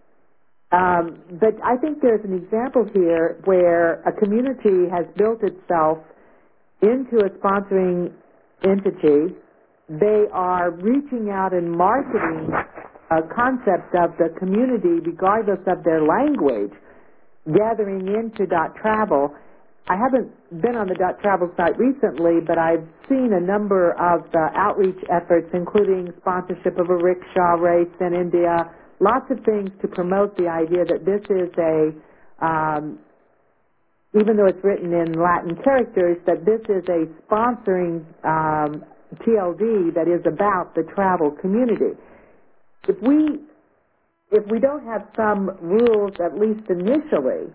S10: um, but I think there's an example here where a community has built itself into a sponsoring entity. They are reaching out and marketing a concept of the community regardless of their language, gathering into Dot Travel. I haven't been on the Dot Travel site recently, but I've seen a number of the outreach efforts, including sponsorship of a rickshaw race in India, lots of things to promote the idea that this is a, um, even though it's written in Latin characters, that this is a sponsoring um, T L D that is about the travel community. If we, if we don't have some rules, at least initially,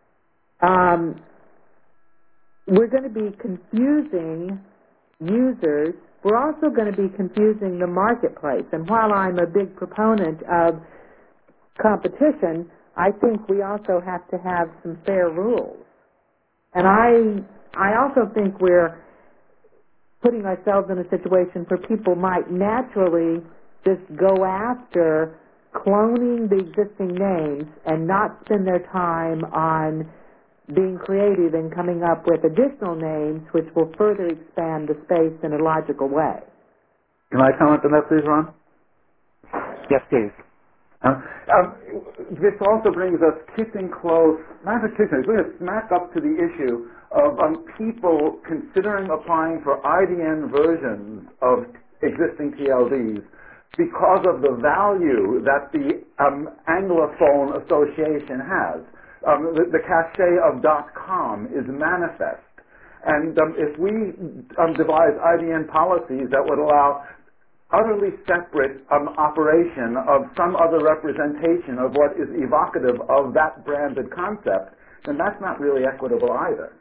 S10: um, we're going to be confusing users. We're also going to be confusing the marketplace. And while I'm a big proponent of competition, I think we also have to have some fair rules. And I, I also think we're putting ourselves in a situation where people might naturally just go after cloning the existing names and not spend their time on being creative and coming up with additional names which will further expand the space in a logical way.
S12: Can I comment on that, please, Ron?
S3: Yes, please.
S12: Uh, um, this also brings us kissing close, not just kissing, it's going to smack up to the issue of um, people considering applying for I D N versions of existing T L Ds because of the value that the um, Anglophone Association has. Um, the, the cachet of .com is manifest. And um, if we um, devise I D N policies that would allow utterly separate um, operation of some other representation of what is evocative of that branded concept, then that's not really equitable either.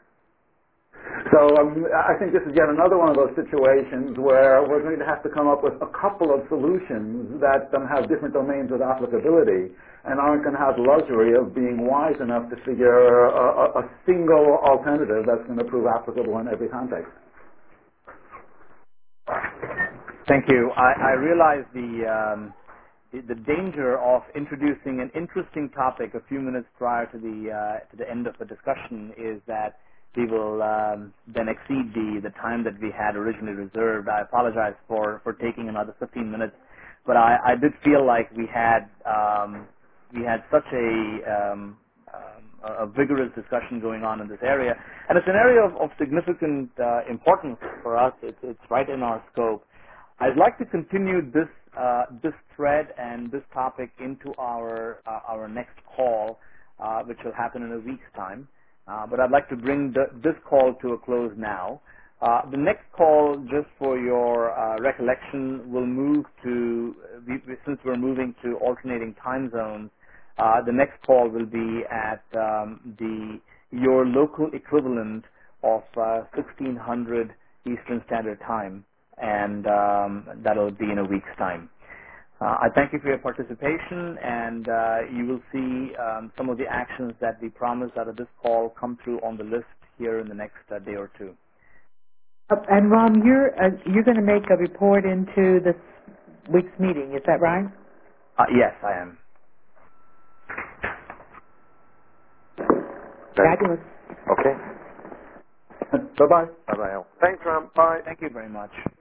S12: So um, I think this is yet another one of those situations where we're going to have to come up with a couple of solutions that um, have different domains of applicability and aren't going to have the luxury of being wise enough to figure a, a, a single alternative that's going to prove applicable in every context.
S2: Thank you. I, I realize the, um, the the danger of introducing an interesting topic a few minutes prior to the uh, to the end of the discussion is that we will um, then exceed the, the time that we had originally reserved. I apologize for, for taking another fifteen minutes, but I, I did feel like we had um, we had such a um, um, a vigorous discussion going on in this area, and it's an area of, of significant uh, importance for us. It's, it's right in our scope. I'd like to continue this uh, this thread and this topic into our uh, our next call, uh, which will happen in a week's time. Uh, but I'd like to bring the, this call to a close now. Uh, the next call, just for your uh, recollection, will move to, we, since we're moving to alternating time zones, uh, the next call will be at um, the your local equivalent of uh, sixteen hundred Eastern Standard Time, and um, that'll be in a week's time. Uh, I thank you for your participation, and uh, you will see um, some of the actions that we promised out of this call come through on the list here in the next uh, day or two.
S10: Uh, and Ron, you're uh, you're going to make a report into this week's meeting, is that right?
S2: Uh, yes, I am.
S10: Fabulous.
S3: Okay.
S12: Bye-bye.
S3: Bye-bye, Al.
S8: Thanks, Ram. Bye.
S2: Thank you very much.